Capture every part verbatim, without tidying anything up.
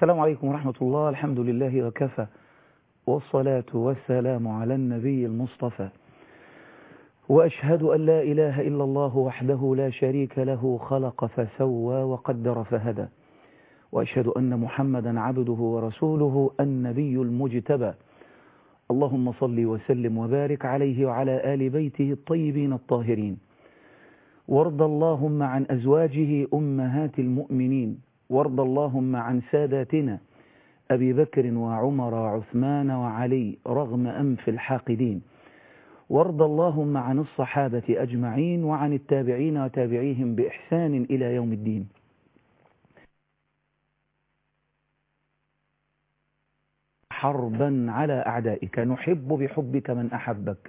السلام عليكم ورحمة الله. الحمد لله وكفى، والصلاة والسلام على النبي المصطفى، وأشهد أن لا إله إلا الله وحده لا شريك له، خلق فسوى وقدر فهدى، وأشهد أن محمدا عبده ورسوله النبي المجتبى. اللهم صل وسلم وبارك عليه وعلى آل بيته الطيبين الطاهرين، وارض اللهم عن أزواجه أمهات المؤمنين، وارض اللهم عن ساداتنا أبي بكر وعمر وعثمان وعلي رغم أنف الحاقدين، وارض اللهم عن الصحابة أجمعين وعن التابعين وتابعيهم بإحسان إلى يوم الدين. حربا على أعدائك، نحب بحبك من أحبك،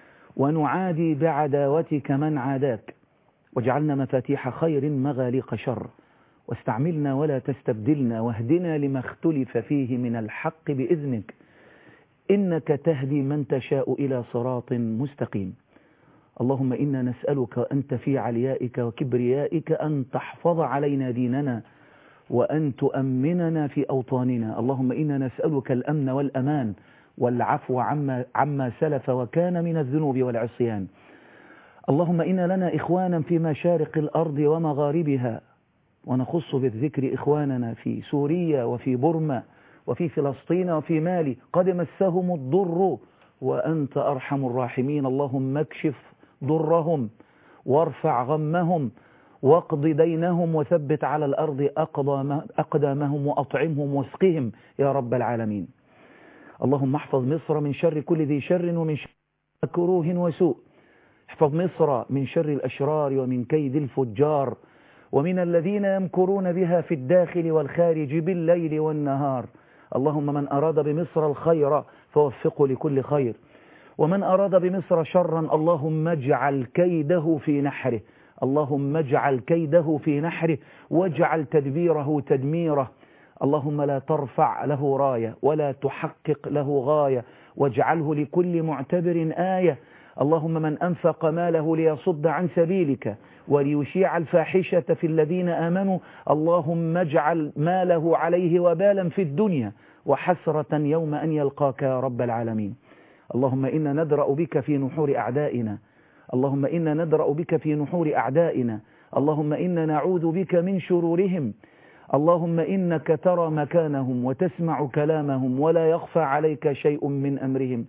ونعادي بعداوتك من عاداك، واجعلنا مفاتيح خير مغاليق شر، واستعملنا ولا تستبدلنا، واهدنا لما اختلف فيه من الحق بإذنك، إنك تهدي من تشاء إلى صراط مستقيم. اللهم إنا نسألك أنت في عليائك وكبريائك أن تحفظ علينا ديننا، وأن تؤمننا في أوطاننا. اللهم إنا نسألك الأمن والأمان والعفو عما, عما سلف وكان من الذنوب والعصيان. اللهم إنا لنا إخوانا في مشارق الأرض ومغاربها، ونخص بالذكر إخواننا في سوريا وفي بورما وفي فلسطين وفي مالي، قد مسهم الضر وأنت أرحم الراحمين. اللهم اكشف ضرهم وارفع غمهم واقض دينهم، وثبت على الأرض أقدامهم وأطعمهم واسقهم يا رب العالمين. اللهم احفظ مصر من شر كل ذي شر ومن شر مكروه وسوء. احفظ مصر من شر الأشرار ومن كيد الفجار ومن الذين يمكرون بها في الداخل والخارج بالليل والنهار. اللهم من أراد بمصر الخير فوفقه لكل خير، ومن أراد بمصر شرا اللهم اجعل كيده في نحره، اللهم اجعل كيده في نحره واجعل تدبيره تدميره. اللهم لا ترفع له راية ولا تحقق له غاية، واجعله لكل معتبر آية. اللهم من أنفق ماله ليصد عن سبيلك وليشيع الفاحشة في الذين آمنوا، اللهم اجعل ماله عليه وبالا في الدنيا وحسرة يوم أن يلقاك يا رب العالمين. اللهم إنا ندرأ بك في نحور أعدائنا، اللهم إنا ندرأ بك في نحور أعدائنا، اللهم إنا نعوذ بك من شرورهم. اللهم إنك ترى مكانهم وتسمع كلامهم ولا يخفى عليك شيء من أمرهم،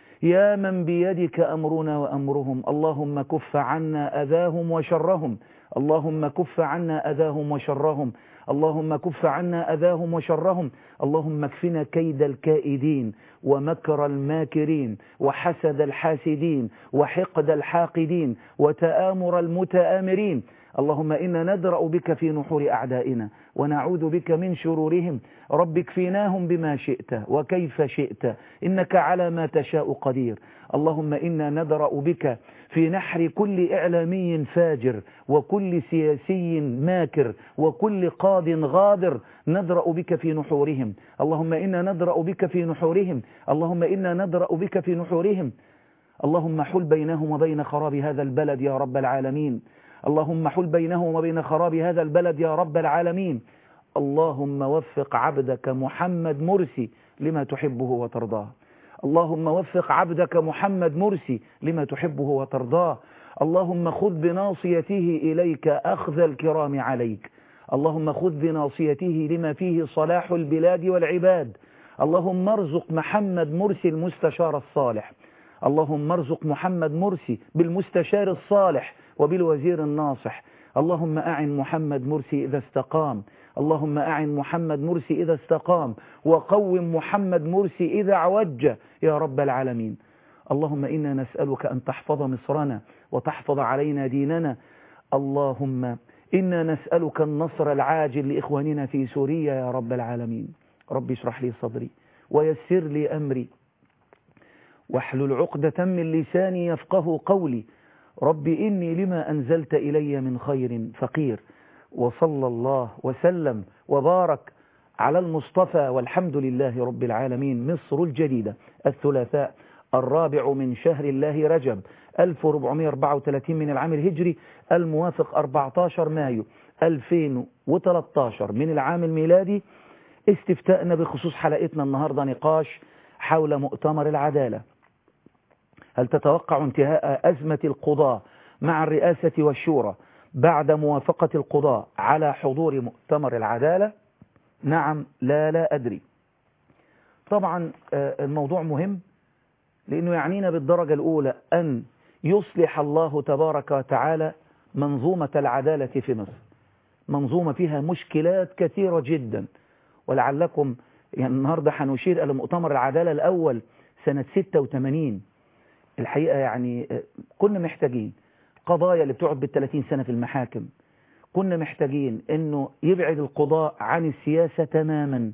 يا من بيدك أمرنا وأمرهم. اللهم كف عنا أذاهم وشرهم، اللهم كف عنا أذاهم وشرهم، اللهم كف عنا أذاهم وشرهم. اللهم اكفنا كيد الكائدين ومكر الماكرين وحسد الحاسدين وحقد الحاقدين وتآمر المتآمرين. اللهم إنا ندرأ بك في نحور أعدائنا ونعوذ بك من شرورهم. رب اكفناهم بما شئت وكيف شئت، إنك على ما تشاء قدير. اللهم إنا ندرأ بك في نحر كل إعلامي فاجر وكل سياسي ماكر وكل قاض غادر، ندرأ بك في نحورهم. اللهم إنا ندرأ بك في نحورهم، اللهم إنا ندرأ بك في نحورهم. اللهم حل بينهم وبين خراب هذا البلد يا رب العالمين، اللهم حل بينهم وبين خراب هذا البلد يا رب العالمين. اللهم وفق عبدك محمد مرسي لما تحبه وترضاه، اللهم وفق عبدك محمد مرسي لما تحبه وترضاه. اللهم خذ بناصيته إليك أخذ الكرام عليك، اللهم خذ بناصيته لما فيه صلاح البلاد والعباد. اللهم ارزق محمد مرسي المستشار الصالح، اللهم ارزق محمد مرسي بالمستشار الصالح وبالوزير الناصح. اللهم أعن محمد مرسي إذا استقام، اللهم أعن محمد مرسي إذا استقام، وقوم محمد مرسي إذا عوج يا رب العالمين. اللهم إنا نسألك أن تحفظ مصرنا وتحفظ علينا ديننا. اللهم إنا نسألك النصر العاجل لإخواننا في سوريا يا رب العالمين. رب اشرح لي صدري ويسر لي أمري واحلل عقدة من لساني يفقه قولي. رب إني لما أنزلت إلي من خير فقير. وصلى الله وسلم وبارك على المصطفى، والحمد لله رب العالمين. مصر الجديدة، الثلاثاء الرابع من شهر الله رجب ألف وأربعمائة وأربعة وثلاثين من العام الهجري، الموافق أربعة عشر مايو ألفين وثلاثة عشر من العام الميلادي. استفتاءنا بخصوص حلقتنا النهاردة نقاش حول مؤتمر العدالة. هل تتوقع انتهاء أزمة القضاة مع الرئاسة والشورى بعد موافقة القضاة على حضور مؤتمر العدالة؟ نعم، لا لا أدري. طبعا الموضوع مهم لأنه يعنينا بالدرجة الأولى أن يصلح الله تبارك وتعالى منظومة العدالة في مصر، منظومة فيها مشكلات كثيرة جدا، ولعلكم يعني النهاردة هنشير إلى مؤتمر العدالة الأول سنة ستة وثمانين. الحقيقة يعني كنا محتاجين قضايا اللي بتقعد بالثلاثين سنة في المحاكم، كنا محتاجين أنه يبعد القضاء عن السياسة تماما.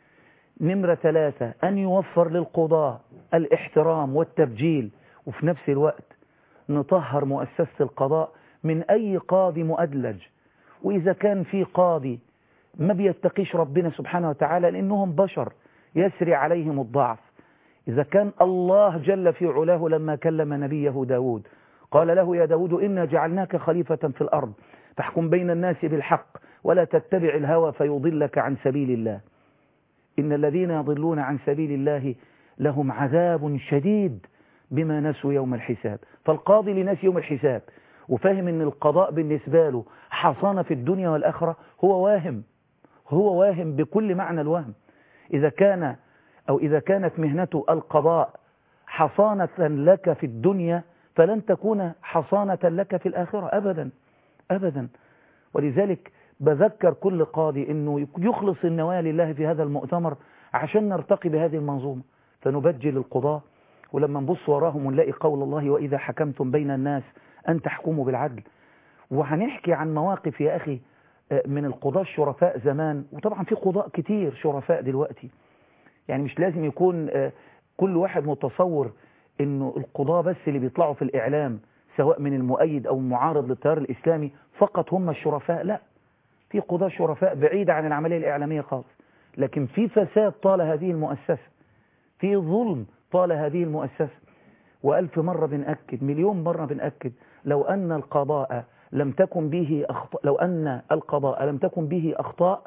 نمرة ثلاثة أن يوفر للقضاء الاحترام والتبجيل، وفي نفس الوقت نطهر مؤسسة القضاء من أي قاضي مؤدلج. وإذا كان في قاضي ما بيتقيش ربنا سبحانه وتعالى لأنهم بشر يسري عليهم الضعف، إذا كان الله جل في علاه لما كلم نبيه داود قال له يا داود إنا جعلناك خليفة في الأرض فاحكم بين الناس بالحق ولا تتبع الهوى فيضلك عن سبيل الله، إن الذين يضلون عن سبيل الله لهم عذاب شديد بما نسوا يوم الحساب. فالقاضي لناس يوم الحساب وفاهم أن القضاء بالنسبة له حصانة في الدنيا والآخرة، هو واهم، هو واهم بكل معنى الوهم. إذا كان أو إذا كانت مهنته القضاء حصانة لك في الدنيا فلن تكون حصانة لك في الآخرة أبدا أبدا. ولذلك بذكر كل قاضي أنه يخلص النوايا لله في هذا المؤتمر عشان نرتقي بهذه المنظومة، فنبجل القضاء. ولما نبص وراهم ونلاقي قول الله وإذا حكمتم بين الناس أن تحكموا بالعدل. وهنحكي عن مواقف يا أخي من القضاء الشرفاء زمان، وطبعا في قضاء كتير شرفاء دلوقتي، يعني مش لازم يكون كل واحد متصور انه القضاة بس اللي بيطلعوا في الإعلام سواء من المؤيد أو المعارض للتيار الإسلامي فقط هم الشرفاء. لا، في قضاة شرفاء بعيدة عن العملية الإعلامية خالص، لكن في فساد طال هذه المؤسسة، في ظلم طال هذه المؤسسة. وألف مرة بنأكد، مليون مرة بنأكد، لو أن القضاء لم تكن به أخطاء، لو أن القضاء لم تكن به أخطاء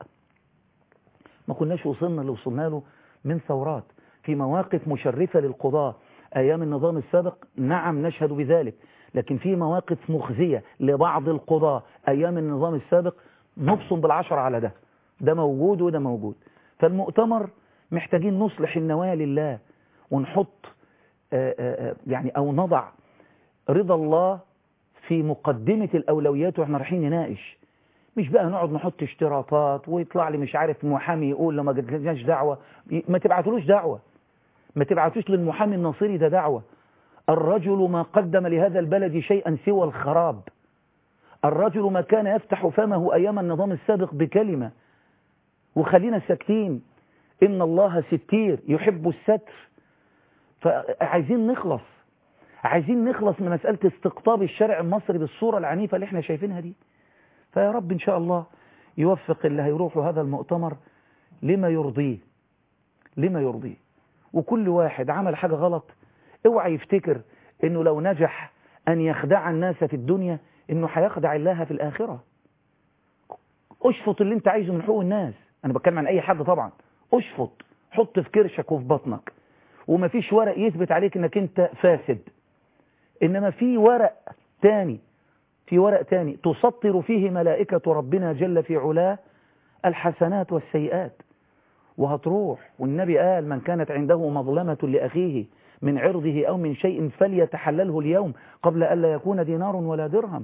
ما كناش وصلنا اللي وصلنا له من ثورات. في مواقف مشرفة للقضاء أيام النظام السابق، نعم نشهد بذلك، لكن في مواقف مخزية لبعض القضاء أيام النظام السابق نبصم بالعشر على ده، ده موجود وده موجود. فالمؤتمر محتاجين نصلح النوايا لله ونحط آآ آآ يعني أو نضع رضا الله في مقدمة الأولويات وإحنا رايحين نناقش، مش بقى نقعد نحط اشتراطات ويطلع لي مش عارف محامي يقول لما جاتلناش دعوة. ما تبعتلوش دعوة، ما تبعتوش للمحامي الناصري ده دعوة. الرجل ما قدم لهذا البلد شيئا سوى الخراب، الرجل ما كان يفتح فمه أيام النظام السابق بكلمة. وخلينا ساكتين، إن الله ستير يحب الستر. فعايزين نخلص، عايزين نخلص من مسألة استقطاب الشارع المصري بالصورة العنيفة اللي احنا شايفينها دي. فيا رب إن شاء الله يوفق اللي هيروحوا هذا المؤتمر لما يرضيه، لما يرضيه. وكل واحد عمل حاجة غلط اوعى يفتكر انه لو نجح ان يخدع الناس في الدنيا انه هيخدع الله في الآخرة. اشفط اللي انت عايزه من حقوق الناس، انا بتكلم عن اي حد طبعا. اشفط، حط في كرشك وفي بطنك، ومفيش ورق يثبت عليك انك انت فاسد، انما في ورق تاني، في ورق تاني تسطر فيه ملائكة ربنا جل في علاه الحسنات والسيئات، وهتروح. والنبي قال من كانت عنده مظلمة لأخيه من عرضه أو من شيء فليتحلله اليوم قبل ألا يكون دينار ولا درهم.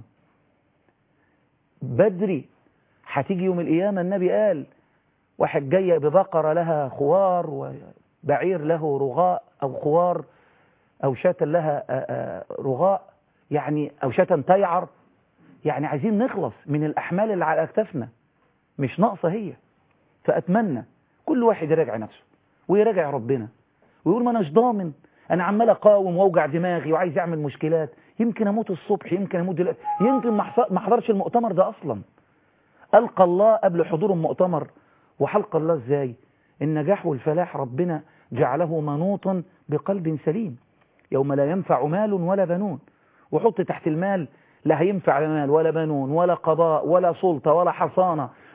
بدري هتيجي يوم القيامة، النبي قال واحد جاي ببقرة لها خوار وبعير له رغاء، أو خوار أو شاة لها رغاء، يعني أو شاة تيعر، يعني عايزين نخلص من الأحمال اللي على أكتافنا، مش ناقصة هي. فأتمنى كل واحد يراجع نفسه ويراجع ربنا ويقول ما أناش ضامن، أنا عمال أقاوم وأوجع دماغي وعايز أعمل مشكلات، يمكن أموت الصبح، يمكن أموت دلوقتي، يمكن ما أحضرش المؤتمر ده أصلا. ألقى الله قبل حضور المؤتمر، وحلق الله إزاي؟ النجاح والفلاح ربنا جعله منوطا بقلب سليم، يوم لا ينفع مال ولا بنون. وحط تحت المال لا هينفع لا مال ولا بنون ولا قضاء ولا سلطة ولا حصانة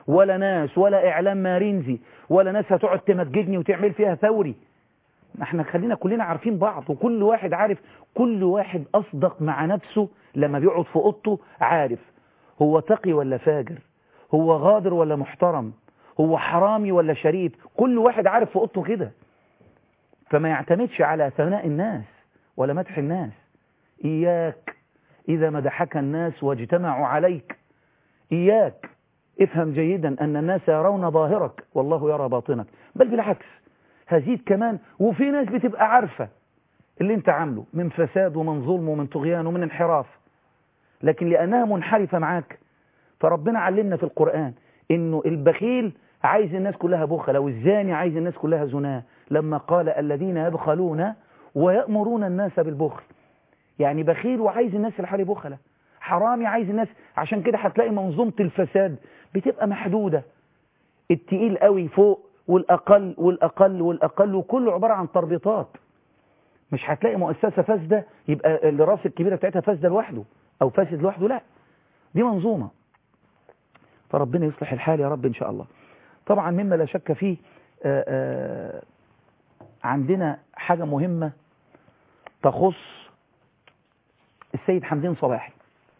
ولا ناس ولا إعلام مارينزي ولا ناس هتقعد تمجدني وتعمل فيها ثوري. احنا خلينا كلنا عارفين بعض، وكل واحد عارف، كل واحد أصدق مع نفسه لما بيقعد في أوضته، عارف هو تقي ولا فاجر، هو غادر ولا محترم، هو حرامي ولا شريف. كل واحد عارف في أوضته كده. فما يعتمدش على ثناء الناس ولا مدح الناس. إياك إذا مدحك الناس واجتمعوا عليك، إياك افهم جيدا أن الناس يرون ظاهرك والله يرى باطنك، بل بالعكس هزيد كمان. وفي ناس بتبقى عارفة اللي انت عامله من فساد ومن ظلم ومن طغيان ومن انحراف، لكن لأنها منحرفة معاك. فربنا علمنا في القرآن إنه البخيل عايز الناس كلها بخلة، والزاني عايز الناس كلها زناه، لما قال الذين يبخلون ويأمرون الناس بالبخل. يعني بخيل وعايز الناس اللي حواليه بخلة، حرامي عايز الناس. عشان كده هتلاقي منظومة الفساد بتبقى محدودة، التقيل قوي فوق والأقل والأقل والأقل، وكله عبارة عن تربيطات. مش هتلاقي مؤسسة فاسدة يبقى الراس الكبيرة بتاعتها فاسدة لوحده أو فاسد لوحده، لا، دي منظومة. فربنا يصلح الحال يا رب إن شاء الله. طبعا مما لا شك فيه آآ آآ عندنا حاجة مهمة تخص السيد حمدين صباحي.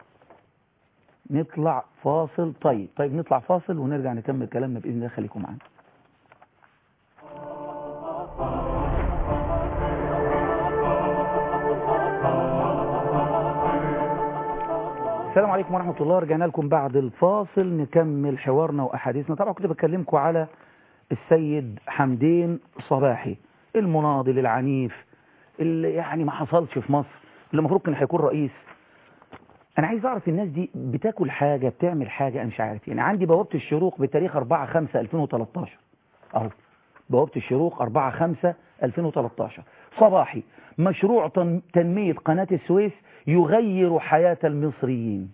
نطلع فاصل. طيب طيب نطلع فاصل ونرجع نكمل كلامنا بإذن الله. خليكم معنا. السلام عليكم ورحمة الله. رجعنا لكم بعد الفاصل نكمل حوارنا وأحاديثنا. طبعا كنت بكلمكم على السيد حمدين صباحي، المناضل العنيف اللي يعني ما حصلش في مصر، اللي المفروض كان هيكون رئيس. أنا عايز أعرف الناس دي بتاكل حاجة، بتعمل حاجة، أنا مش عارف. يعني عندي بوابة الشروق بتاريخ أربعة خمسة ألفين وتلتاشر أهو، بوابة الشروق أربعة خمسة ألفين وتلتاشر. صباحي: مشروع تنمية قناة السويس يغير حياة المصريين،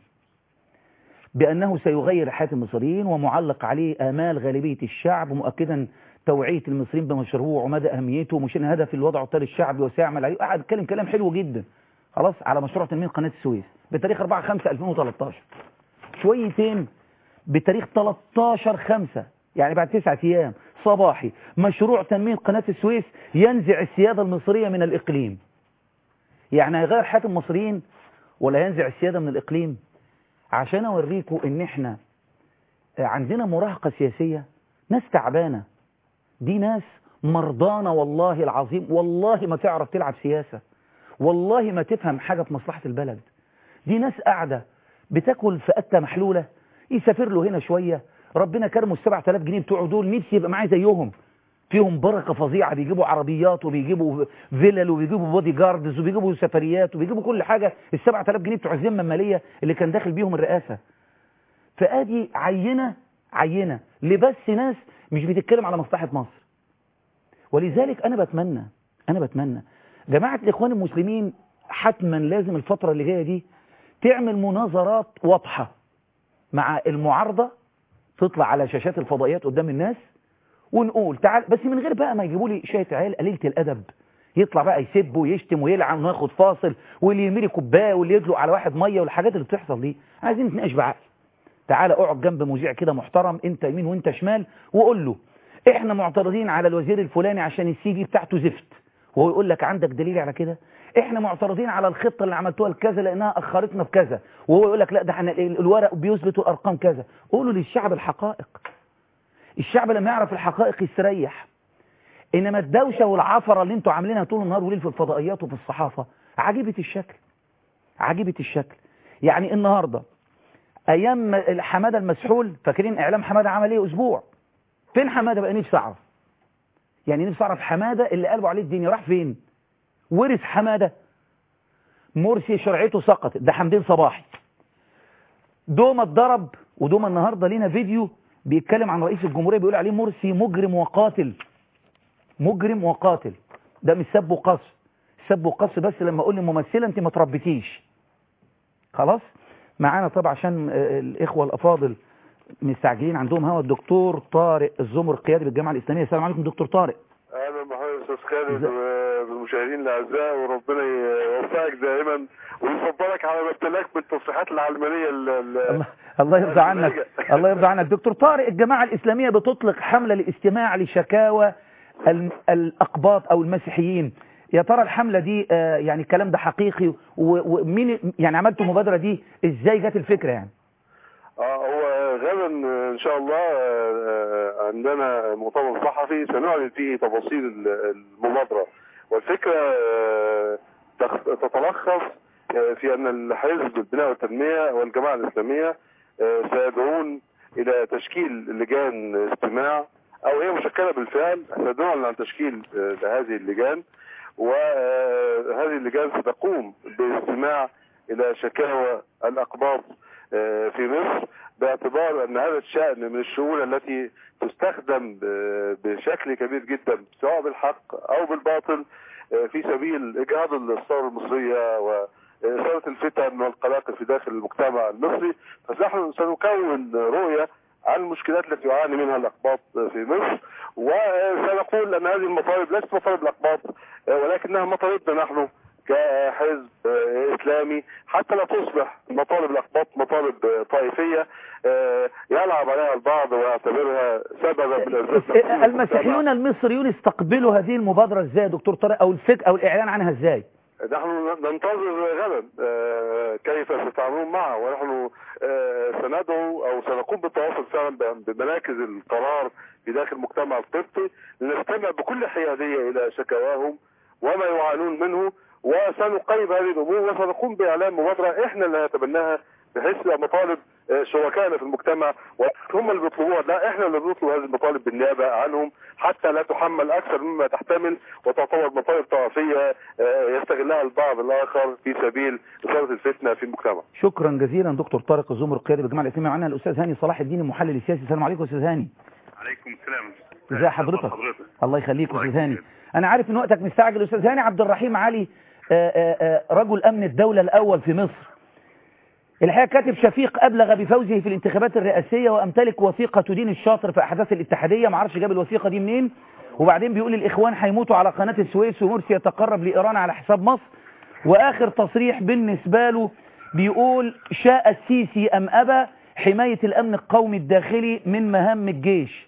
بأنه سيغير حياة المصريين، ومعلق عليه آمال غالبية الشعب، مؤكدا توعية المصريين بمشروع ومدى أهميته، ومش إن هدف الوضع الطار الشعبي وسيعمل عليه. قاعد يتكلم كلام حلو جدا خلاص على مشروع تنمية قناة السويس بتاريخ أربعة خمسة ألفين وتلتاشر. شويتين بتاريخ تلتاشر خمسة، يعني بعد تسعة أيام، صباحي: مشروع تنمية قناة السويس ينزع السيادة المصرية من الإقليم. يعني هيغير حياة المصريين ولا ينزع السيادة من الإقليم؟ عشان أوريكم إن إحنا عندنا مراهقة سياسية، ناس تعبانة، دي ناس مرضانة والله العظيم، والله ما تعرف تلعب سياسة، والله ما تفهم حاجة في مصلحة البلد. دي ناس قاعدة بتاكل في قتة محلولة، يسافر له هنا شوية، ربنا كرمه السبعة آلاف جنيه بتوعه دول، نفسي يبقى معاه زيهم، فيهم بركة فظيعة، بيجيبوا عربيات وبيجيبوا فيلل وبيجيبوا بودي جاردز وبيجيبوا سفريات وبيجيبوا كل حاجة. السبعة آلاف جنيه بتوع الذمة المالية اللي كان داخل بيهم الرئاسة. فادي عينة عينة لبس ناس مش بتتكلم على مصلحة مصر. ولذلك أنا بتمنى أنا بتمنى جماعة الإخوان المسلمين حتما لازم الفترة اللي جاية دي تعمل مناظرات واضحة مع المعارضة، تطلع على شاشات الفضائيات قدام الناس ونقول تعال، بس من غير بقى ما يجيبوا لي شويه عيال قليله الادب يطلع بقى يسب ويشتم ويلعن وناخد فاصل، واللي يملي كوبايه واللي يدلق على واحد ميه والحاجات اللي بتحصل دي. عايزين نتناقش بعقل. تعال اقعد جنب مذيع كده محترم، انت يمين وانت شمال، وقول له احنا معترضين على الوزير الفلاني عشان السي في بتاعته زفت، وهو يقول لك عندك دليل على كده؟ احنا معترضين على الخطه اللي عملتوها لكذا لانها اخرتنا بكذا، وهو يقول لك لا ده احنا الورق بيثبت الارقام كذا. قولوا للشعب الحقائق. الشعب لما يعرف الحقائق يستريح. انما الدوشه والعفره اللي انتوا عاملينها طول النهار وليل في الفضائيات وفي الصحافه عجيبه الشكل، عجيبه الشكل. يعني النهارده ايام حماده المسحول، فاكرين اعلام حماده عمل ايه اسبوع؟ فين حماده بقى؟ نفسي اعرف. يعني نفسي اعرف حماده اللي قلبوا عليه الدنيا راح فين؟ ورث حماده؟ مرسي شرعيته سقطت، ده حمدين صباحي. دوما اتضرب، ودوما النهارده لينا فيديو بيتكلم عن رئيس الجمهورية بيقول عليه مرسي مجرم وقاتل. مجرم وقاتل، ده مش سب وقص. سب وقص بس لما اقول للممثله انت ما تربيتيش. خلاص. معانا طبعا عشان الاخوه الافاضل مستعجلين عندهم هوا الدكتور طارق الزمر، قيادي بالجامعه الاسلاميه. السلام عليكم دكتور طارق. اهلا بحضرتك استاذ خالد والمشاهدين الاعزاء، وربنا يوفقك دائما ويفضلك على ما ابتلاك بالتصريحات العلمانيه. الله الله يرضى عنك. الله يرضى عنك دكتور طارق. الجماعه الاسلاميه بتطلق حمله لاستماع لشكاوى الاقباط او المسيحيين، يا ترى الحمله دي آه يعني الكلام ده حقيقي؟ ومين يعني عملتوا المبادره دي ازاي؟ جت الفكره يعني؟ اه هو غدا ان شاء الله عندنا مؤتمر صحفي سنعلن فيه تفاصيل المبادره، والفكره تتلخص في ان الحزب البناء والتنميه والجماعه الاسلاميه سيدعون الى تشكيل لجان استماع، او هي مشكله بالفعل. سنعلن عن تشكيل هذه اللجان، وهذه اللجان ستقوم باستماع الى شكاوى الاقباط في مصر، باعتبار ان هذا الشأن من الشؤون التي تستخدم بشكل كبير جدا سواء بالحق او بالباطل في سبيل اجهاض الثوره المصريه وإثارة الفتن والقلاقل في داخل المجتمع المصري. فنحن سنكون رؤيه عن المشكلات التي يعاني منها الاقباط في مصر، وسنقول ان هذه المطالب ليست مطالب الاقباط ولكنها مطالبنا نحن كحزب اسلامي، حتى لا تصبح مطالب الاقباط مطالب طائفيه يلعب عليها البعض ويعتبرها سببا من اسباب. المسيحيون المصريون استقبلوا هذه المبادره ازاي يا دكتور طارق، او الفكر او الاعلان عنها ازاي؟ نحن ننتظر غدا كيف ستعملون معها، ونحن سندعو او سنقوم بالتواصل فعلا بمراكز القرار في داخل المجتمع القبطي لنستمع بكل حياديه الى شكواهم وما يعانون منه، وسنقيم هذه الامور وسنقوم باعلان مبادره احنا اللي نتبناها بحيث تبقى مطالب شركائنا في المجتمع وهم اللي بيطلبوها، لا احنا اللي بنطلب هذه المطالب بالنيابه عنهم حتى لا تحمل اكثر مما تحتمل وتعتبر مطالب طائفيه يستغلها البعض الاخر في سبيل اثاره الفتنه في المجتمع. شكرا جزيلا دكتور طارق الزمر القيادي بالجماعه الاسلاميه. معنا الاستاذ هاني صلاح الدين المحلل السياسي. السلام عليكم استاذ هاني. عليكم السلام. ازي حضرتك؟ الله يخليك استاذ هاني. انا عارف ان وقتك مستعجل. استاذ هاني، عبد الرحيم علي آآ آآ رجل امن الدوله الاول في مصر الحقيقه كاتب شفيق ابلغ بفوزه في الانتخابات الرئاسيه وامتلك وثيقه تدين الشاطر في احداث الاتحاديه. ما اعرفش جاب الوثيقه دي منين. وبعدين بيقول الاخوان هيموتوا على قناه السويس ومرسي يتقرب لايران على حساب مصر. واخر تصريح بالنسبه له بيقول شاء السيسي ام ابى حمايه الامن القومي الداخلي من مهام الجيش.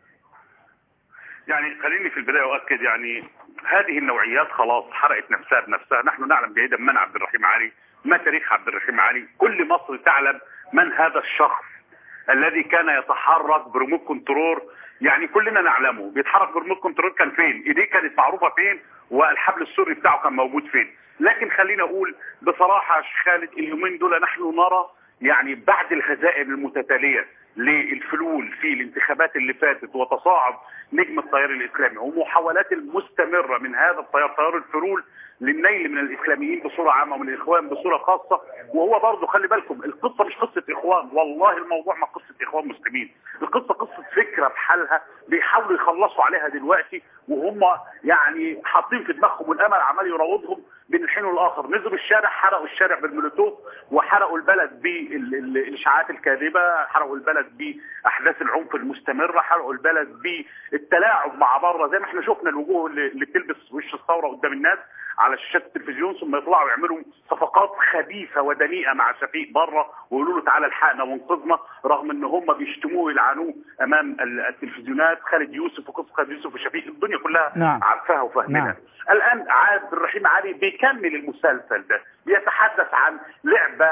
يعني خليني في البدايه اؤكد يعني هذه النوعيات خلاص حرقت نفسها بنفسها. نحن نعلم جيدا من عبد الرحيم علي، ما تاريخ عبد الرحيم علي. كل مصر تعلم من هذا الشخص الذي كان يتحرك بريموت كنترول. يعني كلنا نعلمه بيتحرك بريموت كنترول. كان فين ايديه؟ كانت معروفه فين؟ والحبل السري بتاعه كان موجود فين؟ لكن خلينا اقول بصراحه يا شيخ خالد، اليومين دول نحن نرى يعني بعد الهزائم المتتاليه للفلول في الانتخابات اللي فاتت وتصاعد نجم التيار الاسلامي ومحاولات المستمره من هذا التيار تيار الفلول للنيل من الاسلاميين بصوره عامه ومن الاخوان بصوره خاصه. وهو برضه خلي بالكم القصه مش قصه اخوان، والله الموضوع ما قصه اخوان مسلمين، القصه قصه فكره بحالها بيحاولوا يخلصوا عليها دلوقتي، وهم يعني حاطين في دماغهم الامل عمال يراودهم بين الحين والاخر. نزلوا الشارع، حرقوا الشارع بالمولوتوف وحرقوا البلد بالاشاعات الكاذبه، حرقوا البلد باحداث العنف المستمره، حرقوا البلد بالتلاعب مع بره زي ما احنا شفنا الوجوه اللي بتلبس وش الثوره قدام الناس على شاشات التلفزيون، ثم يطلعوا يعملوا صفقات خبيثه ودنيئه مع شفيق بره ويقولوا له تعالى الحقنا وانقذنا، رغم ان هم بيشتموه ويلعنوه امام التلفزيونات. خالد يوسف وقصه خالد يوسف وشفيق الدنيا كلها نعم. عارفاها وفاهمينها. نعم. الان عبد الرحيم علي بيكمل المسلسل ده، بيتحدث عن لعبه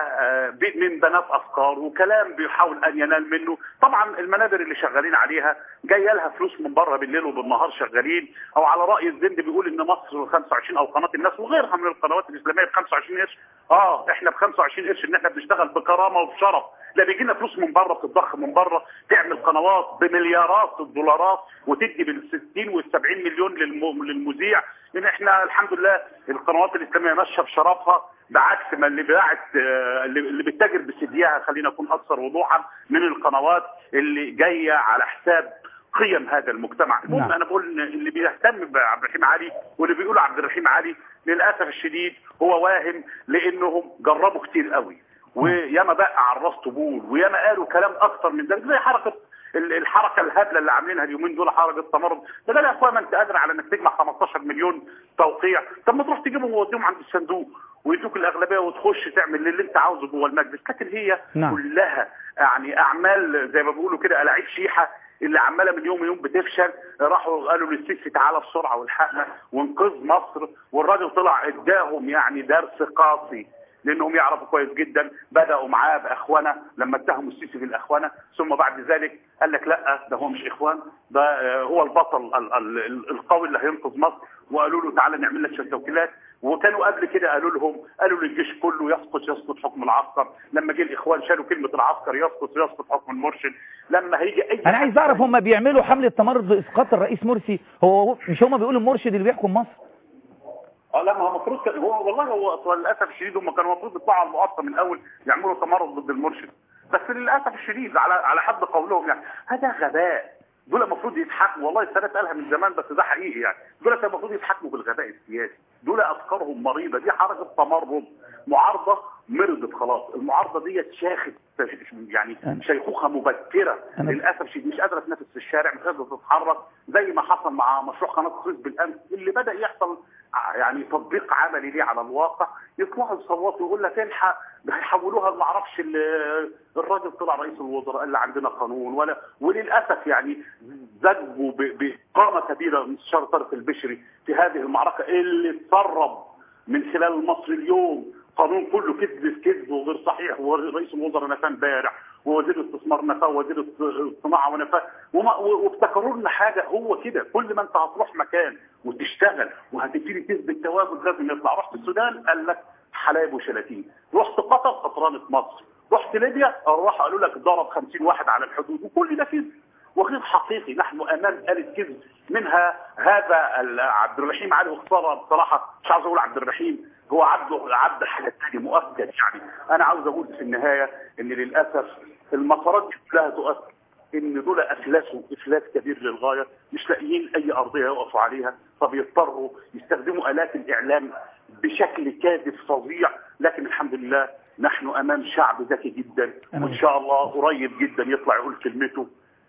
من بنات افكار وكلام بيحاول ان ينال منه. طبعا المنابر اللي شغالين عليها جايه لها فلوس من بره بالليل وبالنهار شغالين، او على راي الزند بيقول ان مصر خمسة وعشرين او قناه الناس وغيرها من القنوات الاسلاميه ب خمسة وعشرين قرش. اه احنا ب خمسة وعشرين قرش ان احنا بنشتغل بكرامه وبشرف. لا بيجي لنا فلوس من بره بتتضخ من بره، تعمل قنوات بمليارات الدولارات وتدي بال ستين وال سبعين مليون للمذيع. ان احنا الحمد لله القنوات الاسلاميه ماشيه بشرفها، بعكس ما اللي باعت اللي بتتاجر بسديها، خلينا نكون اكثر وضوحا، من القنوات اللي جايه على حساب قيم هذا المجتمع. المهم نعم. انا بقول ان اللي بيهتم بعبد الرحيم علي واللي بيقول عبد الرحيم علي للاسف الشديد هو واهم، لانهم جربوا كتير قوي وياما بقى على الراس طبول وياما قالوا كلام اكثر من ذلك، زي حركه الحركه الهبله اللي عاملينها اليومين دول حركه تمرد. ده يا اخويا ما انت قادر على انك تجمع خمستاشر مليون توقيع، طب ما تروح تجيبهم وتوديهم عند الصندوق ويدوك الاغلبيه وتخش تعمل اللي انت عاوزه جوه المجلس. لكن هي نعم. كلها يعني اعمال زي ما بيقولوا كده الاعيب شيحه اللي عماله من يوم ليوم بتفشل. راحوا قالوا للسيسي تعالى بسرعه والحقنا وانقذ مصر، والراجل طلع اداهم يعني درس قاسي لانهم يعرفوا كويس جدا. بداوا معاه باخوانه لما اتهموا السيسي بالاخوانه، ثم بعد ذلك قال لك لا ده هو مش اخوان، ده هو البطل القوي اللي هينقذ مصر. وقالوا له تعالى نعمل لك شويه توكيلات. وكانوا قبل كده قالوا لهم قالوا للجيش كله يسقط يسقط حكم العسكر. لما جه الاخوان شالوا كلمه العسكر يسقط يسقط حكم المرشد. لما هيجي اي انا عايز اعرف هم بيعملوا حمله تمرد باسقاط الرئيس مرسي، هو مش هم بيقولوا المرشد اللي بيحكم مصر؟ اه لا ما هو المفروض هو والله هو للاسف الشديد هم كانوا المفروض يطلعوا على المقاطعه من الاول يعملوا تمرد ضد المرشد، بس للاسف الشديد على على حد قولهم يعني هذا غباء. دول المفروض يتحكموا، والله السادات قالها من زمان بس ده حقيقي يعني، دول كانوا المفروض يتحكموا بالغباء السياسي. دول افكارهم مريضه، دي حركه تمرد، معارضه مرضت خلاص. المعارضه ديت شاخت يعني شيخوخه مبكره للاسف الشديد، مش قادره تنافس في الشارع، مش قادره تتحرك زي ما حصل مع مشروع قناه السويس بالامس اللي بدا يحصل يعني تطبيق عملي ليه على الواقع. يطلعوا يصوتوا ويقول لك الحق ده هيحولوها ما اعرفش الراجل طلع رئيس الوزراء قال عندنا قانون ولا. وللاسف يعني زجوا بقامه كبيره من مستشار طارق البشري في هذه المعركه اللي اتسرب من خلال المصري اليوم. قانون كله كذب في كذب وغير صحيح، ورئيس الوزراء نفاه امبارح ووزير الاستثمار نفاه ووزير الصناعه ونفاه، وابتكروا لنا حاجه. هو كده كل ما انت هتروح مكان وتشتغل وهتبتدي تثبت تواجد لازم يطلع. رحت السودان قال لك حلايب وشلاتين، رحت قطر قطرانه مصر، رحت ليبيا راح قالوا لك ضرب خمسين واحد على الحدود، وكل ده كذب وغير حقيقي. نحن امام آلة كذب منها هذا عبد الرحيم علي. وخساره بصراحه مش عاوز اقول عبد الرحيم، هو عبد عبد حاجه ثانيه مؤكد يعني. انا عاوز اقول في النهايه ان للاسف المسارات دي كلها تؤثر ان دول افلسوا افلاس كبير للغايه، مش لاقيين اي ارضيه يقفوا عليها، فبيضطروا يستخدموا الات الاعلام بشكل كاذب فظيع. لكن الحمد لله نحن امام شعب ذكي جدا، وان شاء الله قريب جدا يطلع يقول كلمته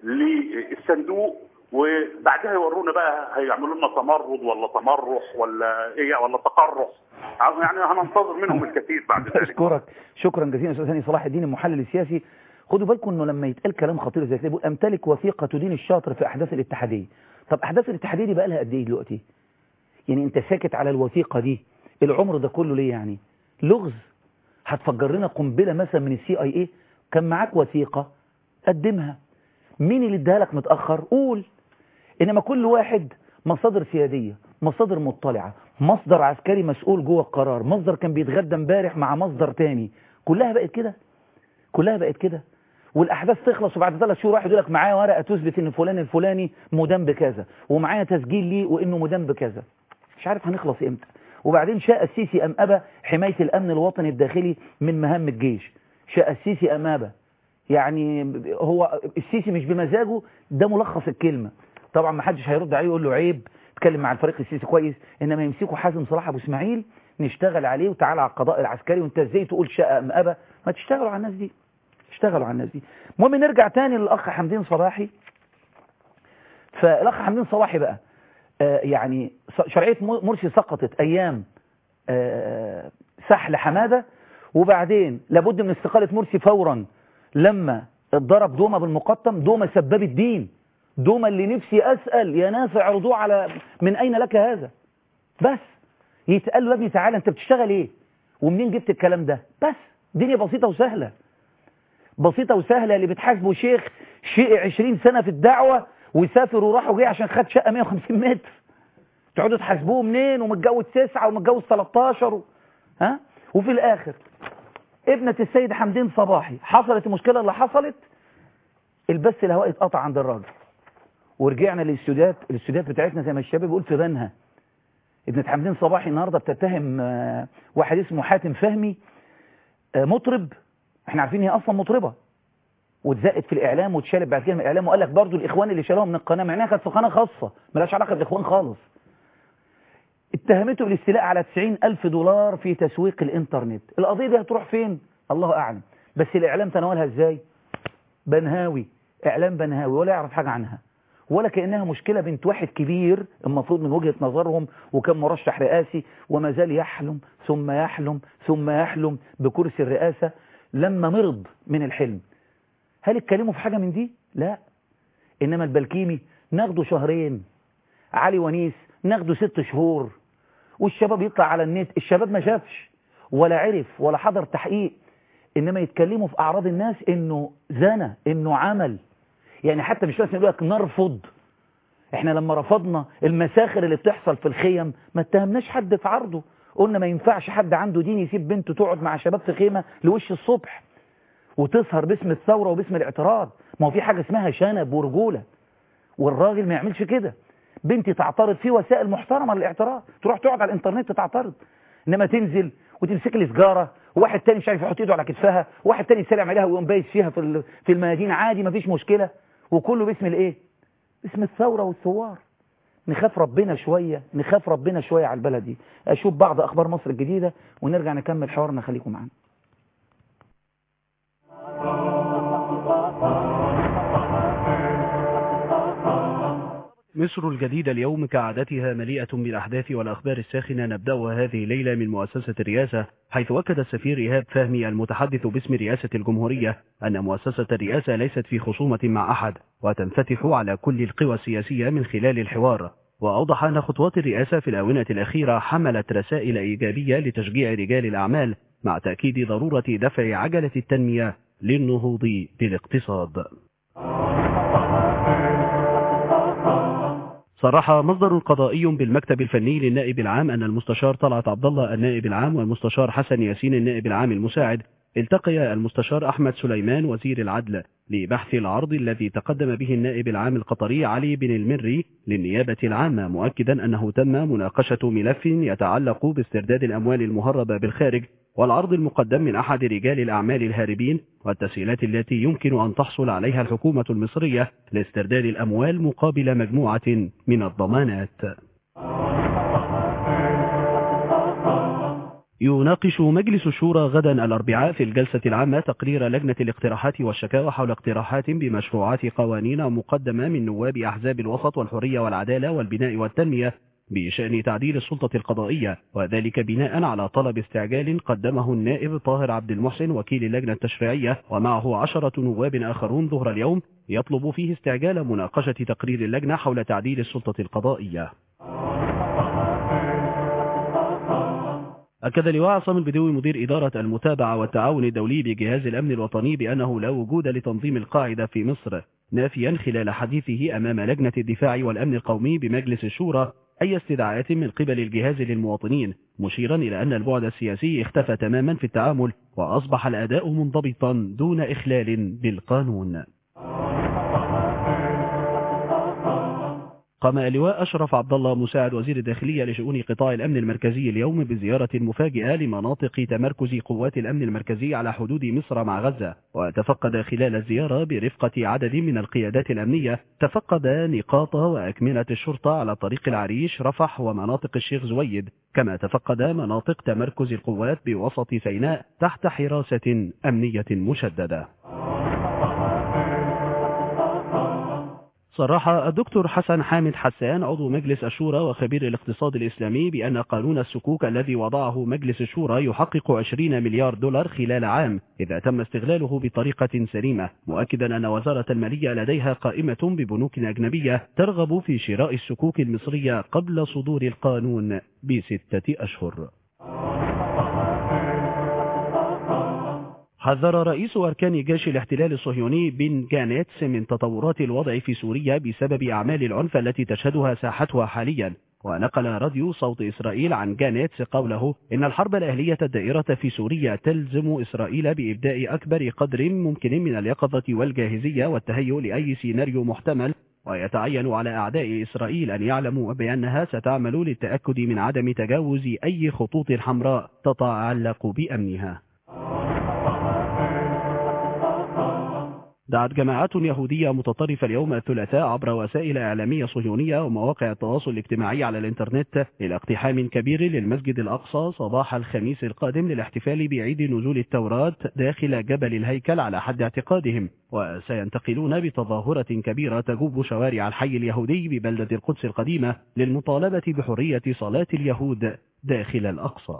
للصندوق، وبعدها يورونا بقى هيعملوا لنا تمرد ولا تمرح ولا ايه ولا تقرح. يعني هننتظر منهم الكثير بعد ذلك. اشكرك شكرا جزيلا استاذ ثاني صلاح الدين المحلل السياسي. خدوا بالكم انه لما يتقال كلام خطير زي كده بيقول امتلك وثيقه تدين الشاطر في احداث الاتحاديه. طب احداث الاتحاديه دي بقى لها قد ايه دلوقتي؟ يعني انت ساكت على الوثيقه دي العمر ده كله ليه يعني؟ لغز. هتفجر لنا قنبله مثلا من السي اي اي؟ كان معاك وثيقه قدمها. مين اللي اداها لك متاخر؟ قول. انما كل واحد مصادر سياديه، مصادر مطلعه، مصدر عسكري مسؤول جوه القرار، مصدر كان بيتغدى امبارح مع مصدر تاني، كلها بقت كده كلها بقت كده. والاحداث تخلص وبعد ثلاث شهور واحد يقول لك معايا ورقه تثبت ان فلان الفلاني مدان بكذا ومعايا تسجيل ليه وانه مدان بكذا. مش عارف هنخلص امتى. وبعدين شاء السيسي ام ابى حمايه الامن الوطني الداخلي من مهام الجيش. شاء السيسي ام ابى، يعني هو السيسي مش بمزاجه، ده ملخص الكلمه. طبعا ما حدش هيرد عليه يقول له عيب اتكلم مع الفريق السيسي كويس، انما يمسكوا حازم صلاح ابو اسماعيل نشتغل عليه وتعالى على القضاء العسكري وانت ازاي تقول شاء ام ابى؟ ما تشتغلوا على الناس دي، اشتغلوا على الناس دي. المهم نرجع تاني للاخ حمدين صباحي. فالاخ حمدين صباحي بقى آه يعني شرعيه مرسي سقطت ايام آه سحل حماده، وبعدين لابد من استقاله مرسي فورا لما اتضرب دومه بالمقطم. دومه سباب الدين، دومه اللي نفسي اسال يا ناس اعرضوه على من اين لك هذا. بس يتقال له يا ابني تعالى انت بتشتغل ايه ومنين جبت الكلام ده؟ بس دنيا بسيطه وسهله، بسيطه وسهله. اللي بتحاسبه شيخ شيء عشرين سنه في الدعوه ويسافر وراح وجاي عشان خد شقه مية وخمسين متر، تقعدوا تحاسبوه منين ومتجوز تسعه ومتجوز تلتاشر و... ها. وفي الاخر ابنه السيد حمدين صباحي حصلت المشكله اللي حصلت، البث الهوائي اتقطع عند الراجل، ورجعنا للاستوديوهات الاستوديوهات بتاعتنا زي ما الشباب بيقول في بنها. ابنه حمدين صباحي النهارده بتتهم واحد اسمه حاتم فهمي مطرب، احنا عارفين هي اصلا مطربه، واتزقت في الاعلام واتشالت بعد كده من الاعلام، وقال لك برضه الاخوان اللي شالوها من القناه مع انها كانت في قناه خاصه مالهاش علاقه بالاخوان خالص. اتهمته بالاستيلاء على تسعين ألف دولار في تسويق الانترنت. القضيه دي هتروح فين؟ الله اعلم. بس الاعلام تناولها ازاي؟ بنهاوي إعلام بنهاوي ولا يعرف حاجة عنها، ولا كأنها مشكلة بنت واحد كبير المفروض من وجهة نظرهم وكان مرشح رئاسي وما زال يحلم ثم يحلم ثم يحلم بكرسي الرئاسة لما مرض من الحلم. هل اتكلموا في حاجة من دي؟ لا. إنما البلكيمي ناخده شهرين، علي ونيس ناخده ست شهور، والشباب يطلع على النت، الشباب ما شافش ولا عرف ولا حضر تحقيق، إنما يتكلموا في أعراض الناس إنه زنا، إنه عمل. يعني حتى مش لازم يقول لك نرفض. احنا لما رفضنا المساخر اللي بتحصل في الخيم ما اتهمناش حد في عرضه، قلنا ما ينفعش حد عنده دين يسيب بنته تقعد مع شباب في خيمة لوش الصبح وتسهر باسم الثورة وباسم الاعتراض. ما هو في حاجة اسمها شنب ورجولة، والراجل ما يعملش كده. بنتي تعترض في وسائل محترمة للاعتراض، تروح تقعد على الانترنت تعترض، انما تنزل وتمسك لي سجارة وواحد تاني مش عارف يحط ايده على كتفها وواحد تاني يسلم عليها ويقوم بايس فيها في في الميادين عادي، ما فيش مشكلة، وكله باسم الايه؟ باسم الثورة والثوار. نخاف ربنا شوية، نخاف ربنا شوية على البلد دي. اشوف بعض اخبار مصر الجديدة ونرجع نكمل حوارنا، خليكم معانا. مصر الجديدة اليوم كعادتها مليئة بالأحداث والأخبار الساخنة. نبدأها هذه الليلة من مؤسسة الرئاسة، حيث أكد السفير إيهاب فهمي المتحدث باسم رئاسة الجمهورية أن مؤسسة الرئاسة ليست في خصومة مع أحد وتنفتح على كل القوى السياسية من خلال الحوار. وأوضح أن خطوات الرئاسة في الآونة الأخيرة حملت رسائل إيجابية لتشجيع رجال الأعمال، مع تأكيد ضرورة دفع عجلة التنمية للنهوض بالاقتصاد. صرح مصدر قضائي بالمكتب الفني للنائب العام أن المستشار طلعت عبد الله النائب العام والمستشار حسن ياسين النائب العام المساعد التقي المستشار أحمد سليمان وزير العدل لبحث العرض الذي تقدم به النائب العام القطري علي بن المري للنيابة العامة، مؤكدا أنه تم مناقشة ملف يتعلق باسترداد الأموال المهربة بالخارج والعرض المقدم من أحد رجال الأعمال الهاربين والتسهيلات التي يمكن أن تحصل عليها الحكومة المصرية لاسترداد الأموال مقابل مجموعة من الضمانات. يناقش مجلس الشورى غدا الأربعاء في الجلسة العامة تقرير لجنة الاقتراحات والشكاوى حول اقتراحات بمشروعات قوانين مقدمة من نواب أحزاب الوسط والحرية والعدالة والبناء والتنمية بشأن تعديل السلطة القضائية، وذلك بناء على طلب استعجال قدمه النائب طاهر عبد المحسن وكيل اللجنة التشريعية ومعه عشرة نواب آخرون ظهر اليوم، يطلب فيه استعجال مناقشة تقرير اللجنة حول تعديل السلطة القضائية. أكد لواء عصام البدوي مدير إدارة المتابعة والتعاون الدولي بجهاز الأمن الوطني بأنه لا وجود لتنظيم القاعدة في مصر، نافيا خلال حديثه أمام لجنة الدفاع والأمن القومي بمجلس الشورى أي استدعاءات من قبل الجهاز للمواطنين، مشيرا إلى أن البعد السياسي اختفى تماما في التعامل وأصبح الأداء منضبطا دون إخلال بالقانون. قام اللواء أشرف عبد الله مساعد وزير الداخلية لشؤون قطاع الأمن المركزي اليوم بزيارة مفاجئة لمناطق تمركز قوات الأمن المركزي على حدود مصر مع غزة، وتفقد خلال الزيارة برفقة عدد من القيادات الأمنية تفقد نقاط وأكمنة الشرطة على طريق العريش رفح ومناطق الشيخ زويد، كما تفقد مناطق تمركز القوات بوسط سيناء تحت حراسة أمنية مشددة. صرح الدكتور حسن حامد حسان عضو مجلس الشورى وخبير الاقتصاد الإسلامي بأن قانون السكوك الذي وضعه مجلس الشورى يحقق عشرين مليار دولار خلال عام إذا تم استغلاله بطريقة سليمة، مؤكدا أن وزارة المالية لديها قائمة ببنوك أجنبية ترغب في شراء السكوك المصرية قبل صدور القانون بستة أشهر. حذر رئيس أركان جيش الاحتلال الصهيوني بن جانيتس من تطورات الوضع في سوريا بسبب أعمال العنف التي تشهدها ساحتها حاليا، ونقل راديو صوت إسرائيل عن جانيتس قوله إن الحرب الأهلية الدائرة في سوريا تلزم إسرائيل بإبداء أكبر قدر ممكن من اليقظة والجاهزية والتهيؤ لأي سيناريو محتمل، ويتعين على أعداء إسرائيل أن يعلموا بأنها ستعمل للتأكد من عدم تجاوز أي خطوط حمراء تتعلق بأمنها. دعت جماعات يهودية متطرفة اليوم الثلاثاء عبر وسائل إعلامية صهيونية ومواقع التواصل الاجتماعي على الإنترنت إلى اقتحام كبير للمسجد الأقصى صباح الخميس القادم للاحتفال بعيد نزول التوراة داخل جبل الهيكل على حد اعتقادهم، وسينتقلون بتظاهرة كبيرة تجوب شوارع الحي اليهودي ببلدة القدس القديمة للمطالبة بحرية صلاة اليهود داخل الأقصى.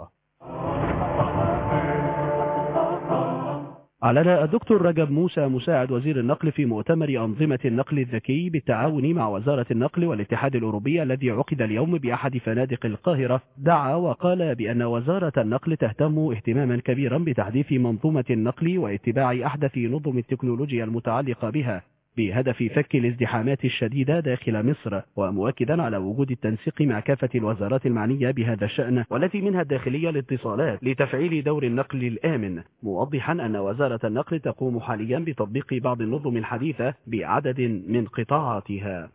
أعلن الدكتور رجب موسى مساعد وزير النقل في مؤتمر أنظمة النقل الذكي بالتعاون مع وزارة النقل والاتحاد الأوروبي الذي عقد اليوم بأحد فنادق القاهرة، دعا وقال بأن وزارة النقل تهتم اهتماما كبيرا بتحديث منظومة النقل واتباع أحدث نظم التكنولوجيا المتعلقة بها بهدف فك الازدحامات الشديدة داخل مصر، ومؤكدا على وجود التنسيق مع كافة الوزارات المعنية بهذا الشأن والتي منها الداخلية الاتصالات لتفعيل دور النقل الآمن، موضحا أن وزارة النقل تقوم حاليا بتطبيق بعض النظم الحديثة بعدد من قطاعاتها.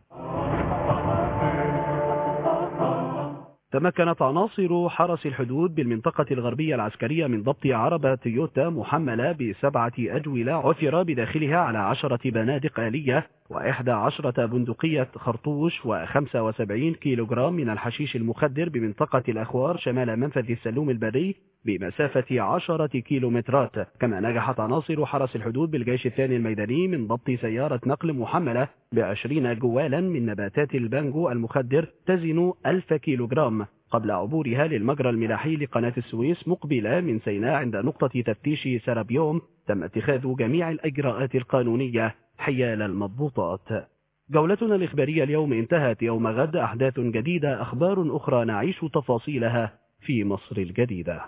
تمكنت عناصر حرس الحدود بالمنطقة الغربية العسكرية من ضبط عربة تويوتا محملة بسبعة أجولة عثر بداخلها على عشرة بنادق آلية وإحدى عشرة بندقية خرطوش وخمسة وسبعين كيلوغرام من الحشيش المخدر بمنطقة الأخوار شمال منفذ السلوم البري بمسافة عشرة كيلومترات. كما نجحت عناصر حرس الحدود بالجيش الثاني الميداني من ضبط سيارة نقل محملة بعشرين جوالا من نباتات البانجو المخدر تزن ألف كيلوغرام قبل عبورها للمجرى الملاحي لقناة السويس مقبلة من سيناء عند نقطة تفتيش سرابيوم. تم اتخاذ جميع الإجراءات القانونية حيال المضبوطات. جولتنا الإخبارية اليوم انتهت. يوم غد أحداث جديدة، أخبار أخرى نعيش تفاصيلها في مصر الجديدة.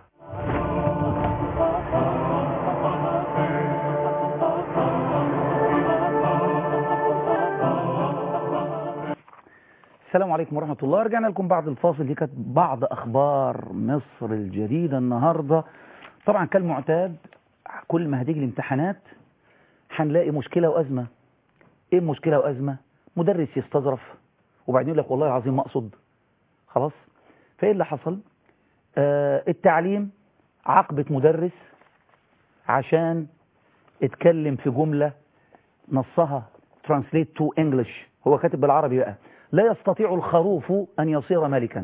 السلام عليكم ورحمة الله. رجعنا لكم بعد الفاصل. دي كانت بعض أخبار مصر الجديدة النهاردة. طبعا كالمعتاد كل ما هتيجي الامتحانات هنلاقي مشكلة وأزمة. إيه المشكلة وأزمة؟ مدرس يستظرف وبعدين يقول لك والله العظيم ما أقصد. خلاص. فإيه اللي حصل؟ آه التعليم عاقبت مدرس عشان اتكلم في جملة نصها translate to English. هو كاتب بالعربي بقى: لا يستطيع الخروف أن يصير ملكا.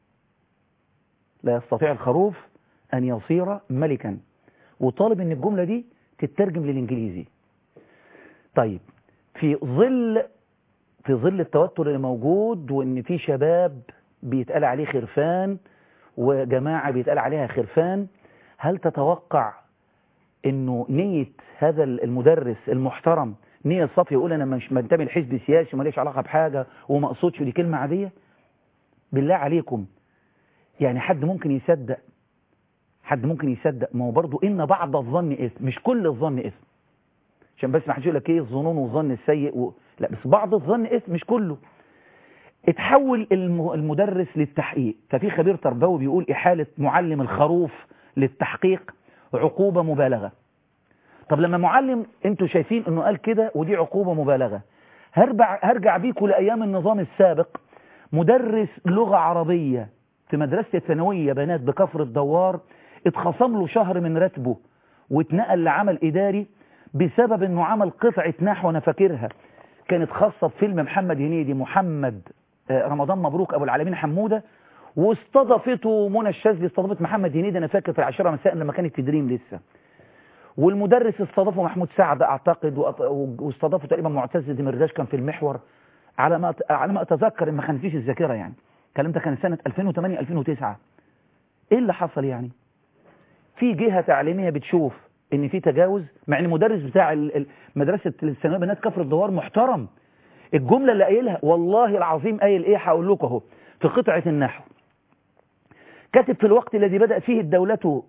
لا يستطيع الخروف أن يصير ملكا. وطالب أن الجملة دي تترجم للإنجليزي. طيب في ظل في ظل التوتر اللي موجود وأن في شباب بيتقال عليه خرفان وجماعة بيتقال عليها خرفان، هل تتوقع أنه نية هذا المدرس المحترم نية صافية يقول أنا مش منتمي لحزب سياسي وماليش علاقة بحاجة وما أقصدش، دي كلمة عادية؟ بالله عليكم يعني حد ممكن يصدق؟ حد ممكن يصدق؟ ما هو برضه إن بعض الظن إثم، مش كل الظن إثم، عشان بس ما حدش يقول لك إيه الظنون والظن السيء و... لا، بس بعض الظن إثم مش كله. اتحول المدرس للتحقيق. ففي خبير تربوي بيقول إحالة معلم الخروف للتحقيق عقوبة مبالغة. طب لما معلم انتوا شايفين انه قال كده ودي عقوبة مبالغة، هرجع, هرجع بيكم لأيام النظام السابق. مدرس لغة عربية في مدرسة الثانوية بنات بكفر الدوار اتخصم له شهر من راتبه واتنقل لعمل إداري بسبب انه عمل قطعة نحو انا فاكرها كانت خاصة بفيلم محمد هنيدي محمد رمضان مبروك ابو العالمين حمودة، واستضافته منى الشاذلي استضافت محمد هنيدي انا فاكر في العاشرة مساء لما كانت في دريم لسه، والمدرس استضافه محمود سعد اعتقد، واستضافه تقريبا معتز دمرداش كان في المحور على ما على ما اتذكر ان ما خانتنيش الذاكره يعني. الكلام ده كان سنه ألفين وثمانية ألفين وتسعة. ايه اللي حصل يعني؟ في جهه تعليميه بتشوف ان في تجاوز مع ان المدرس بتاع مدرسه الثانويه بنات كفر الدوار محترم. الجمله اللي قايلها والله العظيم قايل ايه؟ هقول لكم اهو في قطعه النحو. كاتب: في الوقت الذي بدأ فيه الدولة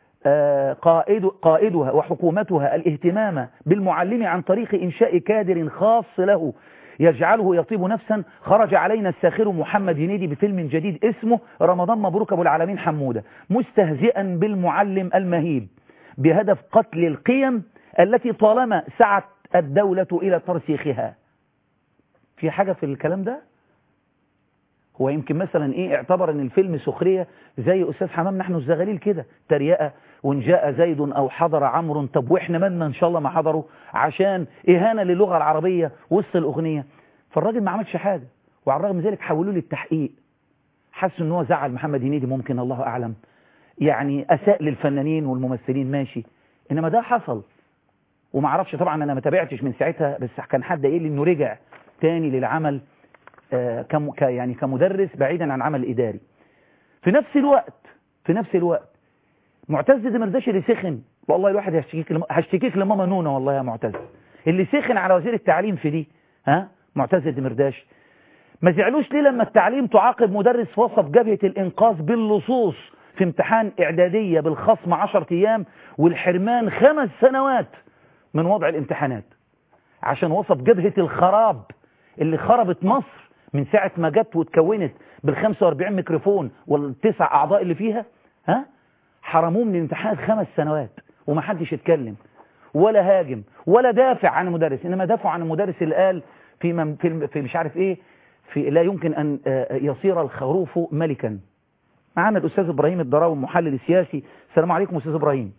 قائد قائدها وحكومتها الاهتمام بالمعلم عن طريق إنشاء كادر خاص له يجعله يطيب نفسا، خرج علينا الساخر محمد هنيدي بفيلم جديد اسمه رمضان مبروك أبو العالمين حمودة مستهزئا بالمعلم المهيب بهدف قتل القيم التي طالما سعت الدولة إلى ترسيخها. في حاجة في الكلام ده؟ هو يمكن مثلا ايه اعتبر ان الفيلم سخرية زي أستاذ حمام نحن الزغاليل كده، تريقة، وإن جاء زيد أو حضر عمرو، طب وإحنا مالنا إن شاء الله ما حضروا، عشان إهانة للغة العربية وسط الأغنية. فالراجل ما عملش حاجة، وعلى الرغم من ذلك حولوا لي التحقيق، حسوا إن هو زعل محمد هنيدي، ممكن الله أعلم، يعني أساء للفنانين والممثلين ماشي، إنما ده حصل. وما اعرفش طبعا، أنا ما تابعتش من ساعتها، بس كان حد قايل لي إنه رجع تاني للعمل آه كم يعني كمدرس بعيدا عن عمل إداري. في نفس الوقت في نفس الوقت معتز دمرداش اللي سخن، والله الواحد هشتكيك لم... هشتكيك لماما نونا والله يا معتز، اللي سخن على وزير التعليم في دي، ها معتز دمرداش. ما زعلوش ليه لما التعليم تعاقب مدرس وصف جبهة الإنقاذ باللصوص في امتحان إعدادية بالخصم عشرة أيام والحرمان خمس سنوات من وضع الامتحانات، عشان وصف جبهة الخراب اللي خربت مصر من ساعة ما جت واتكونت بالخمسة واربعين ميكروفون والتسع أعضاء اللي فيها، ها حرموه من الامتحان خمس سنوات وما حدش يتكلم ولا هاجم ولا دافع عن المدرس، إنما دافع عن المدرس اللي قال في, مم في, في مش عارف إيه، في لا يمكن أن يصير الخروف ملكا. معنا الأستاذ إبراهيم الدراوي المحلل السياسي. السلام عليكم أستاذ إبراهيم.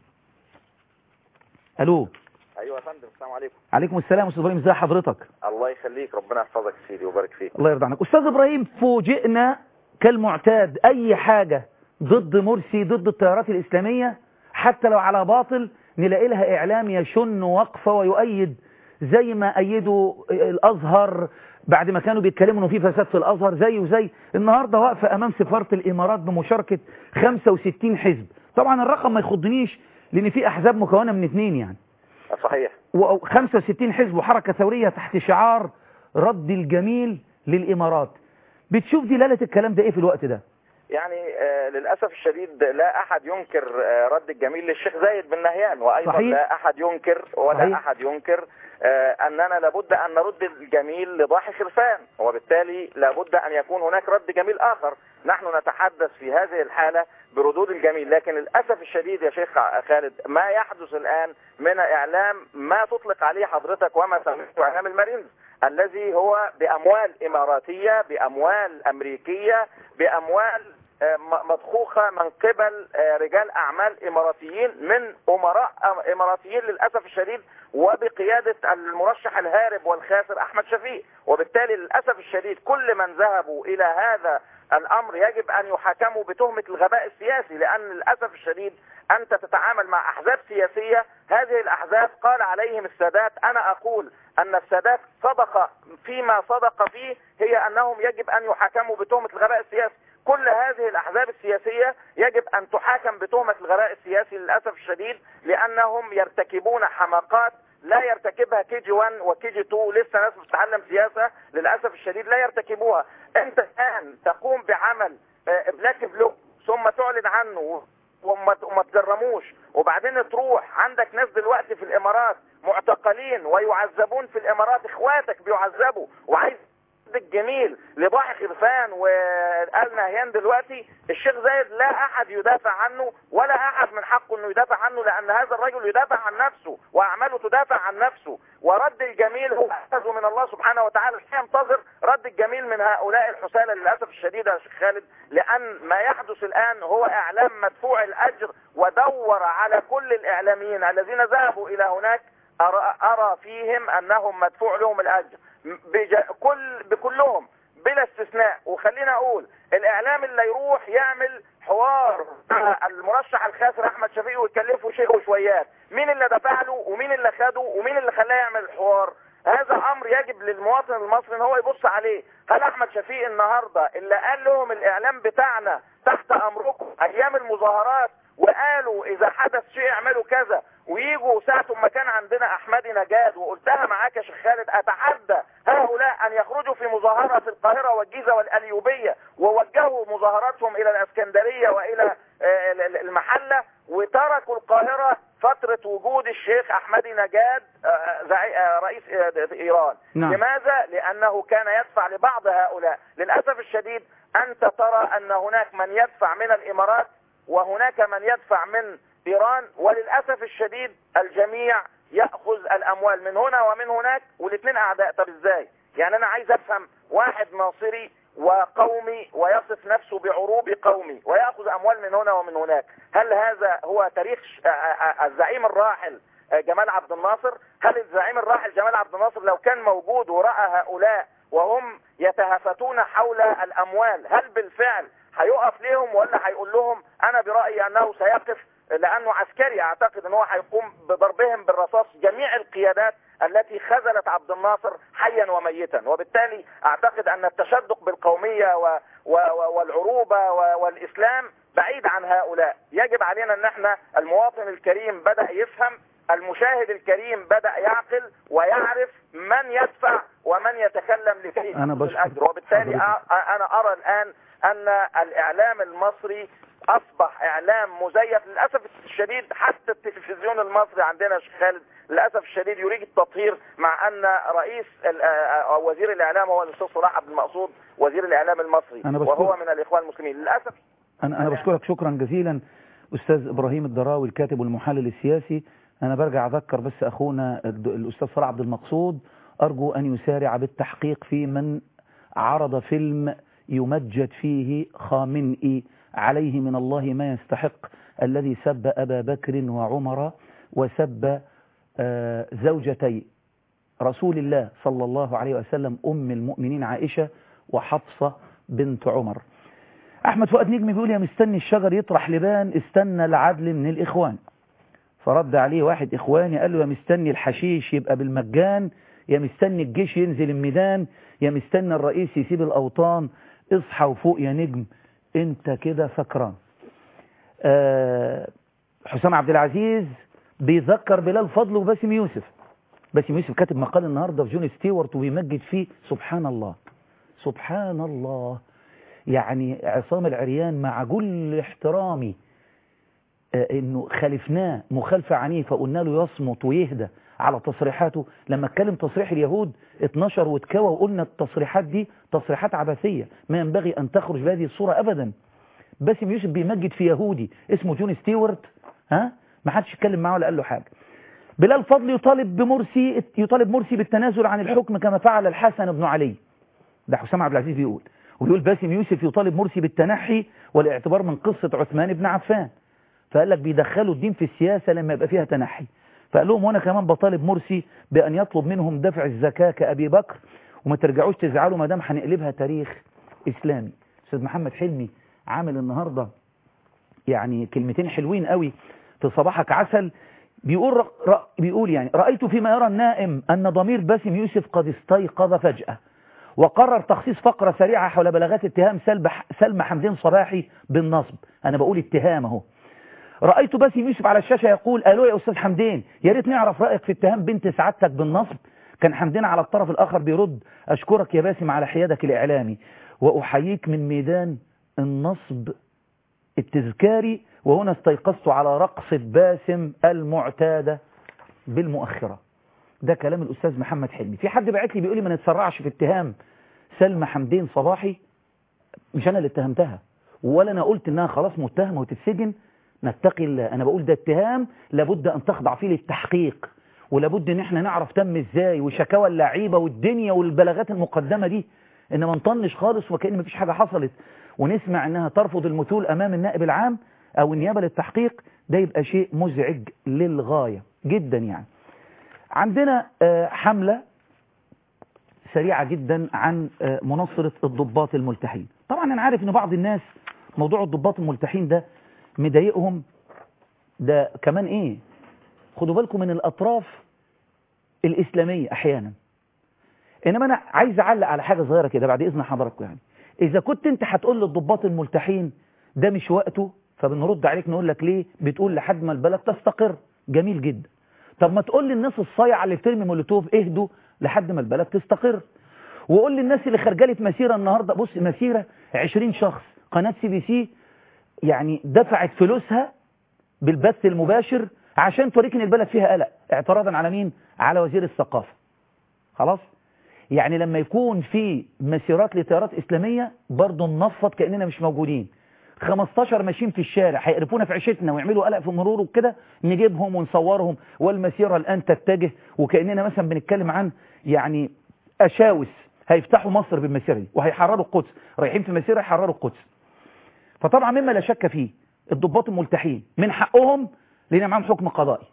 ألو. ايوه يا فندم، السلام عليكم. عليكم السلام أستاذ إبراهيم، ازي حضرتك؟ الله يخليك، ربنا يحفظك يا سيدي ويبارك فيك. الله يرضى عنك. أستاذ إبراهيم، فوجئنا كالمعتاد أي حاجة ضد مرسي ضد التيارات الإسلامية حتى لو على باطل نلاقي لها إعلام يشن وقفة ويؤيد، زي ما أيدوا الأزهر بعد ما كانوا بيتكلموا انه في فساد في الازهر، زي وزي النهارده واقفه امام سفاره الامارات بمشاركه خمسة وستين حزب. طبعا الرقم ما يخضنيش لان في احزاب مكونه من اثنين يعني صحيح، وخمسة وستين حزب وحركه ثوريه تحت شعار رد الجميل للامارات. بتشوف دلاله الكلام ده ايه في الوقت ده؟ يعني آه للأسف الشديد لا أحد ينكر آه رد الجميل للشيخ زايد بن نهيان، وأيضا صحيح. لا أحد ينكر ولا صحيح. أحد ينكر آه أننا لابد أن نرد الجميل لضاحي خرفان، وبالتالي لابد أن يكون هناك رد جميل آخر. نحن نتحدث في هذه الحالة بردود الجميل، لكن للأسف الشديد يا شيخ خالد ما يحدث الآن من إعلام ما تطلق عليه حضرتك وما سميته إعلام المارينز، الذي هو بأموال إماراتية، بأموال أمريكية، بأموال مضخوخة من قبل رجال أعمال إماراتيين من أمراء إماراتيين للأسف الشديد، وبقيادة المرشح الهارب والخاسر أحمد شفيق. وبالتالي للأسف الشديد كل من ذهبوا إلى هذا الأمر يجب أن يحاكموا بتهمة الغباء السياسي، لأن للأسف الشديد أنت تتعامل مع أحزاب سياسية، هذه الأحزاب قال عليهم السادات، أنا أقول أن السادات صدق فيما صدق فيه، هي أنهم يجب أن يحاكموا بتهمة الغباء السياسي. كل هذه الأحزاب السياسية يجب أن تحاكم بتهمة الغباء السياسي للأسف الشديد، لأنهم يرتكبون حماقات لا يرتكبها كي جي واحد وكي جي اتنين، لسه ناس بتتعلم سياسة للأسف الشديد لا يرتكبوها. أنت الآن تقوم بعمل بلاك بلوك ثم تعلن عنه وما تجرموش، وبعدين تروح عندك ناس دلوقتي في الإمارات معتقلين ويعذبون في الإمارات، إخواتك بيعذبوا، وعايز الجميل لضاحي خرفان وقال نهيان دلوقتي. الشيخ زايد لا أحد يدافع عنه ولا أحد من حقه أنه يدافع عنه، لأن هذا الرجل يدافع عن نفسه وأعماله تدافع عن نفسه. ورد الجميل هو أخذه من الله سبحانه وتعالى، ينتظر رد الجميل من هؤلاء الحسالة للأسف الشديد يا شيخ خالد، لأن ما يحدث الآن هو إعلام مدفوع الأجر. ودور على كل الإعلاميين الذين ذهبوا إلى هناك، أرى, أرى فيهم أنهم مدفوع لهم الأجر كل بكلهم بلا استثناء. وخلينا أقول الإعلام اللي يروح يعمل حوار المرشح الخاسر أحمد شفيق ويكلفه شيء وشويات، مين اللي دفع له ومين اللي خده ومين اللي خلاه يعمل الحوار؟ هذا أمر يجب للمواطن المصري ان هو يبص عليه. هل أحمد شفيق النهاردة اللي قال لهم الإعلام بتاعنا تحت أمركم أيام المظاهرات وقالوا إذا حدث شيء اعملوا كذا، ويجوا ساعة ما كان عندنا أحمدي نجاد وقلتها معاك يا شيخ خالد، أتحدى هؤلاء أن يخرجوا في مظاهرة في القاهرة والجيزة والأليوبية ووجهوا مظاهراتهم إلى الإسكندرية وإلى المحلة، وتركوا القاهرة فترة وجود الشيخ أحمدي نجاد رئيس إيران. نعم. لماذا؟ لأنه كان يدفع لبعض هؤلاء. للأسف الشديد أنت ترى أن هناك من يدفع من الإمارات وهناك من يدفع من إيران، وللأسف الشديد الجميع يأخذ الأموال من هنا ومن هناك، والاثنين أعداء. طب إزاي؟ يعني أنا عايز أفهم، واحد ناصري وقومي ويصف نفسه بعروب قومي ويأخذ أموال من هنا ومن هناك. هل هذا هو تاريخ الزعيم الراحل جمال عبد الناصر؟ هل الزعيم الراحل جمال عبد الناصر لو كان موجود ورأى هؤلاء وهم يتهافتون حول الأموال هل بالفعل هيقف لهم ولا هيقول لهم أنا برأيي أنه سيقف لأنه عسكري؟ أعتقد أنه هيقوم بضربهم بالرصاص جميع القيادات التي خذلت عبد الناصر حيا وميتا. وبالتالي أعتقد أن التشدق بالقومية و و والعروبة والإسلام بعيد عن هؤلاء. يجب علينا أن احنا المواطن الكريم بدأ يفهم، المشاهد الكريم بدأ يعقل ويعرف من يدفع ومن يتكلم لكي الأجر. وبالتالي أنا أرى الآن أن الإعلام المصري أصبح إعلام مزيف للأسف الشديد. حتى التلفزيون المصري عندنا شيخ خالد للأسف الشديد يريد التطهير، مع أن رئيس وزير الإعلام هو الأستاذ صلاح عبد المقصود وزير الإعلام المصري وهو من الإخوان المسلمين للأسف. أنا, أنا بشكرك شكرا جزيلا أستاذ إبراهيم الدراوي الكاتب والمحلل السياسي. أنا برجع أذكر بس أخونا الأستاذ صلاح عبد المقصود أرجو أن يسارع بالتحقيق في من عرض فيلم يمجد فيه خامنئي عليه من الله ما يستحق، الذي سب أبا بكر وعمر وسب زوجتي رسول الله صلى الله عليه وسلم أم المؤمنين عائشة وحفصة بنت عمر. أحمد فؤاد نجم بيقول يا مستني الشجر يطرح لبان استنى العدل من الإخوان. فرد عليه واحد إخواني قال له يا مستني الحشيش يبقى بالمجان، يا مستني الجيش ينزل الميدان، يا مستني الرئيس يسيب الأوطان، اصحى وفوق يا نجم انت كده سكران. أه حسام عبد العزيز بيذكر بلال فضل وباسم يوسف. باسم يوسف كاتب مقال النهاردة في جون ستيوارت وبيمجد فيه سبحان الله سبحان الله. يعني عصام العريان مع كل احترامي أه انه خالفناه مخالفة عنيفة قلنا له يصمت ويهدى على تصريحاته. لما اتكلم تصريح اليهود اتنشر واتكوى وقلنا التصريحات دي تصريحات عبثية ما ينبغي أن تخرج بهذه الصورة أبدا. باسم يوسف بيمجد في يهودي اسمه جون ستيوارت، ها ما حدش يتكلم معاه ولا قال له حاجة. بلال فضل يطالب بمرسي يطالب مرسي بالتنازل عن الحكم كما فعل الحسن بن علي. ده حسام عبد العزيز بيقول. ويقول باسم يوسف يطالب مرسي بالتنحي والاعتبار من قصة عثمان بن عفان. فقال لك بيدخلوا الدين في السياسة لما يبقى فيها تنحي. فقال لهم وانا كمان بطالب مرسي بأن يطلب منهم دفع الزكاة كأبي بكر وما ترجعوش تزعلوا ما دام هنقلبها تاريخ إسلامي. أستاذ محمد حلمي عامل النهاردة يعني كلمتين حلوين قوي في صباحك عسل. بيقول رأ... بيقول يعني رأيت فيما يرى النائم أن ضمير باسم يوسف قد استيقظ فجأة وقرر تخصيص فقرة سريعة حول بلاغات اتهام سلمى حمدين صباحي بالنصب. أنا بقول اتهام اهو. رأيت باسم يوسف على الشاشة يقول ألو يا أستاذ حمدين يا ريت نعرف رأيك في اتهام بنت سعادتك بالنصب. كان حمدين على الطرف الآخر بيرد أشكرك يا باسم على حيادك الإعلامي وأحييك من ميدان النصب التذكاري وهنا استيقظت على رقصة باسم المعتادة بالمؤخرة. ده كلام الأستاذ محمد حلمي. في حد بعت لي بيقول لي ما نتسرعش في اتهام سلمى حمدين صباحي. مش أنا اللي اتهمتها ولا أنا قلت إنها خلاص متهمة وتتسجن. نتقي الله. أنا بقول ده اتهام لابد أن تخضع فيه للتحقيق ولابد ان احنا نعرف تم ازاي وشكاوى اللعيبه والدنيا والبلاغات المقدمه دي. انما نطنش خالص وكأن مفيش حاجه حصلت ونسمع انها ترفض المثول امام النائب العام او النيابه للتحقيق. ده يبقى شيء مزعج للغايه جدا. يعني عندنا حمله سريعه جدا عن مناصره الضباط الملتحين. طبعا انا عارف ان بعض الناس موضوع الضباط الملتحين ده مضايقهم. ده كمان ايه، خدوا بالكم من الأطراف الإسلامية أحيانا. إنما أنا عايز أعلق على حاجة صغيرة كده بعد إذن حضراتكم. يعني إذا كنت أنت هتقول للضباط الملتحين ده مش وقته فبنرد عليك نقول لك ليه بتقول لحد ما البلد تستقر. جميل جدا. طب ما تقول للناس الصايعة اللي بترمي مولوتوف اهدوا لحد ما البلد تستقر. وقول للناس اللي خرجلت مسيرة النهاردة بص مسيرة عشرين شخص قناة سي بي سي يعني دفعت فلوسها بالبث المباشر عشان توريك ان البلد فيها قلق اعتراضا على مين؟ على وزير الثقافة. خلاص؟ يعني لما يكون في مسيرات لتيارات إسلامية برضو ننفض كأننا مش موجودين. خمستاشر ماشيين في الشارع هيقرفونا في عيشتنا ويعملوا قلق في المرور وكده نجيبهم ونصورهم والمسيرة الآن تتجه وكأننا مثلا بنتكلم عن يعني أشاوس هيفتحوا مصر بالمسيرة دي وهيحرروا القدس، رايحين في مسيرة يحرروا القدس. فطبعا مما لا شك فيه الضباط الملتحين من حقهم، لأن معاهم حكم قضائي،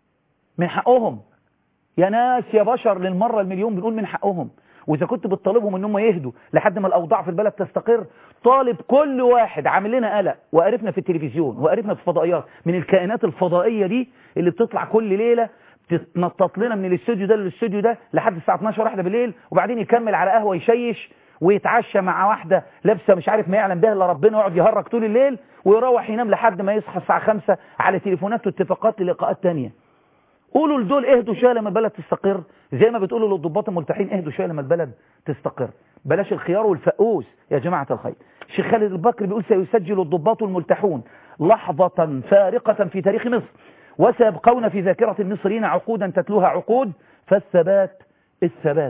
من حقهم يا ناس يا بشر، للمرة المليون بنقول من حقهم. وإذا كنت بتطالبهم إن هم يهدوا لحد ما الأوضاع في البلد تستقر، طالب كل واحد عامل لنا قلق وقرفنا في التلفزيون وقرفنا في الفضائيات من الكائنات الفضائية دي اللي بتطلع كل ليلة تتنطط لنا من الاستوديو ده للاستوديو ده لحد الساعة اتناشر واحدة بالليل، وبعدين يكمل على قهوة يشيش ويتعشى مع واحدة لابسة مش عارف ما يعلم بها الا ربنا، ويقعد يهرج طول الليل ويروح ينام لحد ما يصحى الساعة خمسة على تليفونات واتفاقات للقاءات تانية. قولوا لدول اهدوا شويه لما البلد تستقر، زي ما بتقولوا للضباط الملتحين اهدوا شويه لما البلد تستقر. بلاش الخيار والفقوس يا جماعة الخير. الشيخ خالد البكر بيقول سيسجل الضباط الملتحون لحظة فارقة في تاريخ مصر، وسيبقون في ذاكرة المصريين عقودا تتلوها عقود، فالثبات الثبات.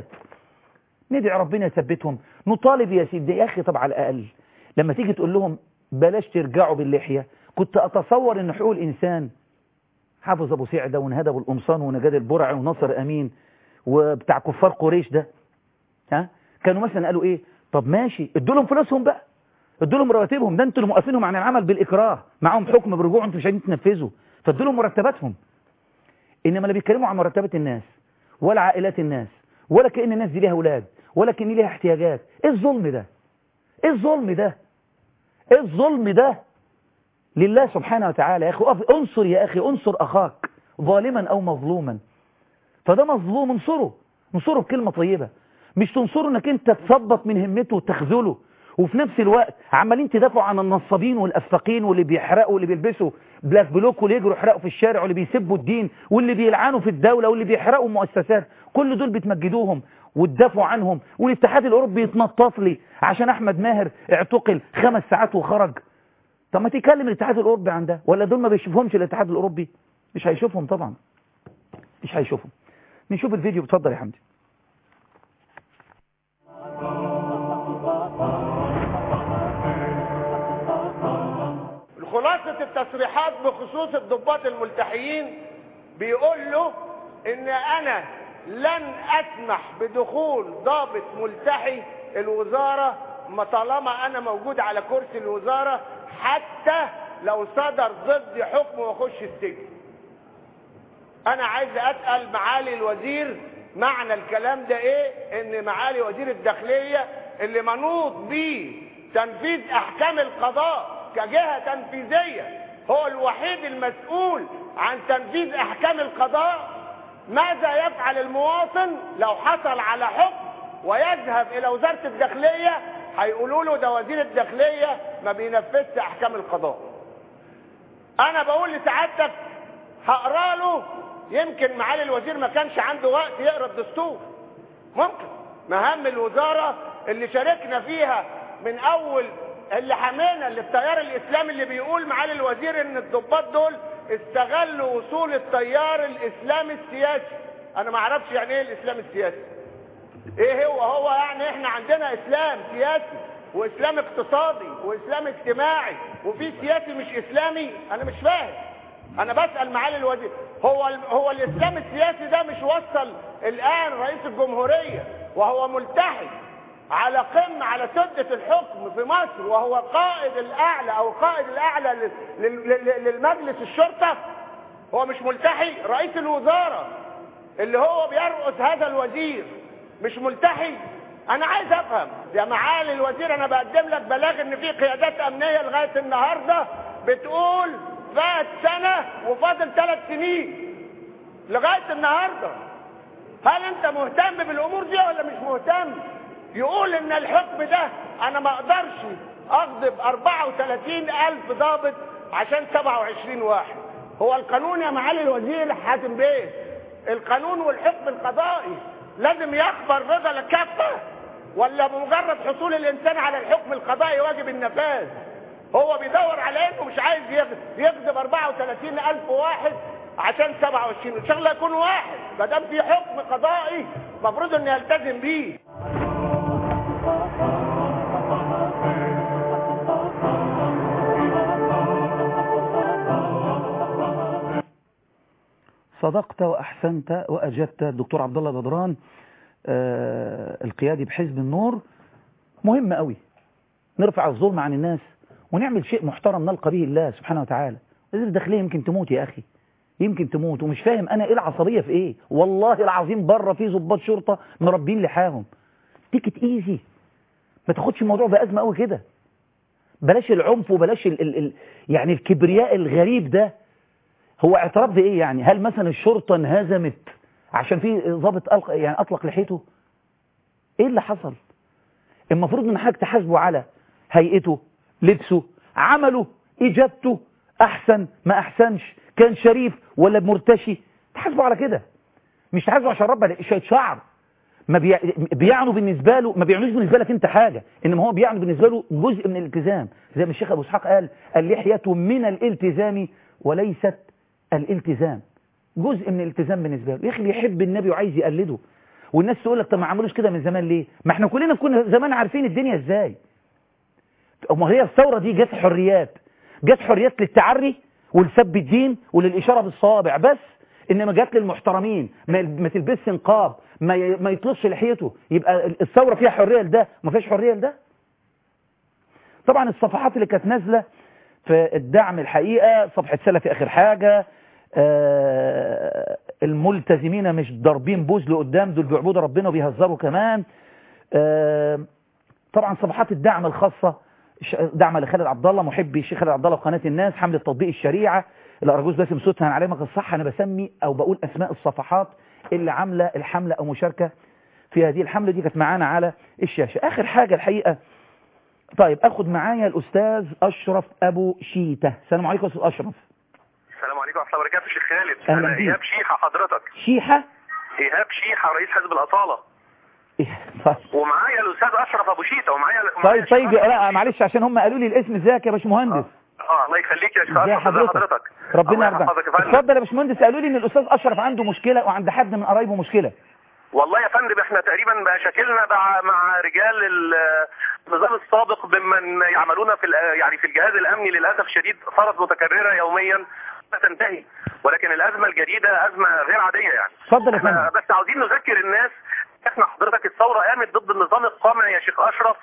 ندعي ربنا يثبتهم. نطالب يا سيدي يا أخي، طب على الأقل لما تيجي تقول لهم بلاش ترجعوا باللحية، كنت أتصور أن حقوق الإنسان حافظ أبو سعدة ونهدى أبو القمصان ونجاد البرعي ونصر أمين وبتاع كفار قريش ده، ها كانوا مثلا قالوا إيه؟ طب ماشي ادوا لهم فلوسهم بقى، ادوا لهم رواتبهم، ده انتوا اللي موقفينهم عن العمل بالإكراه، معاهم حكم برجوع انتوا مش عايزين تنفذوا، فادوا لهم مرتباتهم. إنما لا بيتكلموا عن مرتبات الناس ولا عائلات الناس، ولا كأن الناس دي ليها أولاد، ولا كأن ليها احتياجات. إيه الظلم ده؟ إيه الظلم ده؟ إيه الظلم ده؟ لله سبحانه وتعالى يا أخي، انصر يا أخي، انصر أخاك ظالما أو مظلوما. فده مظلوم انصره، انصره بكلمة طيبة، مش تنصره انك انت تثبط من همته وتخذله، وفي نفس الوقت عمالين تدافعوا عن النصابين والأفاقين واللي بيحرقوا واللي بيلبسوا بلاك بلوك واللي يجروا يحرقوا في الشارع واللي بيسبوا الدين واللي بيلعنوا في الدولة واللي بيحرقوا مؤسسات. كل دول بتمجدوهم وتدافعوا عنهم، والاتحاد الأوروبي يتنطط لي عشان أحمد ماهر اعتقل خمس ساعات وخرج. طب ما تكلم الاتحاد الأوروبي عن ده، ولا دول ما بيشوفهمش الاتحاد الأوروبي؟ مش هيشوفهم طبعا، مش هيشوفهم. نشوف الفيديو، بتفضل يا حمدي. خلاصة التصريحات بخصوص الضباط الملتحيين بيقول له ان انا لن اسمح بدخول ضابط ملتحي الوزارة ما طالما انا موجود على كرسي الوزارة، حتى لو صدر ضدي حكم واخش السجن. انا عايز اسأل معالي الوزير معنى الكلام ده ايه؟ ان معالي وزير الداخلية اللي منوط بيه تنفيذ احكام القضاء كجهة تنفيذية، هو الوحيد المسؤول عن تنفيذ احكام القضاء، ماذا يفعل المواطن لو حصل على حكم ويذهب الى وزارة الداخلية هيقولوا له ده وزير الداخلية ما بينفذش احكام القضاء؟ انا بقول لسعادتك هقرا له، يمكن معالي الوزير ما كانش عنده وقت يقرا الدستور، ممكن مهام الوزارة اللي شاركنا فيها من اول اللي حمينا اللي التيار الاسلامي اللي بيقول معالي الوزير ان الضباط دول استغلوا وصول التيار الاسلامي السياسي. انا ما اعرفش يعني ايه الاسلام السياسي، ايه هو هو يعني احنا عندنا اسلام سياسي واسلام اقتصادي واسلام اجتماعي وفي سياسي مش اسلامي؟ انا مش فاهم. انا بسأل معالي الوزير، هو هو الاسلام السياسي ده مش وصل الان رئيس الجمهورية وهو ملتحي على قمة على سدة الحكم في مصر وهو قائد الاعلى او قائد الاعلى للمجلس الشرطة، هو مش ملتحي؟ رئيس الوزارة اللي هو بيرأس هذا الوزير مش ملتحي؟ انا عايز افهم يا معالي الوزير، انا بقدم لك بلاغ ان في قيادات امنية لغاية النهاردة بتقول فات سنة وفاضل ثلاث سنين لغاية النهاردة. هل انت مهتم بالامور دي ولا مش مهتم؟ يقول ان الحكم ده انا ما اقدرش اغضب اربعة وثلاثين الف ضابط عشان سبعة وعشرين واحد. هو القانون يا معالي الوزير حاتم بيه، القانون والحكم القضائي لازم يخبر رضا الكافة، ولا بمجرد حصول الانسان على الحكم القضائي واجب النفاذ؟ هو بيدور على انه مش عايز يغضب اربعة وثلاثين الف واحد عشان سبعة وعشرين، ان شاء الله يكون واحد، ما دام في حكم قضائي المفروض انه يلتزم بيه. صدقت واحسنت واجبت الدكتور عبد الله بدران. آه القيادي بحزب النور مهم قوي، نرفع الظلم عن الناس ونعمل شيء محترم نلقى به الله سبحانه وتعالى. وزير الداخلية يمكن تموت يا أخي، يمكن تموت، ومش فاهم أنا إيه العصبية في إيه. والله العظيم بره في ضباط شرطة مربين لحاهم. تيكت إيزي، ما تاخدش الموضوع بأزمة قوي كده. بلاش العنف وبلاش ال ال ال يعني الكبرياء الغريب ده. هو اعتراف بإيه يعني؟ هل مثلا الشرطة انهزمت عشان في ضابط ألق يعني أطلق لحيته؟ إيه اللي حصل؟ المفروض إن حضرتك تحاسبه على هيئته، لبسه، عمله، إجابته، أحسن ما أحسنش، كان شريف ولا مرتشي، تحاسبه على كده. مش تحاسبه عشان ربنا شوية شعر. ما بي... بيعنوا بالنسبة له، ما بيعنوش بالنسبة لك أنت حاجة، إنما هو بيعنوا بالنسبة له جزء من الالتزام. زي ما الشيخ أبو إسحاق قال: اللحية من الالتزام وليست الالتزام. جزء من الالتزام بالنسبة له. يا أخي بيحب النبي وعايز يقلده، والناس تقول لك طب ما عملوش كده من زمان ليه؟ ما احنا كلنا كنا زمان عارفين الدنيا ازاي. وما هي الثورة دي جت حريات، جت حريات للتعري ولسب الدين وللإشارة بالصوابع بس، إنما جت للمحترمين ما, ما تلبسش نقاب، ما, ي... ما يطلقش لحيته. يبقى الثورة فيها حرية لده وما فيش حرية لده. طبعا الصفحات اللي كانت نازلة في الدعم الحقيقة، صفحة سلفي آخر حاجة، آه الملتزمين مش ضاربين بوز لقدام، دول بيعبدوا ربنا وبيهزروا كمان. آه طبعا صفحات الدعم الخاصة، دعم لخالد عبد الله، محبي الشيخ خالد عبد الله وقناة الناس، حملة تطبيق الشريعة، الأرجوز باسم صوتها على علمك الصح. أنا بسمي أو بقول أسماء الصفحات اللي عاملة الحملة أو مشاركة في هذه الحملة دي، كانت معانا على الشاشة. آخر حاجة الحقيقة، طيب أخد معايا الأستاذ أشرف أبو شيتة. السلام عليكم أستاذ أشرف. السلام عليكم ورحمة الله وبركاته شيخ خالد. أهلا أنا بيك. إيهاب شيحة حضرتك. شيحة؟ إيهاب شيحة رئيس حزب الأصالة. طيب. ومعايا الأستاذ أشرف أبو شيتة ومعايا طيب طيب لا معلش عشان هم قالوا لي الاسم. ازيك يا باشمهندس؟ اه الله يخليك يا شيخ أشرف. حضرتك. حضرتك ربنا يرضى. اتفضل يا باشمهندس. قالوا لي ان الأستاذ أشرف عنده مشكلة وعند حد من قرايبه مشكلة. والله يا فندم احنا تقريبا مشاكلنا مع مع رجال النظام السابق بمن يعملون في يعني في الجهاز الامني للاسف الشديد صارت متكرره يوميا لا تنتهي، ولكن الازمه الجديده ازمه غير عاديه يعني. اتفضل يا فندم. بس عاوزين نذكر الناس احنا حضرتك الثوره قامت ضد النظام القمعي يا شيخ اشرف،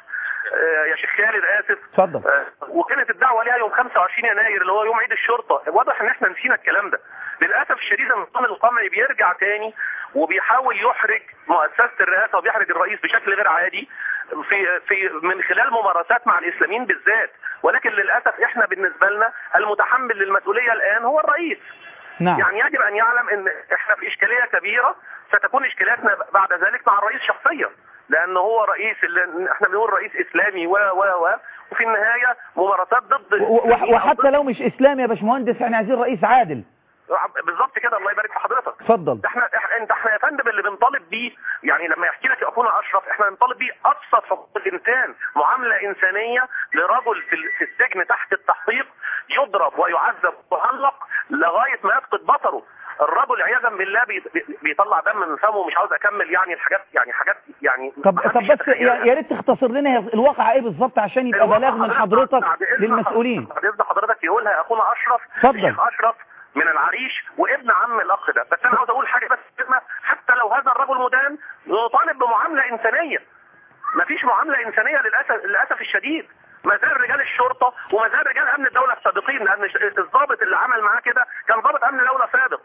يا شيخ خالد اسف. اتفضل. وكانت الدعوه ليها يوم خمسة وعشرين يناير اللي هو يوم عيد الشرطه. واضح ان احنا نسينا الكلام ده. للاسف الشديد النظام القمعي بيرجع تاني وبيحاول يحرج مؤسسه الرئاسه وبيحرج الرئيس بشكل غير عادي في في من خلال ممارسات مع الاسلاميين بالذات، ولكن للاسف احنا بالنسبه لنا المتحمل للمسؤوليه الان هو الرئيس. نعم. يعني يجب ان يعلم ان احنا في اشكاليه كبيره ستكون اشكالياتنا بعد ذلك مع الرئيس شخصيا، لان هو رئيس اللي احنا بنقول رئيس اسلامي و و و وفي النهايه ممارسات ضد وحتى لو مش اسلامي يا باشمهندس احنا عايزين رئيس عادل. بالظبط كده الله يبارك في حضرتك. اتفضل. احنا انت احنا يا فندم اللي بنطالب بيه يعني لما يحكي لك اخونا اشرف احنا بنطالب بيه ابسط حقوق الانسان، معامله انسانيه لرجل في في السجن تحت التحقيق يضرب ويعذب ويعلق لغايه ما يفقد بصره. الرجل عياذا بالله بيطلع دم من فمه ومش عاوز اكمل يعني الحاجات يعني حاجات يعني. طب طب بس يا ريت تختصر لنا الواقع ايه بالظبط عشان يبقى بلاغ من حضرتك للمسؤولين. بعد اذن حضرتك يقولها اخونا اشرف. اتفضل. اشرف من العريش وابن عم الاخ ده. بس انا عاوز اقول حاجه بس كلمه، حتى لو هذا الرجل مدان نطالب بمعامله انسانيه. مفيش معامله انسانيه للاسف للاسف الشديد. ما زال رجال الشرطه وما زال رجال امن الدوله السابقين، لان الضابط اللي عمل معاه كده كان ضابط امن دوله سابق.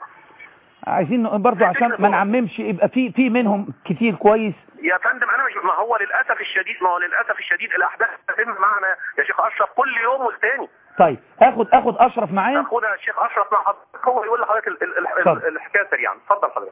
عايزين برضه عشان ما نعممش يبقى في في منهم كتير كويس. يا فندم انا مش ما هو للاسف الشديد ما هو للاسف الشديد الاحداث تتم معنا يا شيخ اشرف كل يوم والتاني. طيب اخد اخد اشرف معايا. اخد يا شيخ اشرف مع حضرتك هو يقول لحضرتك الحكايه سريعا. اتفضل حضرتك.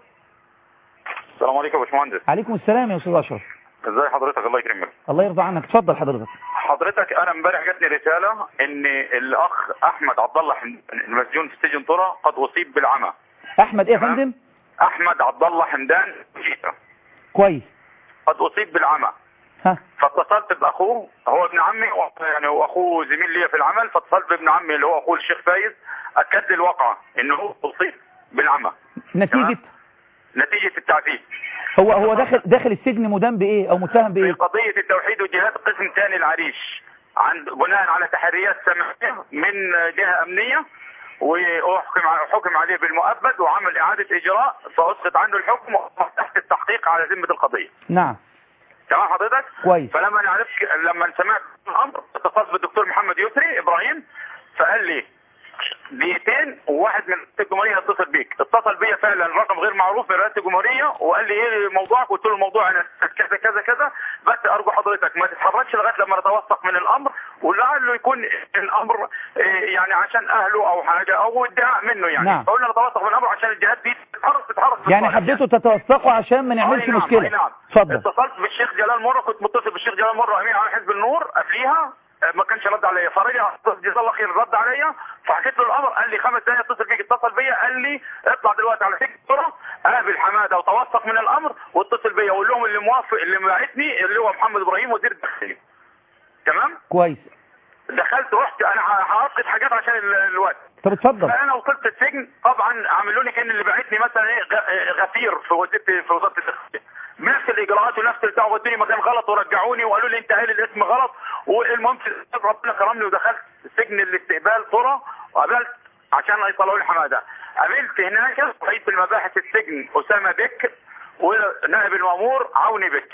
السلام عليكم يا باشمهندس. عليكم السلام يا استاذ اشرف. ازي حضرتك الله يكرمك. الله يرضى عنك. اتفضل حضرتك. حضرتك انا امبارح جاتني رساله ان الاخ احمد عبد الله المسجون في سجن طرة قد اصيب بالعمى. احمد ايه يا فندم؟ احمد عبد الله حمدان شيتا. كويس. قد اصيب بالعمى. ها. فاتصلت باخوه هو ابن عمي يعني واخوه زميل لي في العمل، فاتصلت بابن عمي اللي هو اخوه الشيخ فايز اكد لي الواقعه انه هو اصيب بالعمى. نتيجه نتيجه التعذيب. هو هو داخل داخل السجن مدان بايه او متهم بايه؟ في قضيه التوحيد والجهاد قسم ثاني العريش عند بناء على تحريات سمعيه من جهه امنيه وحكم حكم عليه بالمؤبد وعمل اعاده اجراء فاسقط عنه الحكم تحت التحقيق على ذمه القضيه. نعم تمام حضرتك؟ كويس. فلما نعرف لما سمعت الامر اتصلت بالدكتور محمد يسري ابراهيم فقال لي دقيقتين وواحد من رئاسه الجمهوريه اتصل بيك، اتصل بيا فعلا رقم غير معروف من رئاسه الجمهوريه وقال لي ايه موضوعك؟ قلت له الموضوع انا كذا كذا كذا، بس ارجو حضرتك ما تتحركش لغايه لما نتوثق من الامر ولعله يكون الامر يعني عشان اهله او حاجه او ادعاء منه يعني. نعم. فقلنا نتوثق من الامر عشان الجهات دي تتحرك تتحرك يعني حبيتوا تتوثقوا عشان ما نعملش نعم. مشكله. نعم. اتفضل. اتصلت بالشيخ جلال مره، كنت متصل بالشيخ جلال مره امين على حزب النور قبليها ما كانش رد عليا، فرجع جزاه الله خير رد عليا فحكيت له الامر قال لي خمس دقايق اتصل بيك، اتصل بيا قال لي اطلع دلوقتي على سجن الثوره قابل حماده وتوثق من الامر واتصل بيا وقول لهم اللي موافق اللي باعتني اللي هو محمد ابراهيم وزير الداخليه. تمام؟ كويس. دخلت رحت انا هفقد حاجات عشان الوقت. طب اتفضل. فانا وصلت السجن طبعا عملوا لي كان اللي باعتني مثلا ايه غفير في وزاره في وزاره الداخليه. نفس الاجراءات ونفس البتاع ودوني مكان غلط ورجعوني وقالوا لي انت قايل الاسم غلط والمهم ربنا كرمني ودخلت سجن الاستقبال طرة وقابلت عشان يطلعوا لي حماده. قابلت هناك رئيس المباحث السجن اسامه بك ونائب المامور عوني بك.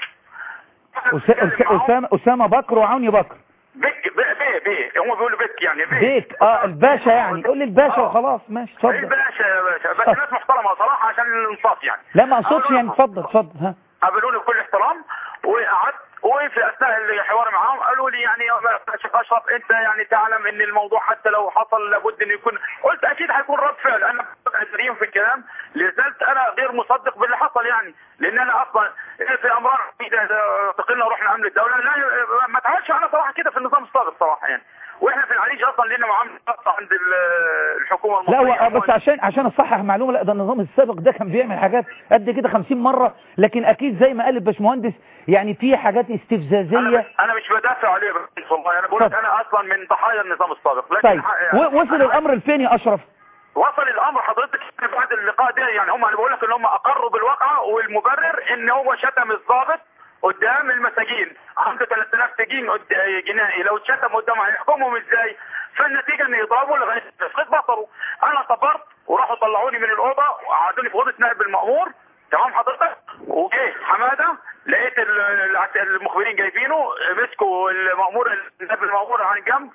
اسامه اسامه بكر وعوني بكر. بك بيه بيه هم بيقولوا بك يعني بيه بيك اه الباشا يعني قول لي الباشا وخلاص ماشي اتفضل. الباشا يا باشا بس ناس محترمه صراحه عشان الانصاف يعني. لا ما اقصدش يعني اتفضل اتفضل ها. قابلوني بكل احترام وقعدت وفي اثناء الحوار معاهم قالوا لي يعني يا شيخ اشرف انت يعني تعلم ان الموضوع حتى لو حصل لابد انه يكون، قلت اكيد هيكون رد فعل، انا ادريهم في الكلام لازلت انا غير مصدق باللي حصل يعني لان انا اصلا في امرار تقلنا ورحنا امن الدوله لا ما تعملش انا صراحه كده في النظام السابق صراحه يعني، واحنا في العريش اصلا لنا معامله عند الحكومه المصريه. لا بس عشان عشان اصحح معلومه، لا ده النظام السابق ده كان بيعمل حاجات قد كده خمسين مره، لكن اكيد زي ما قال الباشمهندس يعني في حاجات استفزازيه. انا مش, أنا مش بدافع عليه بس والله انا بقول لك انا اصلا من ضحايا النظام السابق. لكن طيب وصل الامر لفين يا اشرف؟ وصل الامر حضرتك بعد اللقاء ده يعني هم انا بقول لك ان هم اقروا بالواقعه والمبرر ان هو شتم الضابط قدام المساجين، عنده ثلاثة آلاف سجين جنائي لو اتشتم قدامهم هيحكمهم ازاي؟ فالنتيجه ان يضربوا لغايه تفقد بصره. انا صبرت وراحوا طلعوني من الاوضه وقعدوني في اوضه نائب المامور. تمام حضرتك؟ وجه حماده لقيت المخبرين جايبينه مسكوا المامور نائب المامور عن جنب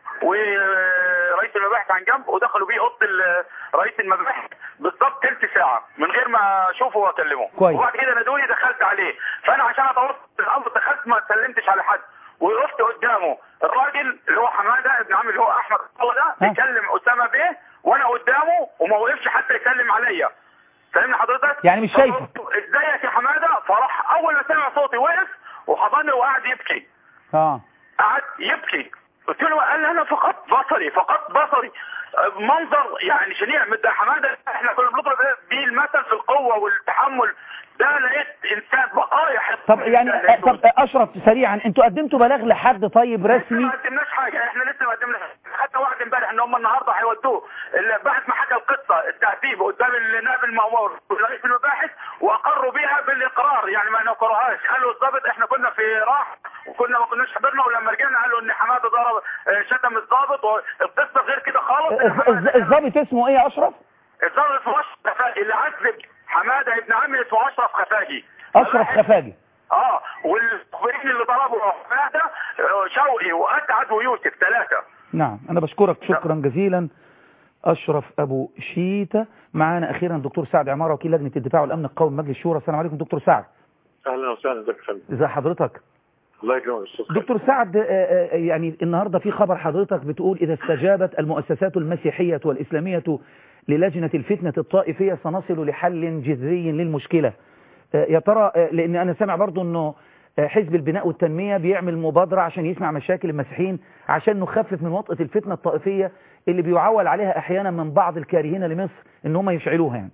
ورئيس المباحث عن جنب ودخلوا بيه اوضه رئيس المباحث بالضبط ثلث ساعه من غير ما اشوفه واكلمه. وبعد كده نادوني دخلت عليه، فانا عشان اتوصل الامر دخلت ما سلمتش على حد وقفت قدامه الراجل اللي هو حماده ابن عمي اللي هو احمد الله ده بيكلم اسامه بيه وانا قدامه وما وقفش حتى يسلم عليا. فاهمني حضرتك؟ يعني مش شايفه. ازيك يا حماده؟ فراح اول ما سمع صوتي وقف وحضني وقعد يبكي. اه قعد يبكي. قلت له قال لي انا فقدت بصري فقدت بصري منظر يعني شنيع. مدى حماده احنا كنا بنضرب بيه المثل في القوه والتحمل، ده لقيت انسان بقايا. طب يعني طب اشرف سريعا انتوا قدمتوا بلاغ لحد طيب رسمي؟ ما قدمناش حاجه، احنا لسه ما قدمناش حتى وعد امبارح ان هم النهارده هيودوه بعد ما حكى القصه التعذيب قدام النائب المامور ورئيس المباحث واقروا بيها بالاقرار يعني ما نقرهاش. قالوا الضابط احنا كنا في راح وكنا ما كناش حضرنا ولما رجعنا قالوا ان حماده ضرب شتم الضابط والقصه غير كده خالص. الضابط اسمه ايه يا اشرف؟ الضابط اسمه اشرف خفاجي اللي عذب حماده ابن عمي اسمه اشرف خفاجي. اشرف خفاجي اه والمخبرين اللي ضربوا حماده شوقي واسعد ويوسف ثلاثه. نعم انا بشكرك شكرا جزيلا اشرف ابو شيته. معانا اخيرا دكتور سعد عماره وكيل لجنه الدفاع والامن القومي مجلس الشورى. السلام عليكم دكتور سعد. اهلا وسهلا بك فندم. ازي حضرتك؟ الله يكرمك استاذ دكتور سعد. يعني النهارده في خبر حضرتك بتقول اذا استجابت المؤسسات المسيحيه والاسلاميه للجنه الفتنه الطائفيه سنصل لحل جذري للمشكله. يا ترى لان انا سامع برضو انه حزب البناء والتنميه بيعمل مبادره عشان يسمع مشاكل المسيحيين عشان نخفف من وطأة الفتنه الطائفيه اللي بيعول عليها احيانا من بعض الكارهين لمصر ان هم يفعلوها يعني.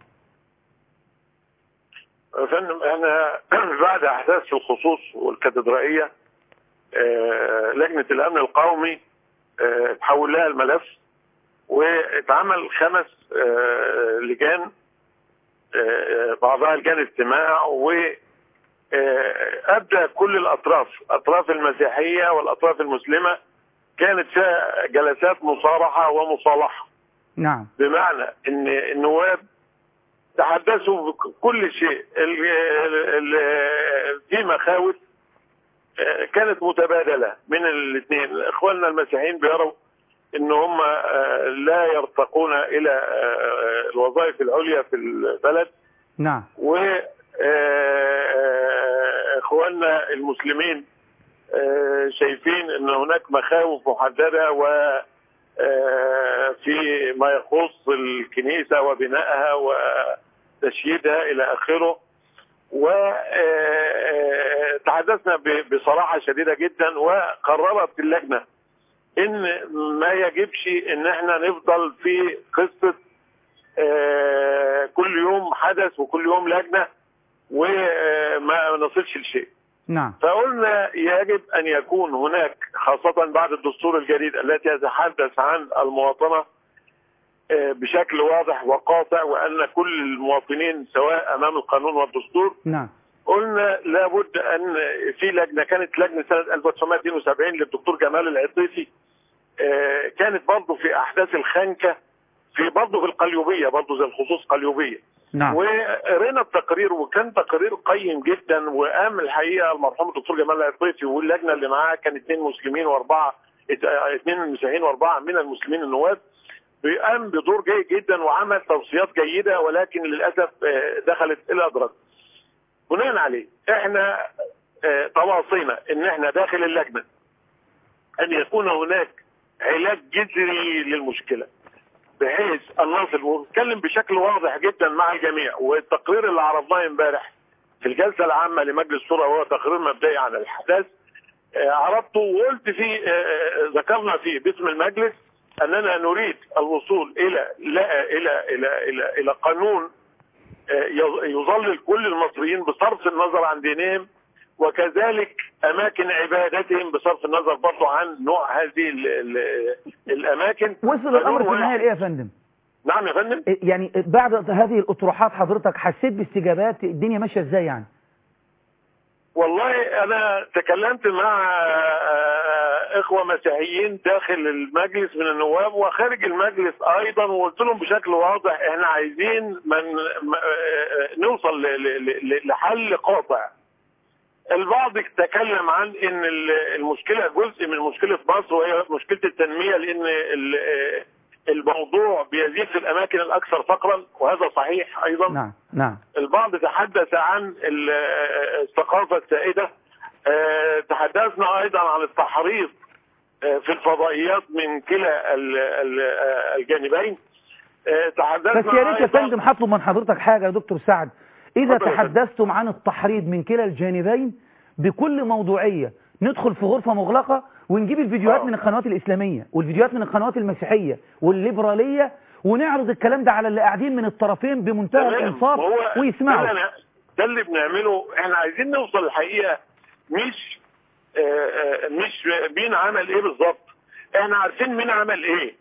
فندم انا بعد احداث الخصوص والكاتدرائيه لجنه الامن القومي تحول لها الملف واتعمل خمس لجان بعضها لجان اجتماع وابدى كل الاطراف اطراف المسيحيه والاطراف المسلمه كانت فيها جلسات مصارحه ومصالحه نعم. بمعنى ان النواب تحدثوا بكل شيء. في مخاوف كانت متبادلة من الاثنين. اخواننا المسيحيين بيروا ان هم لا يرتقون الى الوظائف العليا في البلد. نعم. واخواننا المسلمين شايفين ان هناك مخاوف محددة و في ما يخص الكنيسة وبنائها وتشييدها الى اخره. وتحدثنا بصراحة شديدة جدا، وقررت اللجنة ان ما يجبش ان احنا نفضل في قصة كل يوم حدث وكل يوم لجنة وما نصلش لشيء. نعم. فقلنا يجب ان يكون هناك، خاصة بعد الدستور الجديد التي يتحدث عن المواطنة بشكل واضح وقاطع، وان كل المواطنين سواء امام القانون والدستور. نعم. قلنا لابد ان في لجنه، كانت لجنه سنه ألف وتسعمائة واثنين وسبعين للدكتور جمال العطيفي، كانت برضه في احداث الخنكه، في برضه في القليوبيه، برضه زي الخصوص قليوبيه. نعم. وقرينا التقرير وكان تقرير قيم جدا، وقام الحقيقه المرحوم الدكتور جمال العطيفي واللجنه اللي معاه كان اثنين مسلمين واربعه اثنين مسيحيين واربعه من المسلمين النواب، قام بدور جيد جدا وعمل توصيات جيده، ولكن للاسف دخلت الى ادراج. بناء عليه احنا تواصينا ان احنا داخل اللجنه ان يكون هناك علاج جذري للمشكله، بحيث ان نصل ونتكلم بشكل واضح جدا مع الجميع. والتقرير اللي عرضناه امبارح في الجلسه العامه لمجلس الشورى وهو تقرير مبدئي عن الاحداث، عرضته وقلت فيه، ذكرنا فيه باسم المجلس اننا نريد الوصول الى الى الى الى الى, إلى قانون يظلل كل المصريين بصرف النظر عن دينهم، وكذلك اماكن عبادتهم بصرف النظر برضه عن نوع هذه ال ال الاماكن. وصل الامر في النهايه لايه يا فندم؟ نعم يا فندم. يعني بعد هذه الاطروحات حضرتك حسيت باستجابات؟ الدنيا ماشيه ازاي يعني؟ والله انا تكلمت مع اخوه مسيحيين داخل المجلس من النواب وخارج المجلس ايضا، وقلت لهم بشكل واضح احنا عايزين من نوصل لحل قاطع. البعض تكلم عن ان المشكله جزء من مشكله مصر وهي مشكله التنميه، لان الموضوع بيزيد في الاماكن الاكثر فقرا، وهذا صحيح ايضا. نعم نعم. البعض تحدث عن الثقافه السائده، تحدثنا ايضا عن التحريض في الفضائيات من كلا الجانبين. تحدثنا بس يا ريت يا فندم هطلب من حضرتك حاجه يا دكتور سعد، اذا تحدثتم عن التحريض من كلا الجانبين بكل موضوعيه ندخل في غرفه مغلقه ونجيب الفيديوهات أوه. من القنوات الاسلاميه والفيديوهات من القنوات المسيحيه والليبراليه، ونعرض الكلام ده على اللي قاعدين من الطرفين بمنتهى الانصاف ويسمعوا. ده اللي بنعمله. احنا عايزين نوصل الحقيقه، مش آآ آآ مش مين عمل ايه بالظبط، احنا عارفين مين عمل ايه،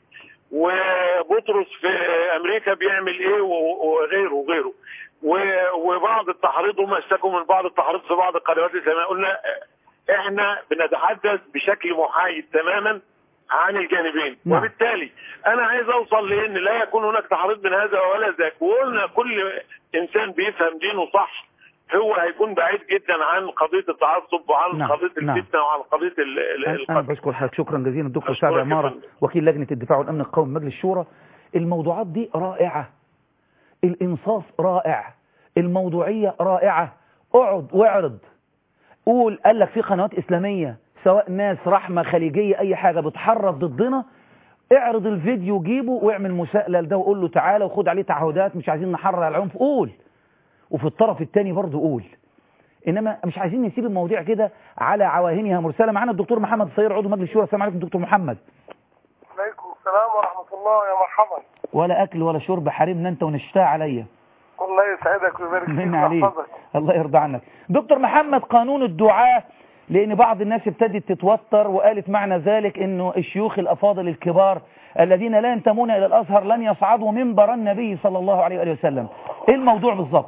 وبطرس في امريكا بيعمل ايه وغيره وغيره، وبعض التحريض هم اشتكوا من بعض التحريض في بعض القنوات الاسلاميه. قلنا احنا بنتحدث بشكل محايد تماما عن الجانبين. نعم. وبالتالي انا عايز اوصل لان لا يكون هناك تحريض من هذا ولا ذاك، وقلنا كل انسان بيفهم دينه صح هو هيكون بعيد جدا عن قضيه التعصب وعن نعم. قضيه الفتنه. نعم. وعن قضيه القتل. انا بشكر حضرتك شكرا جزيلا الدكتور سعد عماره وكيل لجنه الدفاع والامن القومي مجلس الشورى. الموضوعات دي رائعه، الانصاف رائع، الموضوعيه رائعه. اقعد واعرض، قول قال لك في قنوات اسلاميه سواء ناس رحمه خليجيه اي حاجه بتحرض ضدنا، اعرض الفيديو جيبه واعمل مساءله لده وقول له تعالى وخد عليه تعهدات، مش عايزين نحرر على العنف، قول. وفي الطرف الثاني برضه قول. انما مش عايزين نسيب المواضيع كده على عواهنها مرسله. معانا الدكتور محمد الصير عضو مجلس الشورى. السلام عليكم دكتور محمد. وعليكم السلام ورحمه الله. يا مرحبا. ولا اكل ولا شرب، حارمنا انت ونشتاع عليا. الله يسعدك ويبارك فيك ويحفظك. الله يرضى عنك. دكتور محمد، قانون الدعاة، لان بعض الناس ابتدت تتوتر وقالت معنى ذلك انه الشيوخ الافاضل الكبار الذين لا ينتمون الى الازهر لن يصعدوا منبر النبي صلى الله عليه واله وسلم. ايه الموضوع بالظبط؟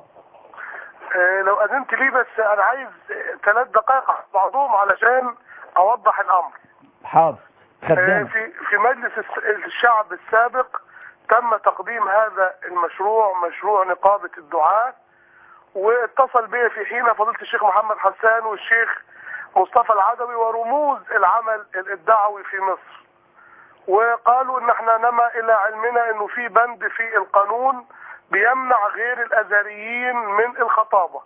اه لو اذنت لي بس انا عايز ثلاث دقائق على بعضهم علشان اوضح الامر. حاضر. اه في في مجلس الشعب السابق تم تقديم هذا المشروع، مشروع نقابة الدعاة، واتصل بي في حين فضيلة الشيخ محمد حسان والشيخ مصطفى العدوي ورموز العمل الدعوي في مصر، وقالوا ان احنا نما الى علمنا انه في بند في القانون بيمنع غير الازهريين من الخطابة.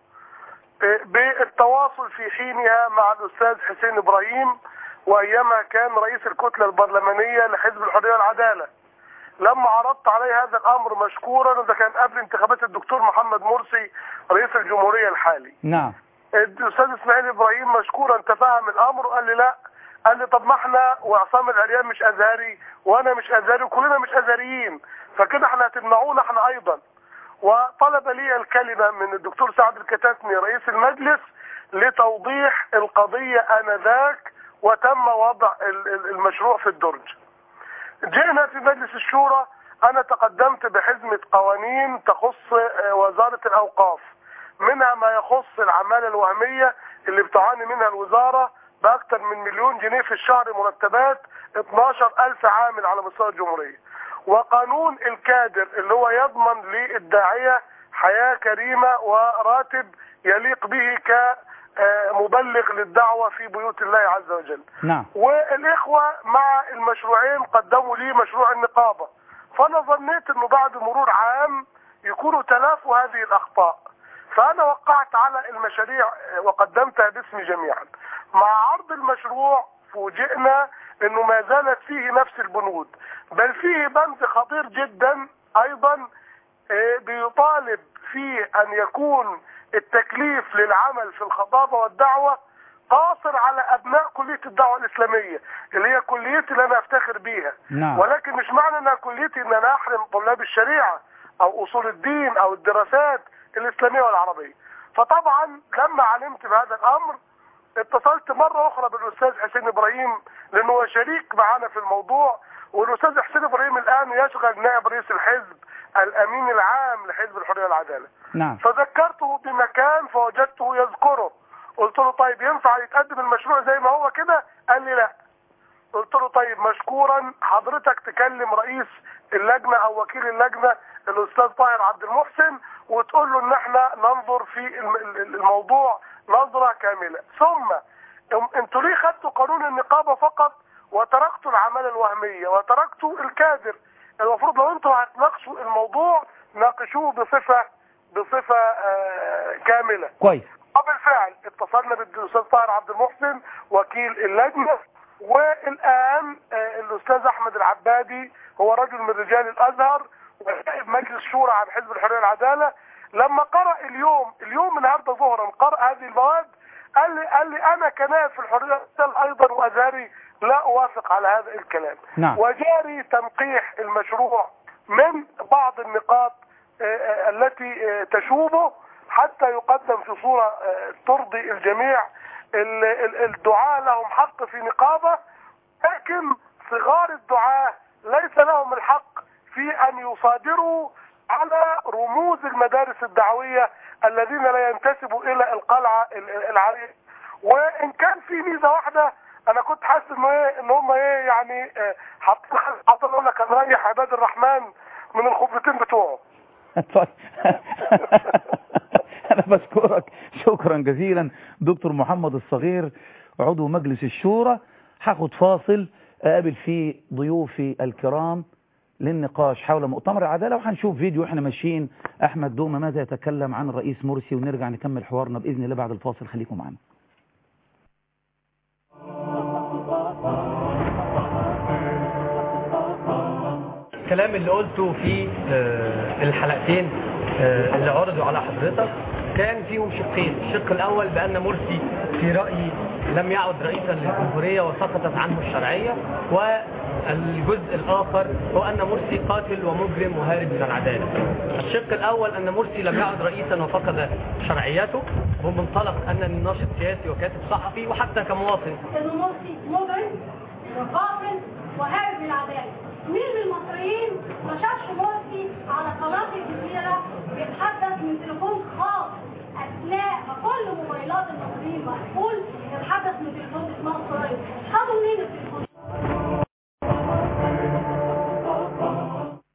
بالتواصل في حينها مع الاستاذ حسين ابراهيم، وايامها كان رئيس الكتلة البرلمانية لحزب الحرية والعدالة، لما عرضت عليه هذا الامر مشكورا، وده كان قبل انتخابات الدكتور محمد مرسي رئيس الجمهورية الحالي. نعم. الاستاذ اسماعيل ابراهيم مشكورا تفهم الامر وقال لي لا، قال لي طب ما احنا وعصام العريان مش ازهري وانا مش ازهري وكلنا مش ازهريين، فكده احنا هتمنعونا احنا ايضا. وطلب لي الكلمة من الدكتور سعد الكتاتني رئيس المجلس لتوضيح القضية آنذاك، وتم وضع المشروع في الدرج. جئنا في مجلس الشورى، انا تقدمت بحزمة قوانين تخص وزارة الاوقاف، منها ما يخص العمالة الوهمية اللي بتعاني منها الوزارة باكثر من مليون جنيه في الشهر مرتبات اتناشر ألف عامل على مستوى الجمهورية، وقانون الكادر اللي هو يضمن للداعية حياة كريمة وراتب يليق به كمبلغ للدعوة في بيوت الله عز وجل. نعم. والإخوة مع المشروعين قدموا لي مشروع النقابة، فأنا ظنيت أنه بعد مرور عام يكونوا تلافوا هذه الأخطاء، فأنا وقعت على المشاريع وقدمتها باسمي جميعا. مع عرض المشروع فوجئنا أنه ما زالت فيه نفس البنود، بل فيه بند خطير جدا أيضا بيطالب فيه أن يكون التكليف للعمل في الخطابة والدعوة قاصر على أبناء كلية الدعوة الإسلامية اللي هي كليتي اللي أنا أفتخر بيها. نعم. ولكن مش معنى أنها كليتي أن أنا أحرم طلاب الشريعة أو أصول الدين أو الدراسات الإسلامية والعربية. فطبعا لما علمت بهذا الأمر اتصلت مرة أخرى بالأستاذ حسين إبراهيم لأنه هو شريك معنا في الموضوع، والأستاذ حسين إبراهيم الآن يشغل نائب رئيس الحزب الأمين العام لحزب الحرية والعدالة. نعم. فذكرته بمكان فوجدته يذكره، قلت له طيب ينفع يتقدم المشروع زي ما هو كده؟ قال لي لا. قلت له طيب مشكورا حضرتك تكلم رئيس اللجنة أو وكيل اللجنة الأستاذ طاهر عبد المحسن وتقول له إن احنا ننظر في الموضوع نظرة كاملة. ثم انتوا ليه خدتوا قانون النقابة فقط وتركتوا العمالة الوهمية وتركتوا الكادر؟ المفروض لو انتوا هتناقشوا الموضوع ناقشوه بصفة بصفة آه كاملة. كويس. وبالفعل اتصلنا بالاستاذ طاهر عبد المحسن وكيل اللجنة، والآن آه الأستاذ أحمد العبادي هو رجل من رجال الأزهر ونائب مجلس شورى عن حزب الحرية والعدالة، لما قرأ اليوم اليوم النهارده ظهرا قرأ هذه المواد قال لي قال لي أنا كنائب في الحرية والعدالة أيضا وأزهري لا أوافق على هذا الكلام. نعم. وجاري تنقيح المشروع من بعض النقاط آه التي آه تشوبه حتى يقدم في صورة آه ترضي الجميع. الدعاة لهم حق في نقابة، لكن صغار الدعاة ليس لهم الحق في أن يصادروا على رموز المدارس الدعوية الذين لا ينتسبوا إلى القلعة العريقة. وإن كان في ميزة واحدة أنا كنت حاسس إن إيه إن هم إيه يعني حاطين أقول لك هنريح عباد الرحمن من الخبرتين بتوعه. أنا بشكرك شكرا جزيلا دكتور محمد الصغير عضو مجلس الشورى. هاخد فاصل أقابل فيه ضيوفي الكرام للنقاش حول مؤتمر العدالة، وهنشوف فيديو احنا ماشيين أحمد دومة ماذا يتكلم عن الرئيس مرسي، ونرجع نكمل حوارنا بإذن الله بعد الفاصل. خليكم معنا. الكلام اللي قلته في الحلقتين اللي عرضوا على حضرتك كان فيهم شقين. الشق الأول بأن مرسي في رأيي لم يعد رئيسا للجمهورية وسقطت عنه الشرعية، والجزء الآخر هو أن مرسي قاتل ومجرم وهارب من العدالة. الشق الأول أن مرسي لم يعد رئيسا وفقد شرعيته بمنطلق أنني ناشط سياسي وكاتب صحفي وحتى كمواطن. أن مرسي مجرم وقاتل وهارب من العدالة. مين من المصريين ما شافش مرسي على قناة الجزيرة بيتحدث من تليفون خاص أثناء ما كل موبايلات المصريين مقفول يتحدث من تليفون اسمه الصرايب؟ خدوا منين التليفون؟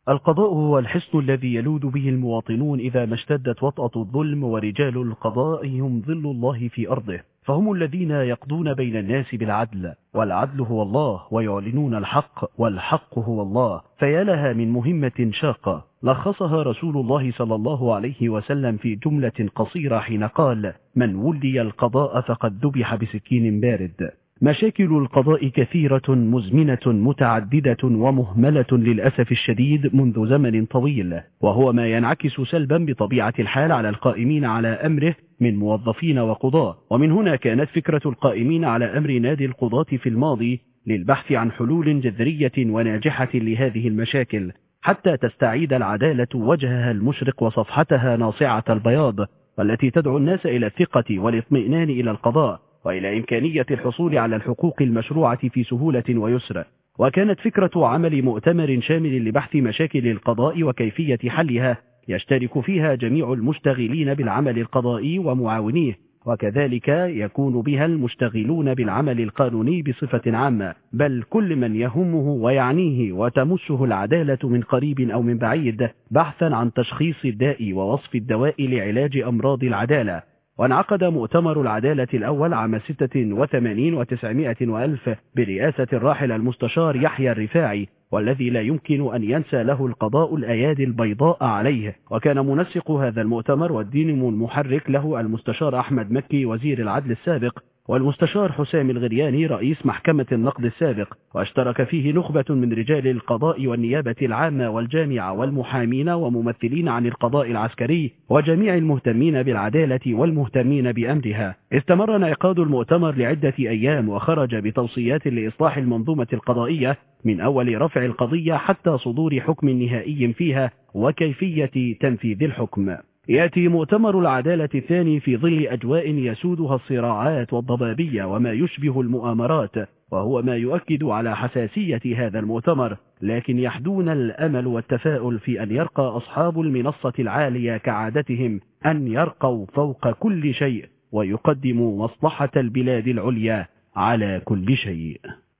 القضاء هو الحصن الذي يلوذ به المواطنون إذا ما اشتدت وطأة الظلم، ورجال القضاء هم ظل الله في أرضه، فهم الذين يقضون بين الناس بالعدل، والعدل هو الله، ويعلنون الحق، والحق هو الله. فيا لها من مهمة شاقة لخصها رسول الله صلى الله عليه وسلم في جملة قصيرة حين قال: من ولي القضاء فقد ذبح بسكين بارد. مشاكل القضاء كثيرة مزمنة متعددة ومهملة للأسف الشديد منذ زمن طويل، وهو ما ينعكس سلبا بطبيعة الحال على القائمين على أمره من موظفين وقضاة. ومن هنا كانت فكرة القائمين على أمر نادي القضاة في الماضي للبحث عن حلول جذرية وناجحة لهذه المشاكل، حتى تستعيد العدالة وجهها المشرق وصفحتها ناصعة البياض، والتي تدعو الناس إلى الثقة والاطمئنان إلى القضاء، وإلى إمكانية الحصول على الحقوق المشروعة في سهولة ويسر. وكانت فكرة عمل مؤتمر شامل لبحث مشاكل القضاء وكيفية حلها يشترك فيها جميع المشتغلين بالعمل القضائي ومعاونيه، وكذلك يكون بها المشتغلون بالعمل القانوني بصفة عامة، بل كل من يهمه ويعنيه وتمسه العدالة من قريب أو من بعيد، بحثا عن تشخيص الداء ووصف الدواء لعلاج أمراض العدالة. وانعقد مؤتمر العدالة الأول عام ستة وثمانين وتسعمائة وألف برئاسة الراحل المستشار يحيى الرفاعي، والذي لا يمكن أن ينسى له القضاء الأيادي البيضاء عليه. وكان منسق هذا المؤتمر والدينم المحرك له المستشار أحمد مكي وزير العدل السابق، والمستشار حسام الغرياني رئيس محكمة النقد السابق، واشترك فيه نخبة من رجال القضاء والنيابة العامة والجامعة والمحامين وممثلين عن القضاء العسكري وجميع المهتمين بالعدالة والمهتمين بأمرها. استمر انعقاد المؤتمر لعدة أيام، وخرج بتوصيات لإصلاح المنظومة القضائية من أول رفع القضية حتى صدور حكم نهائي فيها وكيفية تنفيذ الحكم. يأتي مؤتمر العدالة الثاني في ظل أجواء يسودها الصراعات والضبابية وما يشبه المؤامرات، وهو ما يؤكد على حساسية هذا المؤتمر، لكن يحدون الأمل والتفاؤل في أن يرقى أصحاب المنصة العالية كعادتهم أن يرقوا فوق كل شيء ويقدموا مصلحة البلاد العليا على كل شيء.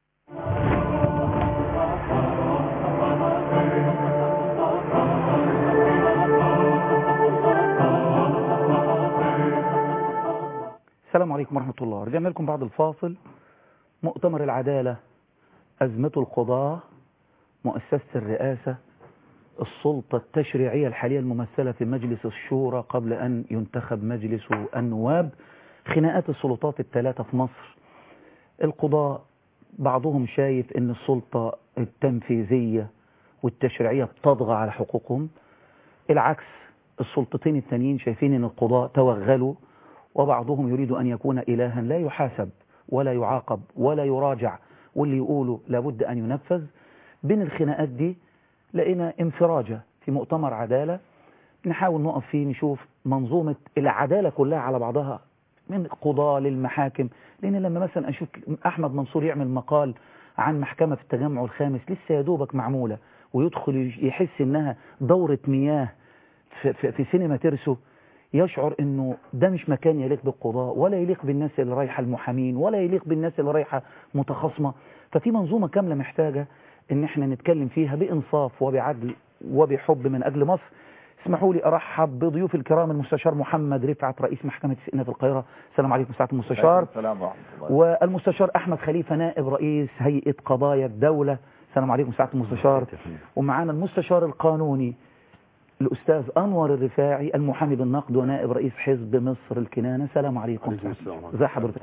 السلام عليكم ورحمة الله. رجعنا لكم بعد الفاصل. مؤتمر العدالة، أزمة القضاة، مؤسسة الرئاسة، السلطة التشريعية الحالية الممثلة في مجلس الشورى قبل أن ينتخب مجلس النواب، خناقات السلطات الثلاثة في مصر. القضاة بعضهم شايف أن السلطة التنفيذية والتشريعية بتضغى على حقوقهم، العكس السلطتين التانيين شايفين أن القضاة توغلوا، وبعضهم يريد أن يكون إلها لا يحاسب ولا يعاقب ولا يراجع، واللي يقوله لابد أن ينفذ. بين الخناقات دي لقينا انفراجة في مؤتمر عدالة نحاول نقف فيه نشوف منظومة العدالة كلها على بعضها، من قضاة للمحاكم. لأن لما مثلا أشوف أحمد منصور يعمل مقال عن محكمة في التجمع الخامس لسه يدوبك معمولة، ويدخل يحس إنها دورة مياه في, في, في سينما ترسو، يشعر انه ده مش مكان يليق بالقضاء ولا يليق بالناس اللي رايحه المحامين ولا يليق بالناس اللي رايحه متخاصمه. ففي منظومه كامله محتاجه ان احنا نتكلم فيها بانصاف وبعدل وبحب من اجل مصر. اسمحوا لي ارحب بضيوف الكرام المستشار محمد رفعت رئيس محكمه السئنه في القاهره. السلام عليكم سعاده المستشار. السلام ورحمه الله. والمستشار احمد خليفه نائب رئيس هيئه قضايا الدوله. السلام عليكم سعاده المستشار. ومعانا المستشار القانوني الأستاذ أنور الرفاعي المحامي بالنقد ونائب رئيس حزب مصر الكنانة. السلام عليكم. ازي حضرتك؟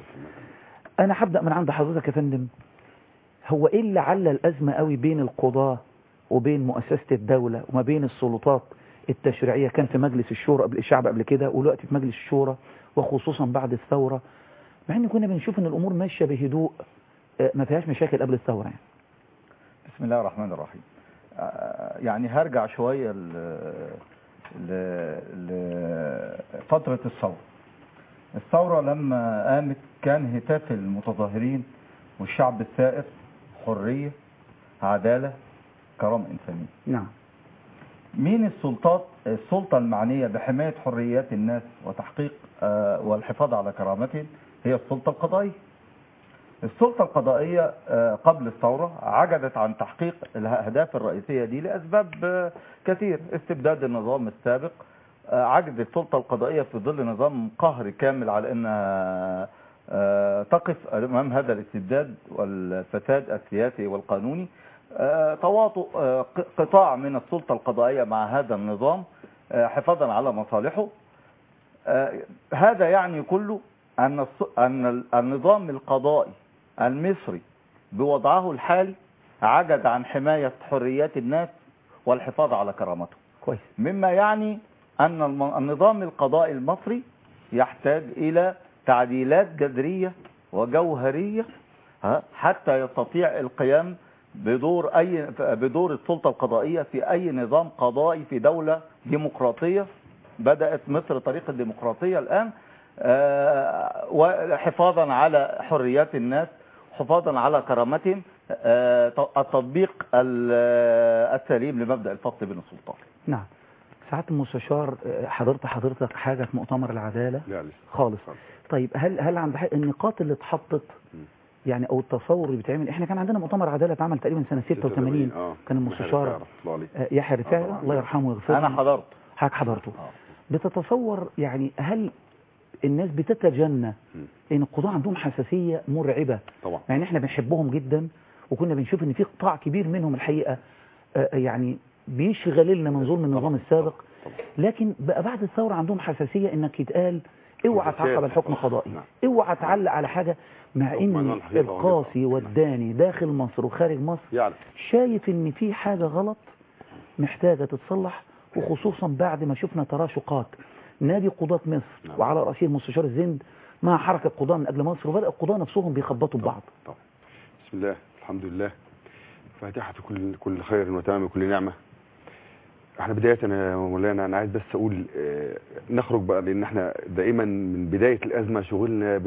أنا هبدأ من عند حضرتك يا فندم. هو إيه اللي علّى الأزمة قوي بين القضاة وبين مؤسسة الدولة وما بين السلطات التشريعية؟ كان في مجلس الشورى قبل الشعب قبل كده، ودلوقتي في مجلس الشورى وخصوصا بعد الثورة، مع إن كنا بنشوف إن الأمور ماشية بهدوء ما فيهاش مشاكل قبل الثورة يعني. بسم الله الرحمن الرحيم. يعني هرجع شوية لفترة الثورة. الثورة لما قامت كان هتاف المتظاهرين والشعب الثائر حرية، عدالة، كرامة إنسانية. نعم. مين السلطات السلطة المعنية بحماية حريات الناس وتحقيق والحفاظ على كرامتهم؟ هي السلطة القضائية. السلطة القضائية قبل الثورة عجزت عن تحقيق الأهداف الرئيسية دي لأسباب كثير. استبداد النظام السابق، عجز السلطة القضائية في ظل نظام قهري كامل على أنها تقف أمام هذا الاستبداد والفساد السياسي والقانوني. تواطؤ قطاع من السلطة القضائية مع هذا النظام حفاظا على مصالحه. هذا يعني كله أن أن النظام القضائي المصري بوضعه الحالي عجز عن حماية حريات الناس والحفاظ على كرامته. كويس. مما يعني أن النظام القضائي المصري يحتاج إلى تعديلات جذرية وجوهرية حتى يستطيع القيام بدور أي بدور السلطة القضائية في أي نظام قضائي في دولة ديمقراطية. بدأت مصر طريق الديمقراطية الآن، وحفاظا على حريات الناس، حفاظا على كرامتهم، التطبيق السليم لمبدأ الفصل بين السلطات. نعم. ساعات المستشار حضرت حضرتك حاجة في مؤتمر العدالة؟ لا خالص. طيب هل هل عند حق النقاط اللي اتحطت يعني او التصور اللي بيتعمل؟ احنا كان عندنا مؤتمر عدالة اتعمل تقريبا سنة ستة وثمانين. آه. كان المستشار يحيى رفاعي الله يرحمه ويغفر انا حضرت. حضرتك حضرته. بتتصور يعني هل الناس بتتجنى لان القضاة عندهم حساسية مرعبة طبعا، يعني احنا بنحبهم جدا وكنا بنشوف ان في قطاع كبير منهم الحقيقة يعني بيشغل لنا من ظلم النظام السابق، لكن بقى بعد الثورة عندهم حساسية انك يتقال اوعى تعقب الحكم القضائي، اوعى تعلق على حاجة، مع ان القاصي والداني داخل مصر وخارج مصر شايف ان في حاجة غلط محتاجة تتصلح، وخصوصا بعد ما شفنا تراشقات نادي قضاة مصر وعلى رأسه المستشار الزند مع حركة قضاة من أجل مصر، وبدأ القضاة نفسهم بيخبطوا ببعض. طبعا. بسم الله الحمد لله فاتحة كل كل خير وتمام وكل نعمة. احنا بداية يا مولانا انا عايز بس اقول اه نخرج بقى، لان احنا دائما من بداية الازمة شغلنا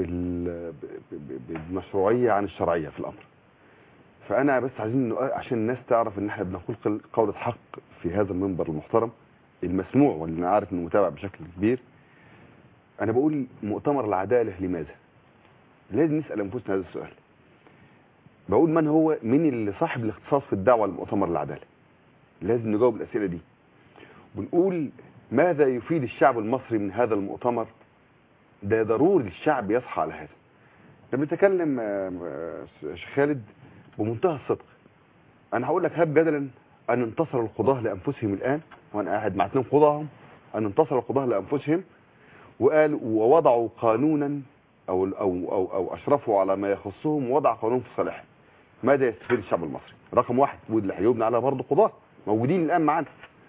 بالمشروعية عن الشرعية في الامر. فانا بس عايزين عشان الناس تعرف ان احنا بنقول قولة حق في هذا المنبر المحترم المسموع واللي انا عارف انه متابع بشكل كبير. انا بقول مؤتمر العدالة لماذا؟ لازم نسأل انفسنا هذا السؤال. بقول من هو مين اللي صاحب الاختصاص في الدعوة لمؤتمر العدالة؟ لازم نجاوب الأسئلة دي. ونقول ماذا يفيد الشعب المصري من هذا المؤتمر؟ ده ضروري الشعب يصحى على هذا. لما نتكلم شيخ خالد بمنتهى الصدق، انا هقول لك هاب جدلا ان انتصر القضاة لانفسهم الان، وانا قاعد مع اثنين قضاهم، ان انتصر القضاة لانفسهم وقالوا ووضعوا قانونا او او او, أو اشرفوا على ما يخصهم ووضع قانون في صالحهم. ماذا يستفيد الشعب المصري؟ رقم واحد، واللي هيجاوبنا على برضه قضاة موجودين الان معانا.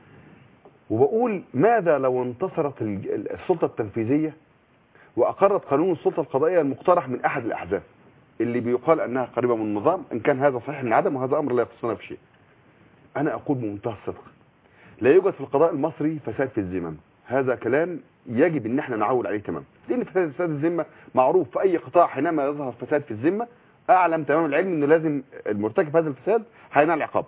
وبقول ماذا لو انتصرت السلطة التنفيذية واقرت قانون السلطة القضائية المقترح من احد الاحزاب اللي بيقال انها قريبة من النظام، ان كان هذا صحيح من عدم، وهذا امر لا يخصنا بشيء. انا اقول بمنتهى الصدق لا يوجد في القضاء المصري فساد في الذمم. هذا كلام يجب ان احنا نعول عليه تماما، لان فساد فساد الذمه معروف في اي قطاع. حينما يظهر فساد في الذمه اعلم تمام العلم انه لازم المرتكب هذا الفساد هينال عقاب.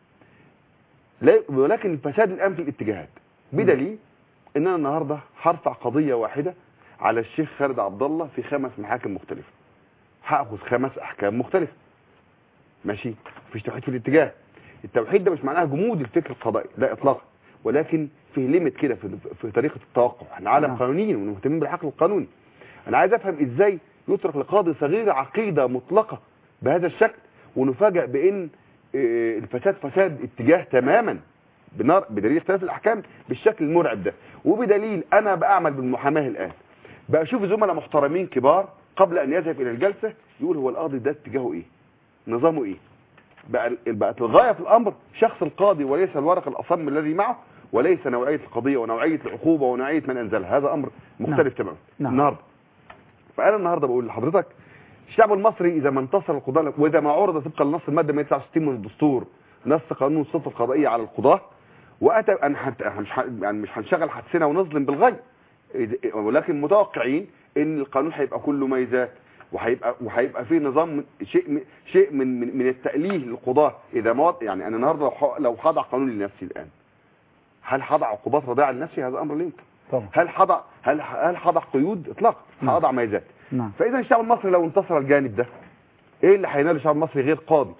ولكن الفساد الان في الاتجاهات، بدليل ان انا النهارده هرفع قضيه واحده على الشيخ خالد عبد الله في خمس محاكم مختلفه، هاخذ خمس احكام مختلفه. ماشي، مفيش توحيد في الاتجاه. التوحيد ده مش معناها جمود الفكر القضائي، لا اطلاقا، ولكن فيه ليميت كده في, في طريقه التوقع. احنا عالم قانونيين ومهتمين بالحق القانوني. انا عايز افهم ازاي يترك لقاضي صغير عقيده مطلقه بهذا الشكل، ونفاجئ بان الفساد فساد اتجاه تماما بدليل اختلاف الاحكام بالشكل المرعب ده. وبدليل انا بعمل بالمحاماه الان، بشوف زملاء محترمين كبار قبل ان يذهب الى الجلسه يقول هو القاضي ده اتجاهه ايه؟ نظامه ايه؟ بقى بقت الغايه في الامر شخص القاضي وليس الورق الاصم الذي معه، وليس نوعيه القضيه ونوعيه العقوبه ونوعيه من انزلها. هذا امر مختلف تماما النهارده. فانا النهارده بقول لحضرتك الشعب المصري اذا ما انتصر القضاء، واذا ما عرض طبقا لنص الماده مئة وتسعة وستين من الدستور نص قانون السلطه القضائيه على القضاه، واتى ان مش يعني مش هنشغل حدسنا ونظلم بالغي، ولكن متوقعين ان القانون هيبقى كله ميزات، وهيبقى وهيبقى فيه نظام شيء شيء من من, من التأليه للقضاه. اذا ما يعني انا النهارده لو هضع قانون لنفسي الان، هل هضع عقوبات رادعه لنفسي؟ هذا امر لا يمكن. هل هضع هل هل هضع قيود؟ اطلاقا. هضع ميزات. نعم. فاذا الشعب المصري لو انتصر الجانب ده ايه اللي هينال الشعب المصري غير قاضي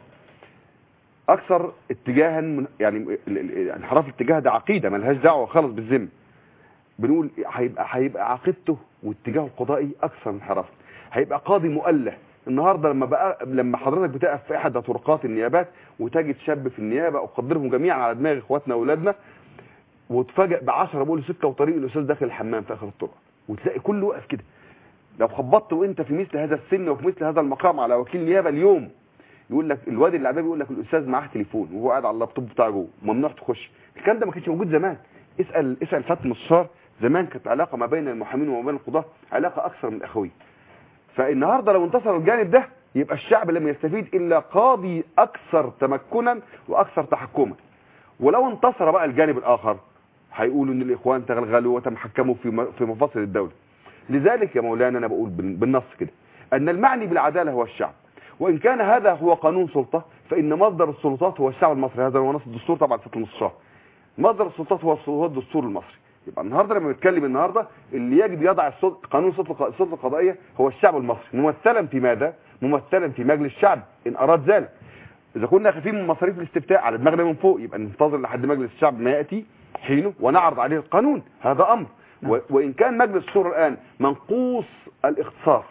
اكثر اتجاها من يعني انحراف الاتجاه ده عقيده ملهاش دعوه خالص بالذم. بنقول هيبقى هيبقى عقيدته واتجاهه القضائي اكثر انحرافا. هيبقى قاضي مؤله. النهارده لما بقى لما حضرتك بتقف في احدى طرقات النيابات وتجد شاب في النيابه اقدرهم جميعا على دماغ اخواتنا واولادنا وتفاجئ ب عشرة بقول سكه وطريق الاستاذ داخل الحمام في اخر الطرق وتلاقي كله واقف كده. لو خبطت وانت في مثل هذا السن وفي مثل هذا المقام على وكيل نيابه اليوم يقول لك الواد اللي عداه بيقول لك الاستاذ معاه تليفون وهو قاعد على اللابتوب بتاعه جوه ممنوع تخش. الكلام ده ما كانش موجود زمان. اسال اسال فتحي مستشار زمان كانت علاقه ما بين المحامين وما بين القضاه علاقه اكثر من الاخويه. فالنهارده لو انتصر الجانب ده يبقى الشعب لم يستفيد الا قاضي اكثر تمكنا واكثر تحكما. ولو انتصر بقى الجانب الاخر هيقولوا ان الاخوان تغلغلوا وتمحكموا في في مفاصل الدوله. لذلك يا مولانا انا بقول بالنص كده ان المعني بالعداله هو الشعب. وان كان هذا هو قانون سلطه فان مصدر السلطات هو الشعب المصري. هذا هو نص الدستور طبعا ست المستشار. مصدر السلطات هو هو الدستور المصري. يبقى النهارده لما بنتكلم النهارده اللي يجب يضع السلطه قانون السلطه السلطه القضائيه هو الشعب المصري ممثلا في ماذا؟ ممثلا في مجلس الشعب ان اراد ذلك. اذا كنا خايفين من مصاريف الاستفتاء على دماغنا من فوق يبقى ننتظر لحد مجلس الشعب ما ياتي حينه ونعرض عليه القانون. هذا امر. وان كان مجلس الشورى الان منقوص الاختصاص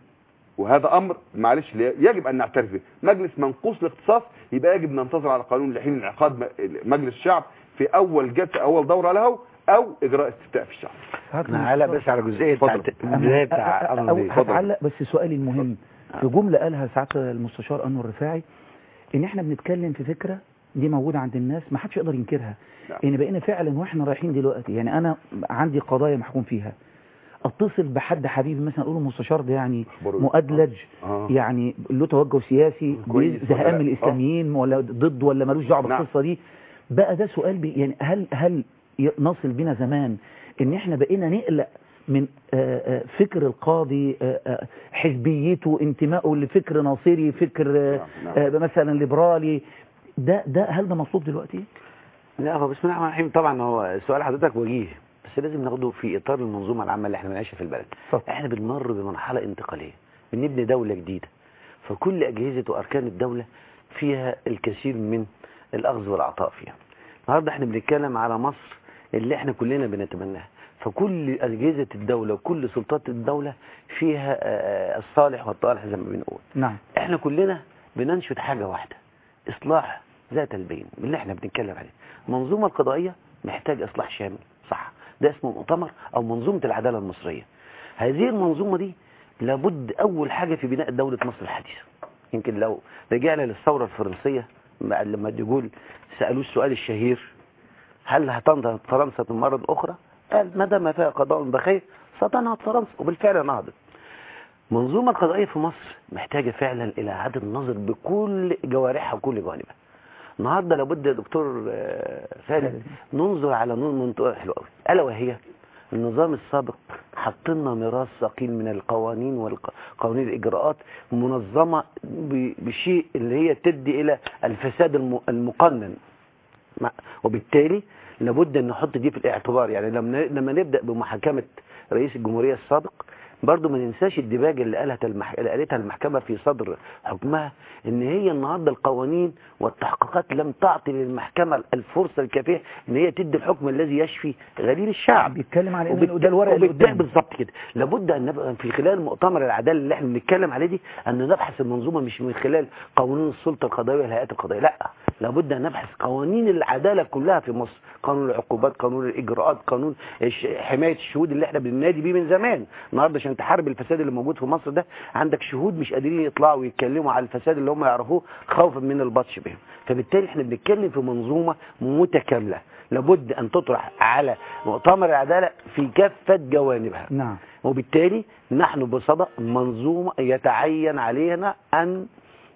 وهذا امر معلش يجب ان نعترف به. مجلس منقوص الاختصاص يبقى يجب ننتظر على قانون لحين انعقاد مجلس الشعب في اول جلسه اول دوره له او اجراء استفتاء في الشعب. هنعلق بس على جزئيه بتاعت البدايه بتاع أو هتعلق بس سؤالي المهم في جمله قالها ساعه المستشار انور الرفاعي ان احنا بنتكلم في فكره دي موجوده عند الناس ما حدش يقدر ينكرها. نعم. ان بقينا فعلا واحنا رايحين دلوقتي يعني انا عندي قضايا محكوم فيها اتصل بحد حبيبي مثلا اقول له المستشار ده يعني مؤدلج آه. يعني له توجه سياسي زهقان من الاسلاميين ولا ضد ولا ملوش دعوه بالقصه دي. بقى ده سؤال بي يعني هل هل نصل بنا زمان ان احنا بقينا نقلق من فكر القاضي حزبيته انتمائه لفكر ناصري فكر مثلا ليبرالي ده ده هل ده مطلوب دلوقتي؟ لا هو بسم الله الرحمن الرحيم طبعا هو سؤال حضرتك وجيه بس لازم ناخده في اطار المنظومه العامه اللي احنا بنعيشها في البلد. صح. احنا بنمر بمرحله انتقاليه بنبني دوله جديده فكل اجهزه واركان الدوله فيها الكثير من الاخذ والعطاء فيها. النهارده احنا بنتكلم على مصر اللي احنا كلنا بنتمناها فكل اجهزه الدوله وكل سلطات الدوله فيها الصالح والطالح زي ما بنقول. نعم. احنا كلنا بننشد حاجه واحده اصلاح ذات البين اللي احنا بنتكلم عليه. المنظومه القضائيه محتاج اصلاح شامل صح ده اسمه مؤتمر او منظومه العداله المصريه. هذه المنظومه دي لابد اول حاجه في بناء دوله مصر الحديثه. يمكن لو رجعنا للثوره الفرنسيه لما يقول سالوه السؤال الشهير هل هتنهض فرنسا مرة اخرى؟ قال ما دام فيها قضاء بخير ستنهض فرنسا وبالفعل نهضت. المنظومه القضائيه في مصر محتاجه فعلا الى اعاده النظر بكل جوارحها وكل جوانبها. النهارده لابد يا دكتور خالد ننظر على منطقه حلوه قوي الا وهي النظام السابق حط لنا ميراث ثقيل من القوانين والقوانين الاجراءات منظمه بشيء اللي هي تدي الى الفساد المقنن وبالتالي لابد ان نحط دي في الاعتبار. يعني لما لما نبدا بمحاكمه رئيس الجمهوريه السابق برضو ما ننساش الدباجه اللي قالها المح... اللي قالتها المحكمه في صدر حكمها ان هي النهارده القوانين والتحقيقات لم تعطي للمحكمه الفرصه الكافيه ان هي تدي الحكم الذي يشفي غليل الشعب. بيتكلم على ان ده الورق اللي قدامه بالظبط كده. لابد ان نبقى في خلال مؤتمر العداله اللي احنا بنتكلم عليه دي ان نبحث المنظومه مش من خلال قوانين السلطه القضائيه والهيئات القضائيه لا لابد ان نبحث قوانين العداله كلها في مصر. قانون العقوبات قانون الاجراءات قانون حمايه الشهود اللي احنا بننادي بيه من زمان. النهارده عشان تحارب الفساد اللي موجود في مصر ده عندك شهود مش قادرين يطلعوا ويتكلموا على الفساد اللي هم يعرفوه خوفا من البطش بهم. فبالتالي احنا بنتكلم في منظومه متكامله لابد ان تطرح على مؤتمر العداله في كافه جوانبها. نعم. وبالتالي نحن بصدد منظومه يتعين علينا ان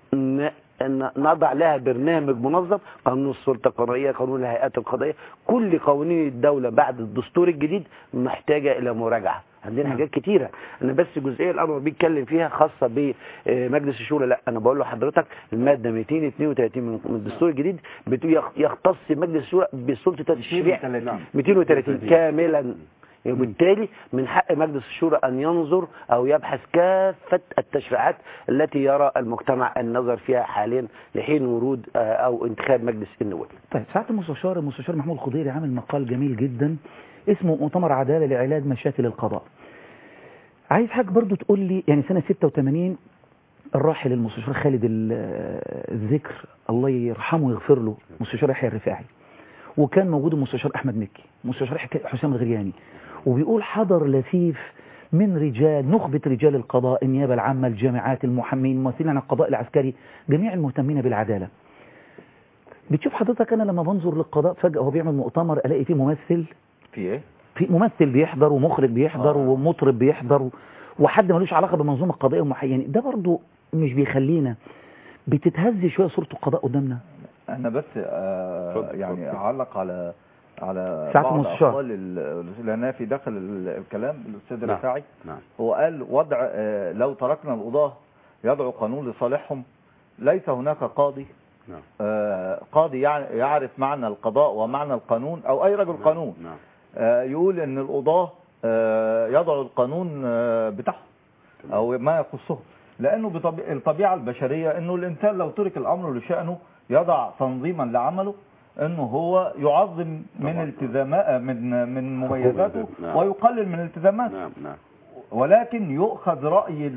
ان نضع لها برنامج منظم قانون السلطه القضائيه قانون الهيئات القضائيه كل قوانين الدوله بعد الدستور الجديد محتاجه الى مراجعه. عندنا حاجات كتيره انا بس الجزئيه اللي انا بيتكلم فيها خاصه بمجلس الشورى لا انا بقول له حضرتك الماده مئتين واثنين وثلاثين من الدستور الجديد يختص مجلس الشورى بسلطه التشريع مئتين وثلاثين كاملا وبالتالي من حق مجلس الشورى أن ينظر أو يبحث كافة التشريعات التي يرى المجتمع النظر فيها حاليا لحين ورود أو انتخاب مجلس النواب. طيب ساعة المستشار المستشار محمود الخضيري عامل مقال جميل جدا اسمه مؤتمر عدالة لعلاج مشاكل القضاء. عايز حاجة برضو تقول لي، يعني سنة ستة وثمانين الراحل المستشار خالد الذكر الله يرحمه ويغفر له مستشار يحيى الرفاعي، وكان موجود المستشار أحمد مكي، مستشار حسام الغرياني، وبيقول حضر لفيف من رجال نخبة رجال القضاء، النيابة العامة، الجامعات، المحامين، ممثلين عن القضاء العسكري، جميع المهتمين بالعدالة. بتشوف حضرتك أنا لما بنظر للقضاء فجأة هو بيعمل مؤتمر ألاقي فيه ممثل في إيه؟ في ممثل بيحضر ومخرج بيحضر آه. ومطرب بيحضر وحد ملوش علاقة بالمنظومة القضائية ومحياني. يعني ده برضو مش بيخلينا بتتهز شوية صورة القضاء قدامنا؟ أنا بس آه يعني أعلق على على بعض أقوال لأنها في داخل الكلام الأستاذ نعم. الرفاعي. نعم. هو قال وضع آه لو تركنا القضاة يضعوا قانون لصالحهم ليس هناك قاضي نعم. آه قاضي يعرف معنى القضاء ومعنى القانون أو أي رجل نعم. قانون نعم. آه يقول أن القضاة آه يضعوا القانون آه بتاعهم أو ما يخصهم، لأنه بالطبيعة البشرية أنه الإنسان لو ترك الأمر لشأنه يضع تنظيما لعمله أنه هو يعظم من التزامات من من مميزاته نعم. ويقلل من التزاماته. نعم. نعم. ولكن يؤخذ رأي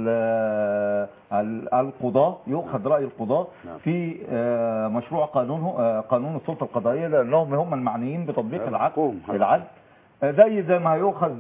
القضاة يؤخذ رأي القضاة في مشروع قانون قانون السلطة القضائية، لأنهم هم المعنيين بتطبيق العدل العدل زي زي ما يؤخذ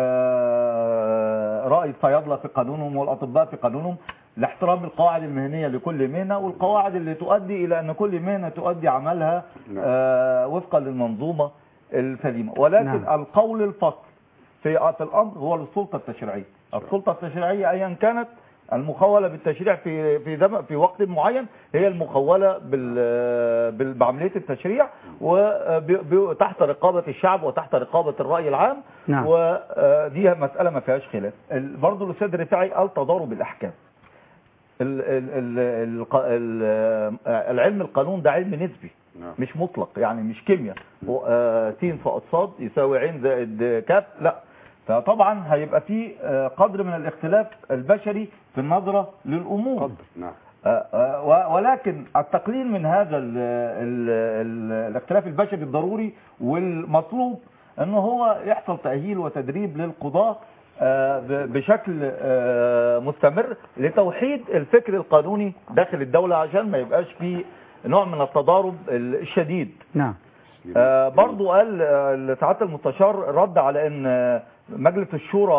رأي الصيادلة في قانونهم والأطباء في قانونهم لاحترام القواعد المهنية لكل مهنة، والقواعد اللي تؤدي إلى أن كل مهنة تؤدي عملها وفقا للمنظومة السليمة. ولكن نعم. القول الفصل في في الأمر هو للسلطة التشريعية. السلطة التشريعية أيا كانت المخولة بالتشريع في في زمن في وقت معين هي المخولة بال بعملية التشريع وتحت رقابة الشعب وتحت رقابة الرأي العام. نعم. ودي مسألة ما فيهاش خلاف. برضه الأستاذ الرفاعي قال تضارب الأحكام. ال ال ال ال العلم القانون ده علم نسبي مش مطلق، يعني مش كيمياء س فاص صاد يساوي عين زائد كاف، لا. فطبعا هيبقى في قدر من الاختلاف البشري في النظرة للأمور قدر. نعم. ولكن التقليل من هذا ال ال ال الاختلاف البشري الضروري والمطلوب انه هو يحصل تأهيل وتدريب للقضاة بشكل مستمر لتوحيد الفكر القانوني داخل الدولة عشان ما يبقاش فيه نوع من التضارب الشديد. نعم. آه برضو قال سعادة المستشار رد على ان مجلس الشورى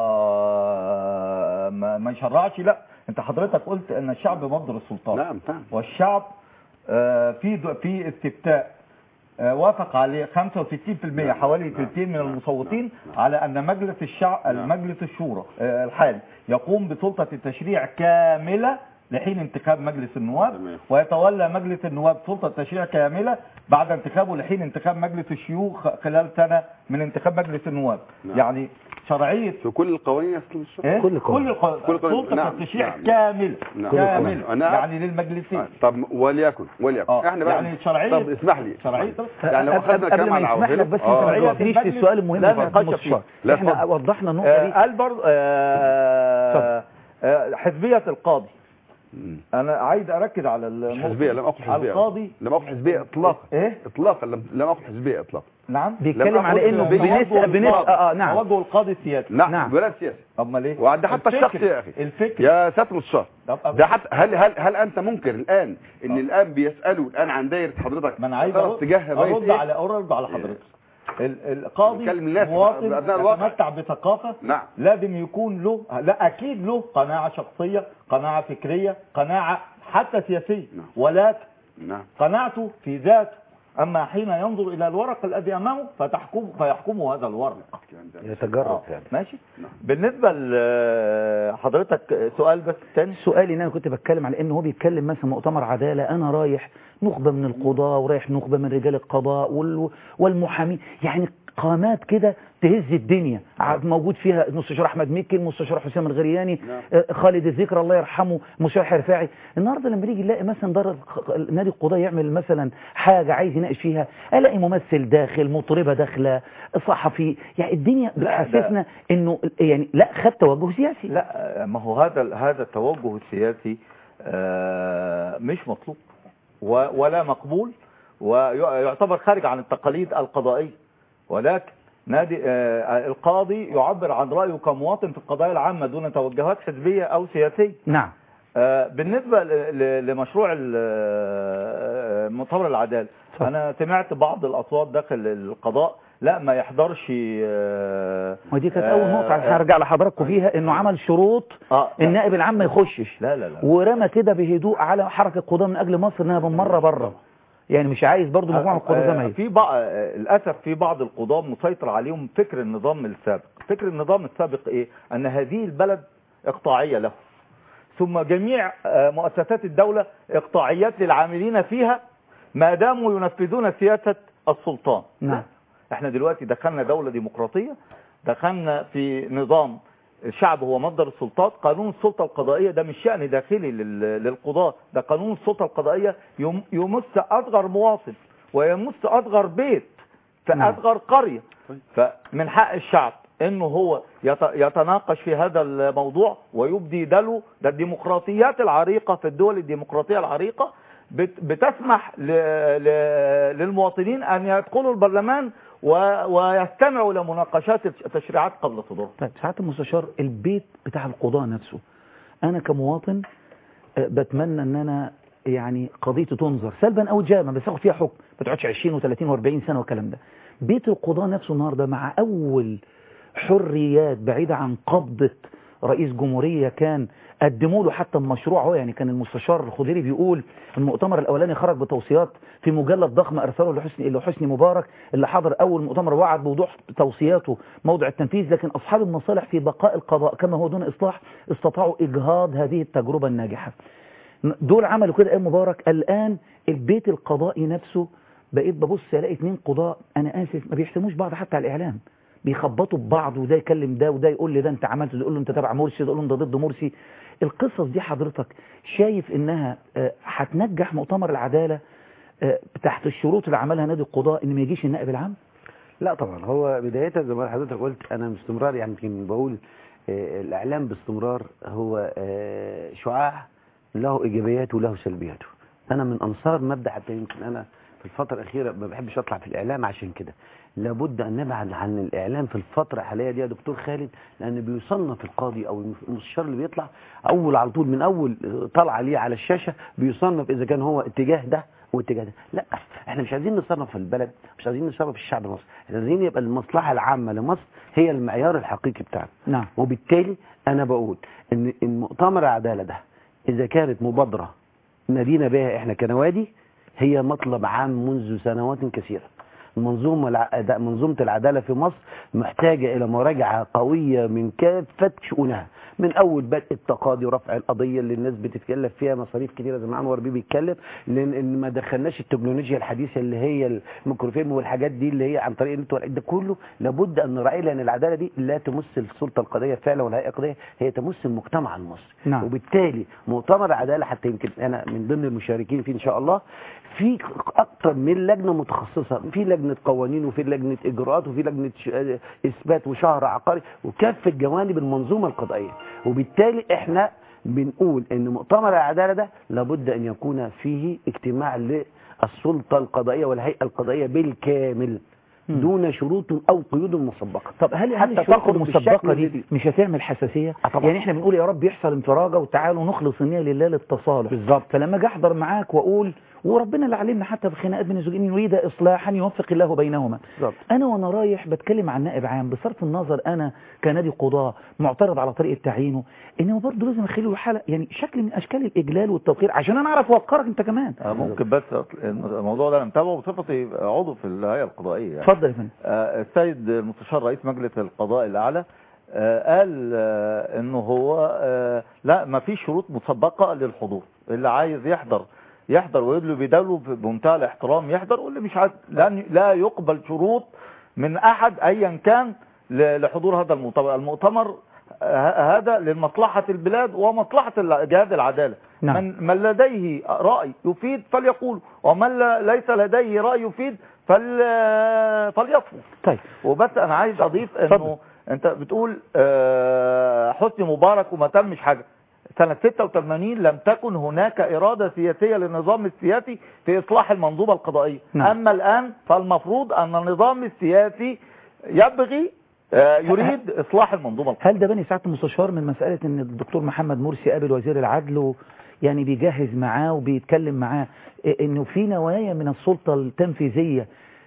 ما, ما يشرعش. لا، انت حضرتك قلت ان الشعب مصدر السلطان. نعم. والشعب آه في في استفتاء آه وافق عليه خمسة وستين بالمئة نعم. حوالي ثلاثين من المصوتين نعم. على ان مجلس الشعب نعم. المجلس الشورى آه الحالي يقوم بسلطة التشريع كاملة لحين انتخاب مجلس النواب تمام. ويتولى مجلس النواب سلطة تشريع كاملة بعد انتخابه لحين انتخاب مجلس الشيوخ خلال سنة من انتخاب مجلس النواب. نعم. يعني شرعية في كل القوانين إيه؟ كل القوانين كل القوانين سلطة نعم. التشريع نعم. كاملة نعم. كاملة نعم. يعني للمجلسين. آه. طب وليكن وليكن آه. احنا بقى يعني شرعية. طب اسمح لي شرعية يعني لو اخذنا كلام عن العوائل بس ما تغلطنيش في السؤال المهم لا نقاش فيه. احنا وضحنا النقطة دي. قال برضه حزبية القاضي. انا عايز اركز على النقطه حزبيه. لم اقل حزبيه القاضي لم اقل حزبيه اطلاقا. ايه اطلاقا لم لم اقل حزبيه اطلاقا. نعم. بيتكلم على انه بنسبه بنسبه اه نعم توجه القاضي السياسي. نعم, نعم. بلا سياسي. امال ايه؟ وده حتى الشخص يا اخي الفكر يا ساتر الشر ده حتى هل هل هل انت منكر الان ان أوه. الان بيسالوا الان عن دايره حضرتك ما انا عايز ارد إيه؟ على ارد على حضرتك. القاضي مواطن يتمتع بثقافة نعم. لازم يكون له لا اكيد له قناعة شخصية، قناعة فكرية، قناعة حتى سياسية نعم. ولكن نعم. قناعته في ذاته. اما حين ينظر الى الورق الذي امامه فتحكم فيحكمه هذا الورق يتجرد آه. يعني. ماشي نعم. بالنسبة لحضرتك سؤال بس ثاني. سؤالي ان انا كنت بتكلم على انه هو بيتكلم مثلا مؤتمر عدالة، انا رايح نخبة من القضاء ورايح نخبة من رجال القضاء والمحامين، يعني قامات كده تهز الدنيا، موجود فيها المستشار احمد مكي، المستشار حسام الغرياني، خالد الذكر الله يرحمه، المستشار رفاعي. النهارده لما نيجي نلاقي مثلا دار نادي القضاء يعمل مثلا حاجه عايز يناقش فيها، الاقي ممثل داخل، مطربه داخله، صحفي، يعني الدنيا بتحسسنا انه يعني لا خد توجه سياسي. لا ما هو هذا هذا التوجه السياسي آه مش مطلوب ولا مقبول، ويعتبر خارج عن التقاليد القضائيه، ولكن نادي آه القاضي يعبر عن رايه كمواطن في القضايا العامه دون توجهات حزبيه او سياسيه. نعم. آه بالنسبه لمشروع مؤتمر العداله، انا سمعت بعض الاصوات داخل القضاء لا ما يحضرش. آه ودي كانت اول نقطه عشان هرجع لحضراتكم فيها، انه عمل شروط آه النائب العام ما يخشش، لا لا لا ورمى كده بهدوء على حركه قضاه من اجل مصر انها بالمره بره، يعني مش عايز برضو مجموعه القضاه زي ما هي. في بعض للاسف في بعض القضاه مسيطر عليهم فكر النظام السابق. فكر النظام السابق ايه؟ ان هذه البلد اقطاعيه له، ثم جميع مؤسسات الدوله اقطاعيات للعاملين فيها ما داموا ينفذون سياسه السلطان. نعم. احنا دلوقتي دخلنا دوله ديمقراطيه، دخلنا في نظام الشعب هو مصدر السلطات. قانون السلطة القضائية ده مش شأن داخلي للقضاة، ده قانون السلطة القضائية يمس أصغر مواطن ويمس أصغر بيت في أصغر قرية. فمن حق الشعب انه هو يتناقش في هذا الموضوع ويبدي دلو. ده الديمقراطيات العريقة في الدول الديمقراطية العريقة بتسمح للمواطنين ان يدخلوا البرلمان ويستمعوا لمناقشات التشريعات قبل صدورها. طيب ساعات المستشار البيت بتاع القضاء نفسه، انا كمواطن بتمنى ان انا يعني قضيتي تنظر سلبا او ايجابا بس اخد فيها حكم، ما تقعدش عشرين وثلاثين واربعين سنه والكلام ده. بيت القضاء نفسه النهارده مع اول حريات بعيده عن قبضه رئيس جمهوريه كان قدموا له حتى المشروع هو، يعني كان المستشار الخضيري بيقول المؤتمر الاولاني خرج بتوصيات في مجلد ضخم ارسله لحسني لحسني مبارك اللي حضر اول مؤتمر وعد بوضوح توصياته موضع التنفيذ، لكن اصحاب المصالح في بقاء القضاء كما هو دون اصلاح استطاعوا اجهاض هذه التجربه الناجحه. دول عملوا كده ايام مبارك. الان البيت القضائي نفسه بقيت ببص الاقي اتنين قضاء انا اسف ما بيحترموش بعض حتى على الاعلام، بيخبطوا ببعض وده يكلم ده وده يقول لي ده انت عملت، ده يقول له انت تبع مرسي، ده يقول له انت ضد مرسي. القصص دي حضرتك شايف انها هتنجح مؤتمر العداله تحت الشروط اللي عملها نادي القضاء ان ما يجيش النائب العام؟ لا طبعا. هو بدايه زي ما حضرتك قلت انا باستمرار يعني يمكن بقول الاعلام باستمرار هو شعاع له ايجابياته وله سلبياته. انا من انصار مبدا، حتى يمكن انا في الفتره الاخيره ما بحبش اطلع في الاعلام عشان كده لابد ان نبعد عن الاعلام في الفتره الحاليه دي يا دكتور خالد، لان بيصنف القاضي او المستشار اللي بيطلع اول على طول من اول طلعه ليه على الشاشه بيصنف اذا كان هو اتجاه ده واتجاه ده. لا احنا مش عايزين نصنف في البلد، مش عايزين نصنف في الشعب المصري، احنا عايزين يبقى المصلحه العامه لمصر هي المعيار الحقيقي بتاعنا. نعم. وبالتالي انا بقول ان المؤتمر العداله ده اذا كانت مبادره نادينا بها احنا كنوادي هي مطلب عام منذ سنوات كثيره. منظومه منظومه العداله في مصر محتاجه الى مراجعه قويه من كافه شؤونها، من اول بدء التقاضي ورفع القضيه اللي الناس بتتكلف فيها مصاريف كتيره زي ما انور بيه بيتكلم، لان ما دخلناش التكنولوجيا الحديثه اللي هي الميكروفيلم والحاجات دي اللي هي عن طريق النت ده كله لابد ان نراعي، لان العداله دي لا تمس السلطه القضائيه فعلا ولا الهيئه القضائيه، هي تمس المجتمع المصري. نعم. وبالتالي مؤتمر العداله حتى يمكن انا من ضمن المشاركين فيه ان شاء الله، في اكتر من لجنه متخصصه، في لجنه قوانين وفي لجنه اجراءات وفي لجنه اثبات وشهر عقاري وكافه جوانب المنظومه القضائيه. وبالتالي احنا بنقول ان مؤتمر العداله ده لابد ان يكون فيه اجتماع للسلطه القضائيه والهيئه القضائيه بالكامل دون شروط او قيود مسبقه. طب هل هل الشروط المسبقه دي مش هتعمل حساسيه؟ يعني احنا بنقول يا رب يحصل انفراجه وتعالوا نخلص النيه لله للتصالح. بالظبط. فلما اجي احضر معاك واقول وربنا اللي علمنا حتى في خناقات بين الزوجين يريد اصلاحا يوفق الله بينهما. بالظبط. انا وانا رايح بتكلم عن نائب عام بصرف النظر انا كنادي قضاه معترض على طريقه تعيينه، انما برضه لازم اخلي له حاله يعني شكل من اشكال الاجلال والتوقير عشان انا اعرف اوقرك انت كمان. آه ممكن بس الموضوع ده انا متابعه بصفتي عضو في الهيئه القضائيه. اتفضل يا فندم. آه السيد المستشار رئيس مجلس القضاء الاعلى آه قال آه انه هو آه لا ما فيش شروط مسبقه للحضور، اللي عايز يحضر يحضر ويدلو بيدلو بمنتهى الاحترام يحضر، واللي مش عايز لا, لا يقبل شروط من احد ايا كان لحضور هذا المؤتمر. المؤتمر هذا لمصلحة البلاد ومصلحة جهاد العدالة. نعم. من, من لديه رأي يفيد فليقول، ومن ليس لديه رأي يفيد فل... فليصمت. طيب وبس انا عايز اضيف انه فضل. انت بتقول آه حسني مبارك وما تمش حاجة. سنة ستة وثمانين لم تكن هناك إرادة سياسية للنظام السياسي في إصلاح المنظومة القضائية. نعم. أما الآن فالمفروض أن النظام السياسي يبغي يريد إصلاح المنظومة القضائية. هل ده بني سعادة المستشار من مسألة أن الدكتور محمد مرسي قابل وزير العدل يعني بيجهز معاه وبيتكلم معاه أنه في نوايا من السلطة التنفيذية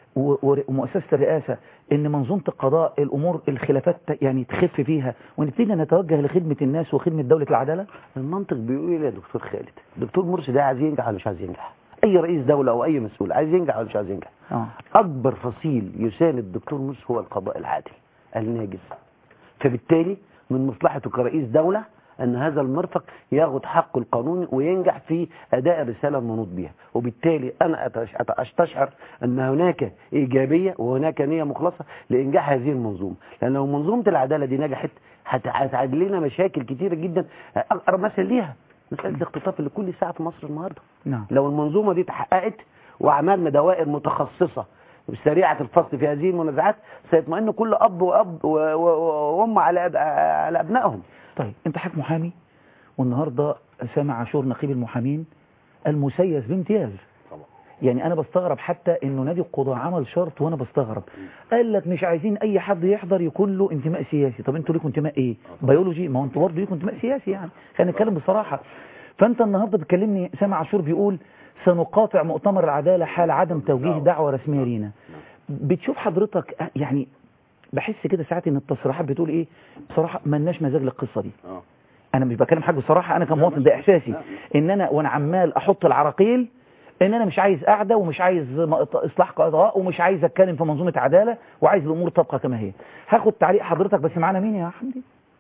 ومؤسسة الرئاسة ان منظومة القضاء الامور الخلافات يعني تخف فيها ونبتدي نتوجه لخدمة الناس وخدمة دولة العدالة؟ المنطق بيقول يا دكتور خالد، دكتور مرسي ده عايز ينجح ولا مش عايز ينجح؟ اي رئيس دولة او اي مسؤول عايز ينجح ولا مش عايز ينجح؟ آه. اكبر فصيل يساند الدكتور مرسي هو القضاء العادل الناجز، فبالتالي من مصلحته كرئيس دولة أن هذا المرفق ياخد حقه القانوني وينجح في أداء الرسالة المنوط بها. وبالتالي أنا أستشعر أن هناك إيجابية وهناك نية مخلصة لإنجاح هذه المنظومة، لأن لو منظومة العدالة دي نجحت هتعادل لنا مشاكل كتيرة جدا. أقرب مثل ليها مسألة الاختطاف اللي كل ساعة في مصر النهاردة. نعم. لو المنظومة دي تحققت وعملنا دوائر متخصصة سريعة الفصل في هذه المنازعات سيطمئن كل أب وأب وأم على على أبنائهم. طيب انت حضرتك محامي والنهارده سامع عاشور نقيب المحامين المسيس بامتياز طبعا. يعني انا بستغرب حتى انه نادي القضاء عمل شرط وانا بستغرب، قال لك مش عايزين اي حد يحضر يكون له انتماء سياسي. طب انتوا ليكم انتماء ايه؟ بيولوجي؟ ما هو انتوا برضه ليكم انتماء سياسي يعني، خلينا نتكلم بصراحه. فانت النهارده بتكلمني سامع عاشور بيقول سنقاطع مؤتمر العداله حال عدم توجيه دعوه رسميه لينا. بتشوف حضرتك يعني بحس كده ساعات ان التصريحات بتقول ايه بصراحه مالناش مزاج للقصه دي. اه انا مش بكلم حاجه بصراحه، انا كمواطن ده احساسي ان انا وانا عمال احط العراقيل ان انا مش عايز قاعده ومش عايز اصلاح قضاء ومش عايز اتكلم في منظومه عداله وعايز الامور تبقى كما هي. هاخد تعليق حضرتك بس. معانا مين يا حمدي؟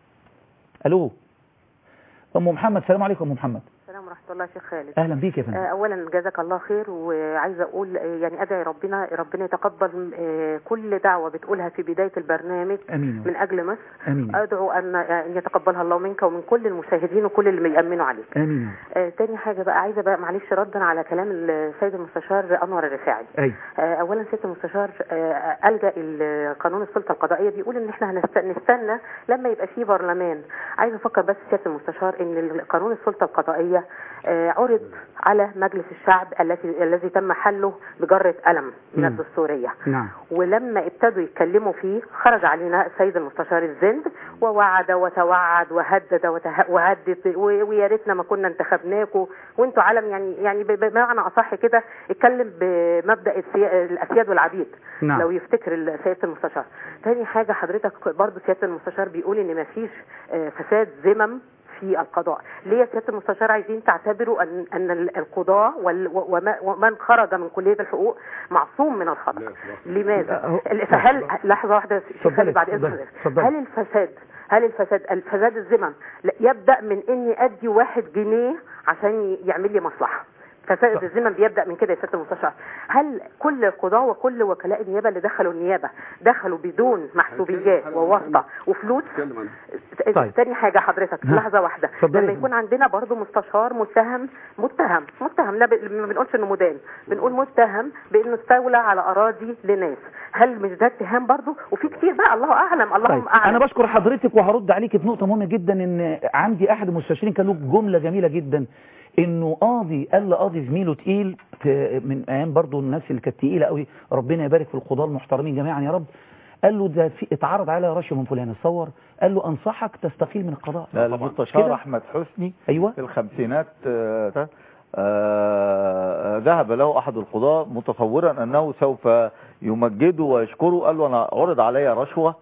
الو ام محمد. السلام عليكم ام محمد. السلام ورحمة الله شيخ خالد. اهلا بيك يا فندم. اولا جزاك الله خير، وعايزه اقول يعني ادعي ربنا ربنا يتقبل كل دعوه بتقولها في بدايه البرنامج. امين. من اجل مصر. امين. ادعو ان يتقبلها الله منك ومن كل المشاهدين وكل اللي بيأمنوا عليك. امين. آه تاني حاجه بقى عايزه بقى معلش ردا على كلام السيد المستشار انور الرفاعي. أي. آه اولا سيد المستشار آه الجا قانون السلطه القضائيه بيقول ان احنا هنستنى لما يبقى في برلمان. عايزه افكر بس سياده المستشار ان قانون السلطه القضائيه عرض على مجلس الشعب الذي الذي تم حله بجرة قلم من الدستورية. نعم. ولما ابتدوا يتكلموا فيه خرج علينا السيد المستشار الزند ووعد وتوعد وهدد وهدد ويا ريتنا ما كنا انتخبناكم وانتوا علم يعني يعني بمعنى اصح كده اتكلم بمبدأ الاسياد والعبيد. نعم. لو يفتكر سيادة المستشار. تاني حاجة حضرتك برضو سيادة المستشار بيقول ان ما فيش فساد ذمم في القضاء. ليه يا سيادة المستشار عايزين تعتبروا ان ان القضاء ومن خرج من كلية الحقوق معصوم من الخطأ؟ لماذا؟ فهل لحظة واحدة خلي بعد اذنك، هل الفساد هل الفساد الفساد الذمم يبدأ من اني ادي واحد جنيه عشان يعمل لي مصلحة؟ فساد الذمم بيبدأ من كده يا سيادة المستشار. هل كل القضاة وكل وكلاء النيابة اللي دخلوا النيابة دخلوا بدون محسوبيات وواسطة وفلوس؟ طيب. تاني حاجة حضرتك ها. لحظة واحدة، لما يكون عندنا برضو مستشار متهم متهم متهم لا ما بنقولش انه مدان، بنقول متهم بانه استولى على اراضي لناس، هل مش ده اتهام برضو؟ وفي كتير بقى الله اعلم اللهم طيب. اعلم. انا بشكر حضرتك وهرد عليك في نقطة مهمة جدا. ان عندي احد المستشارين كان له جملة جميلة جدا، انه قاضي قال لقاضي زميله تقيل في من ايام برضو الناس اللي كانت تقيله قوي، ربنا يبارك في القضاه المحترمين جميعا يا رب، قال له ده في اتعرض عليها رشوه من فلان، اتصور قال له انصحك تستقيل من القضاء. لا المستشار احمد حسني ايوه في الخمسينات آه آه ذهب له احد القضاه متصورا انه سوف يمجده ويشكره، قال له انا عرض علي رشوه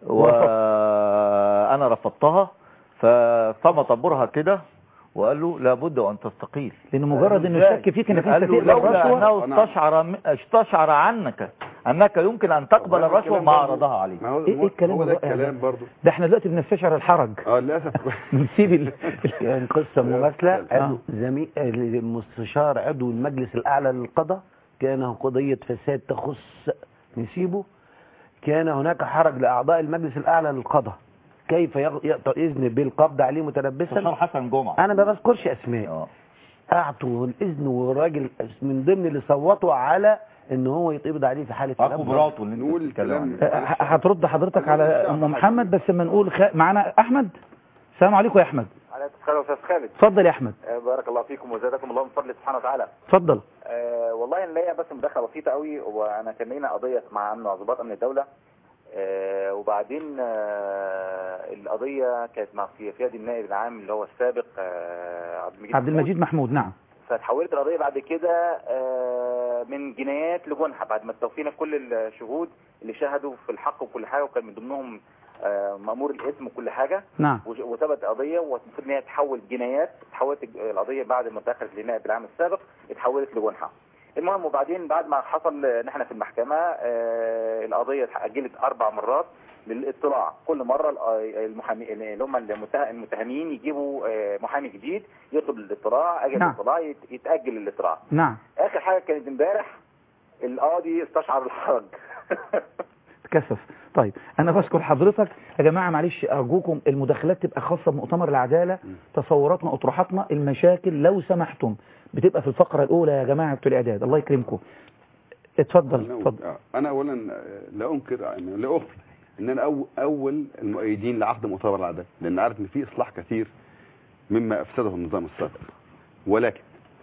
وانا رفضتها، فصمت برها كده وقال له لابد وان تستقيل، لانه مجرد انه يشك فيك انك انت تقبل الرشوه لانه استشعر استشعر عنك انك يمكن ان تقبل الرشوه ما عرضها عليك. ايه الكلام هو ده الكلام برضه، ده احنا دلوقتي بنستشعر الحرج. اه للاسف نسيب ال... يعني قصه مماثله. عضو زميل المستشار عضو المجلس الاعلى للقضاء كان قضيه فساد تخص نسيبه، كان هناك حرج لاعضاء المجلس الاعلى للقضاء كيف يعطى اذن بالقبض عليه متلبسا. مستشار حسن جمعه انا ما بذكرش اسماء، اعطوا الاذن، والراجل من ضمن اللي صوتوا على ان هو يتقبض عليه في حاله اخو مراته اللي نقول الكلام. هترد حضرتك على ام محمد، بس لما نقول خ... معانا احمد. السلام عليكم يا احمد. عليكم السلام يا استاذ خالد. اتفضل يا احمد. آه بارك الله فيكم وزادكم الله من فضله سبحانه وتعالى. اتفضل. آه والله انا ليا بس مداخله بسيطه قوي، وانا كان لينا قضيه مع امن ضباط امن الدوله، آه وبعدين آه القضيه كانت مع في يد النائب العام اللي هو السابق آه عبد المجيد عبد المجيد محمود. نعم. فتحولت القضيه بعد كده آه من جنايات لجنحه بعد ما استوفينا كل الشهود اللي شهدوا في الحق وكل حاجه، وكان من ضمنهم آه مأمور الاسم وكل حاجه. نعم. وثبت قضيه والمفروض ان هي تحول جنايات، تحولت القضيه بعد ما دخلت للنائب العام السابق اتحولت لجنحه. المهم وبعدين بعد ما حصل ان احنا في المحكمه آه القضيه اتاجلت اربع مرات للاطلاع، كل مره المحامي اللي هم المتهمين يجيبوا آه محامي جديد يطلب الاطلاع، اجل نعم. الاطلاع يتاجل الاطلاع. نعم. اخر حاجه كانت امبارح القاضي استشعر الحرج. تكثف. طيب انا بشكر حضرتك يا جماعه، معلش ارجوكم المداخلات تبقى خاصه بمؤتمر العداله، تصوراتنا اطروحاتنا، المشاكل لو سمحتم بتبقى في الفقره الاولى يا جماعه بتوع الاعداد، الله يكرمكم. اتفضل اتفضل. انا اولا لا انكر يعني لا اخفي ان انا أو اول المؤيدين لعقد مؤتمر العداله، لان عارف ان في اصلاح كثير مما افسده النظام السابق، ولكن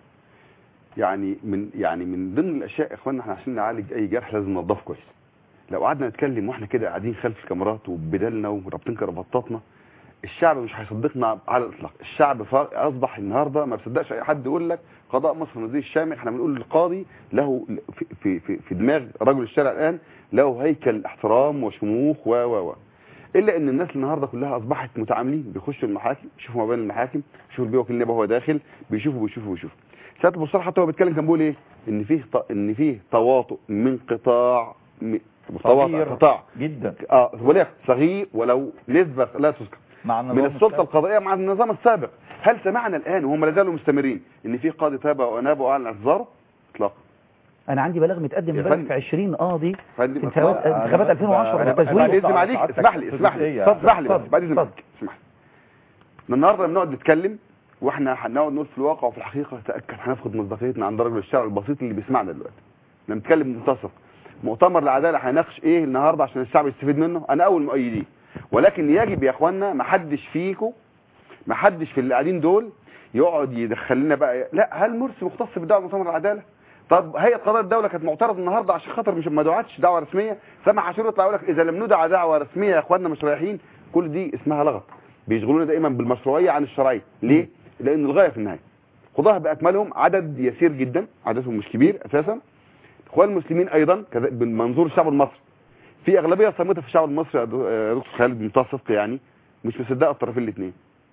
يعني من يعني من ضمن الاشياء يا اخواننا احنا عشان نعالج اي جرح لازم ننضفه كويس. لو قعدنا نتكلم واحنا كده قاعدين خلف الكاميرات وبدلنا ورابطين كرافطاتنا، الشعب مش هيصدقنا على الاطلاق. الشعب اصبح النهارده ما بيصدقش اي حد يقول لك قضاء مصر نزيه الشامل. احنا بنقول للقاضي له في في في, في دماغ رجل الشارع الان له هيكل احترام وشموخ و و و الا ان الناس النهارده كلها اصبحت متعاملين، بيخشوا المحاكم يشوفوا ما بين المحاكم، يشوفوا البيه وكيل النيابه وهو داخل، بيشوفوا بيشوفوا بيشوفوا سياده المستشار حتى هو بيتكلم كان بيقول ايه؟ ان فيه ان فيه تواطؤ من قطاع صغير قطاع جدا اه ولكن صغير ولو نسبه لا تذكر من السلطه القضائيه مع النظام السابق. هل سمعنا الان وهم لا زالوا مستمرين ان في قاضي تاب واناب واعلن اعتذاره؟ اطلاقا. انا عندي بلغ متقدم امبارح في عشرين قاضي انتخابات انتخابات ألفين وعشرة تزوير. بعد اذن عليك اسمح لي اسمح لي اسمح لي بعد اذن عليك اسمح لي. النهارده بنقعد نتكلم واحنا هنقعد نقول في الواقع وفي الحقيقه تاكد هنفقد مصداقيتنا عند رجل الشارع البسيط اللي بيسمعنا دلوقتي. احنا بنتكلم بمنتصف مؤتمر العداله هيناقش ايه النهارده عشان الشعب يستفيد منه. انا اول مؤيدين، ولكن يجب يا اخوانا ما حدش فيكم ما حدش في اللي قاعدين دول يقعد يدخل لنا بقى لا هل مرسي مختص بدعوه مؤتمر العداله؟ طب هيئه قضاء الدوله كانت معترضه النهارده عشان خاطر مش ما دعتش دعوه رسميه، سمع عاشور يطلع يقول لك اذا لم ندع دعوه رسميه يا اخوانا مش رايحين. كل دي اسمها لغط، بيشغلونا دائما بالمشروعيه عن الشرعيه. ليه؟ لان الغايه في النهايه قضاه باكملهم عدد يسير جدا، عددهم مش كبير اساسا. اخوان المسلمين ايضا بمنظور الشعب المصري في اغلبيه صامته في الشعب المصري يا دكتور خالد بمنتصف يعني مش مصدقه الطرفين الاثنين.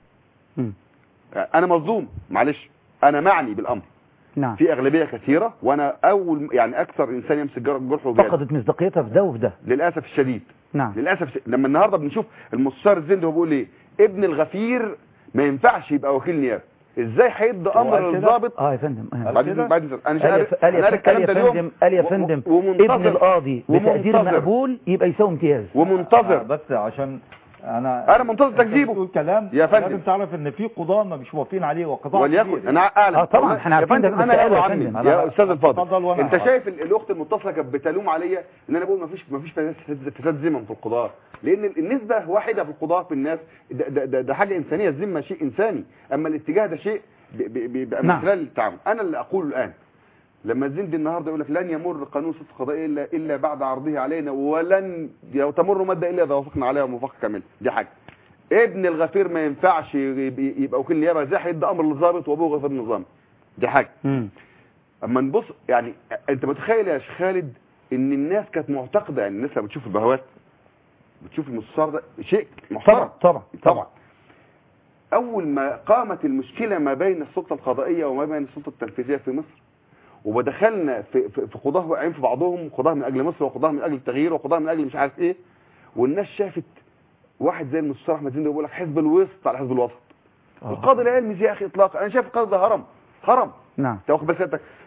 انا مظلوم معلش، انا معني بالامر. نعم. في اغلبيه كثيره وانا اول يعني اكثر انسان يمسك جرحه فقدت مصداقيتها في ده وفي ده للاسف الشديد. نعم. للاسف الشديد. لما النهارده بنشوف المستشار الزندي هو بيقول ايه؟ ابن الغفير ما ينفعش يبقى وكيل نيابه. ازاي هيدي امر للضابط؟ اه يا فندم بعد بعد انا مش عارف قال يا فندم قال يا فندم ابن القاضي بتقدير مقبول يبقى يساوي امتياز ومنتظر. بس عشان انا انا منتظر تكذيبه. تقول كلام يا فندم لازم تعرف ان في قضاه مش موافقين عليه وقضاء وليكن انا اعلم اه طبعا احنا عارفين ده. انا يا عمي يا استاذ الفاضل انت عارف. شايف الاخت المتصله كانت بتلوم عليا ان انا بقول ما فيش ما فيش فساد ذمم في القضاء، لان النسبه واحده في القضاء في الناس ده, ده, ده, ده حاجه انسانيه. الذمه شيء انساني، اما الاتجاه ده شيء بيبقى من خلال التعامل. انا اللي اقوله الان لما الزندي النهارده يقول لك لن يمر قانون سلطه قضائيه الا الا بعد عرضه علينا، ولن تمر ماده الا اذا وافقنا عليها موافقه كامله. دي حاجه. ابن الغفير ما ينفعش يبقى وكيل نيابه، ازاي هيدي امر للضابط وابوه غفير نظامي؟ دي حاجه. امم اما نبص يعني انت متخيل يا شيخ خالد ان الناس كانت معتقده، يعني الناس لما بتشوف البهوات بتشوف المستشار ده شيء محترم. طبعا طبعا طبعا. اول ما قامت المشكله ما بين السلطه القضائيه وما بين السلطه التنفيذيه في مصر ودخلنا في في, في قضاه واقعين في بعضهم، قضاه من اجل مصر وقضاه من اجل التغيير وقضاه من اجل مش عارف ايه، والناس شافت واحد زي المستشار احمد زندي بيقول لك حزب الوسط على حزب الوسط. آه. القاضي لا يلمز يا اخي اطلاقا. انا شايف القاضي ده هرم هرم. نعم. انت واخد بالك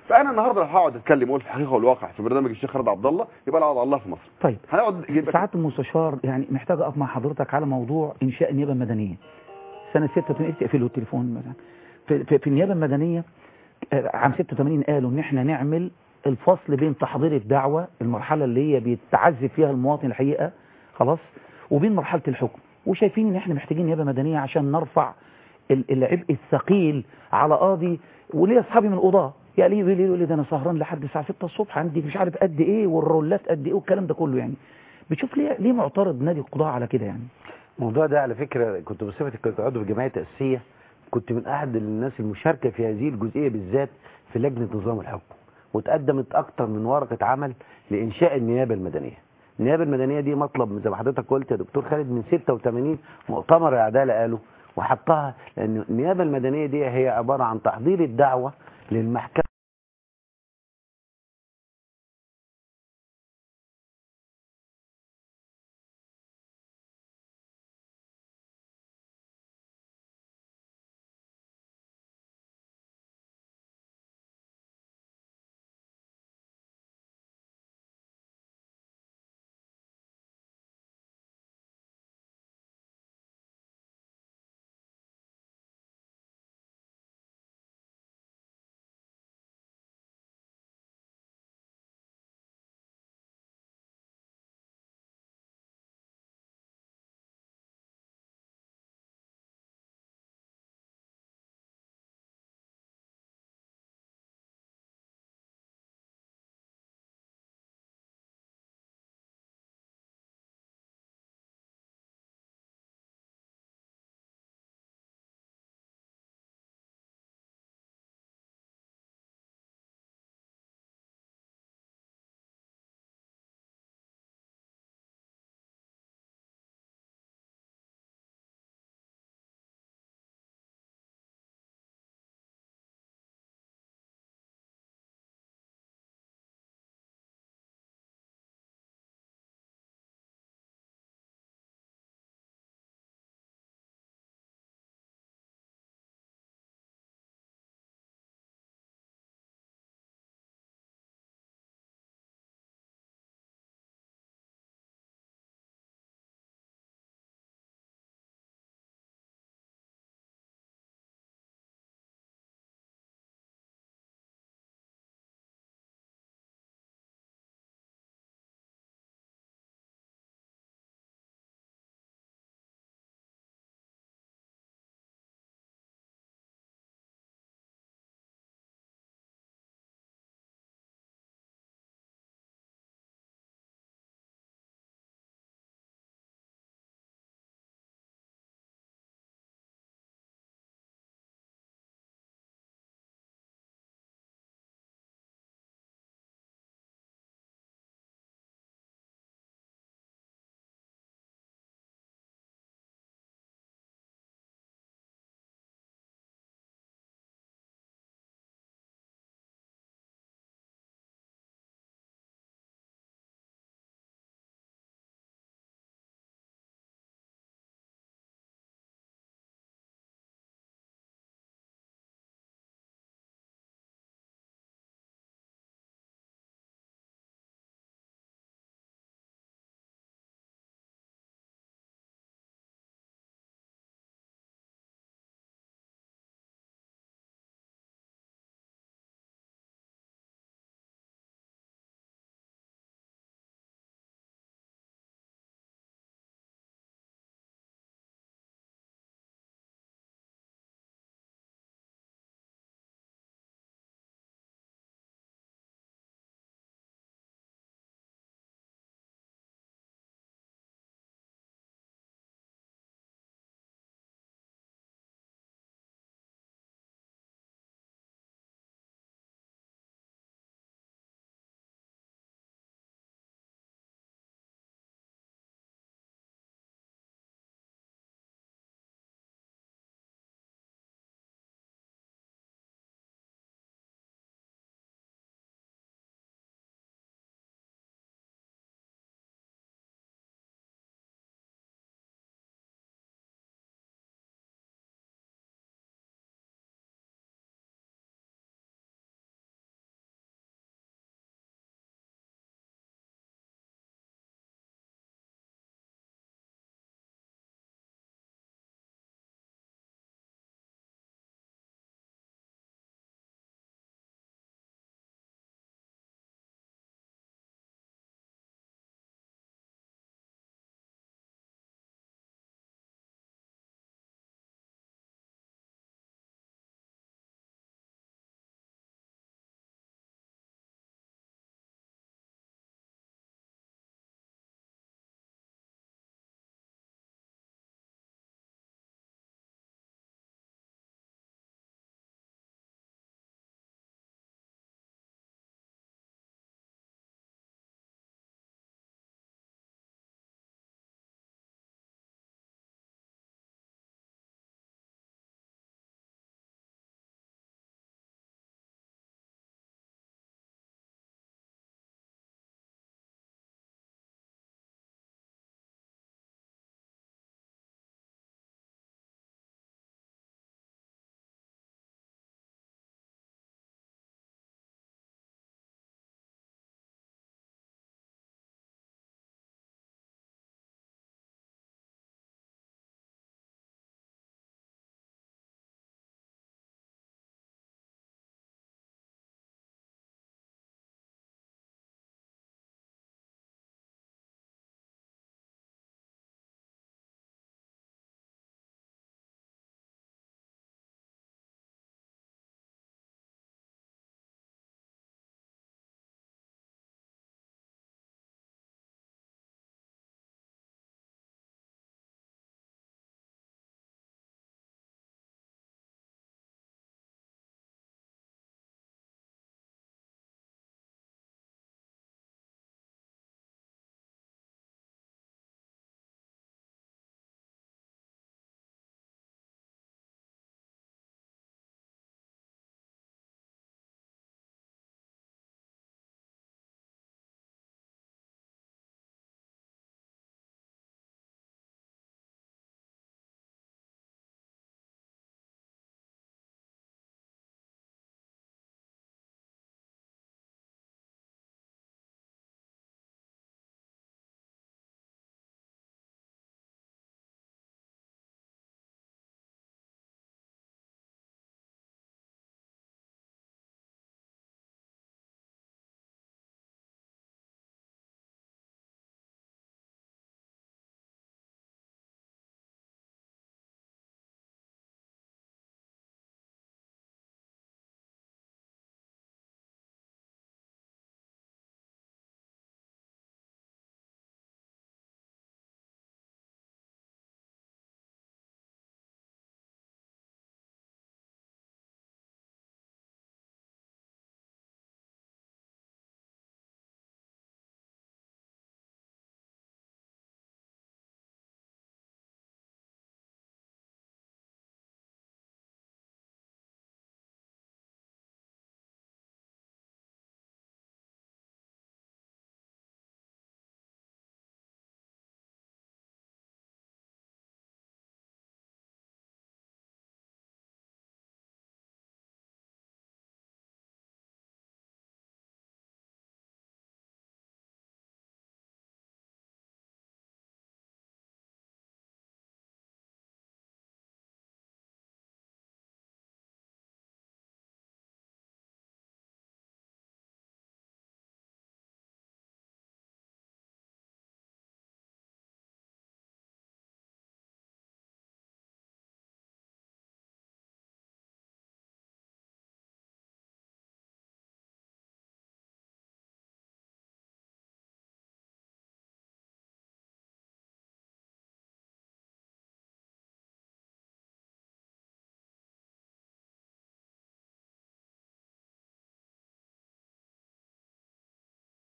فانا النهارده لو هقعد اتكلم واقول في الحقيقه والواقع في برنامج الشيخ خالد عبد الله يبقى انا اقعد على الله في مصر. طيب هنقعد سعاده المستشار، يعني محتاج اقف مع حضرتك على موضوع انشاء النيابه المدنيه سنه ستة وثمانين. تقفلوا التليفون مثلا في, في, في النيابه المدنيه عام ستة وثمانين قالوا ان احنا نعمل الفصل بين تحضير الدعوه، المرحله اللي هي بيتعذب فيها المواطن الحقيقه خلاص، وبين مرحله الحكم، وشايفين ان احنا محتاجين نيابه مدنيه عشان نرفع العبء الثقيل على قاضي. وليه اصحابي من القضاه يا ليه ليه يقول لي ده انا سهران لحد الساعه ستة الصبح، عندي مش عارف قد ايه والرولات قد ايه والكلام ده كله. يعني بتشوف ليه ليه معترض نادي القضاه على كده؟ يعني الموضوع ده على فكره كنت بصفتي كنت عضو في جمعيه تاسيسيه، كنت من احد الناس المشاركه في هذه الجزئيه بالذات في لجنه نظام الحكم، وتقدمت اكتر من ورقه عمل لانشاء النيابه المدنيه. النيابه المدنيه دي مطلب زي ما حضرتك قلت يا دكتور خالد من ستة وثمانين مؤتمر العداله قالوا وحطها، لان النيابه المدنيه دي هي عباره عن تحضير الدعوه للمحكمه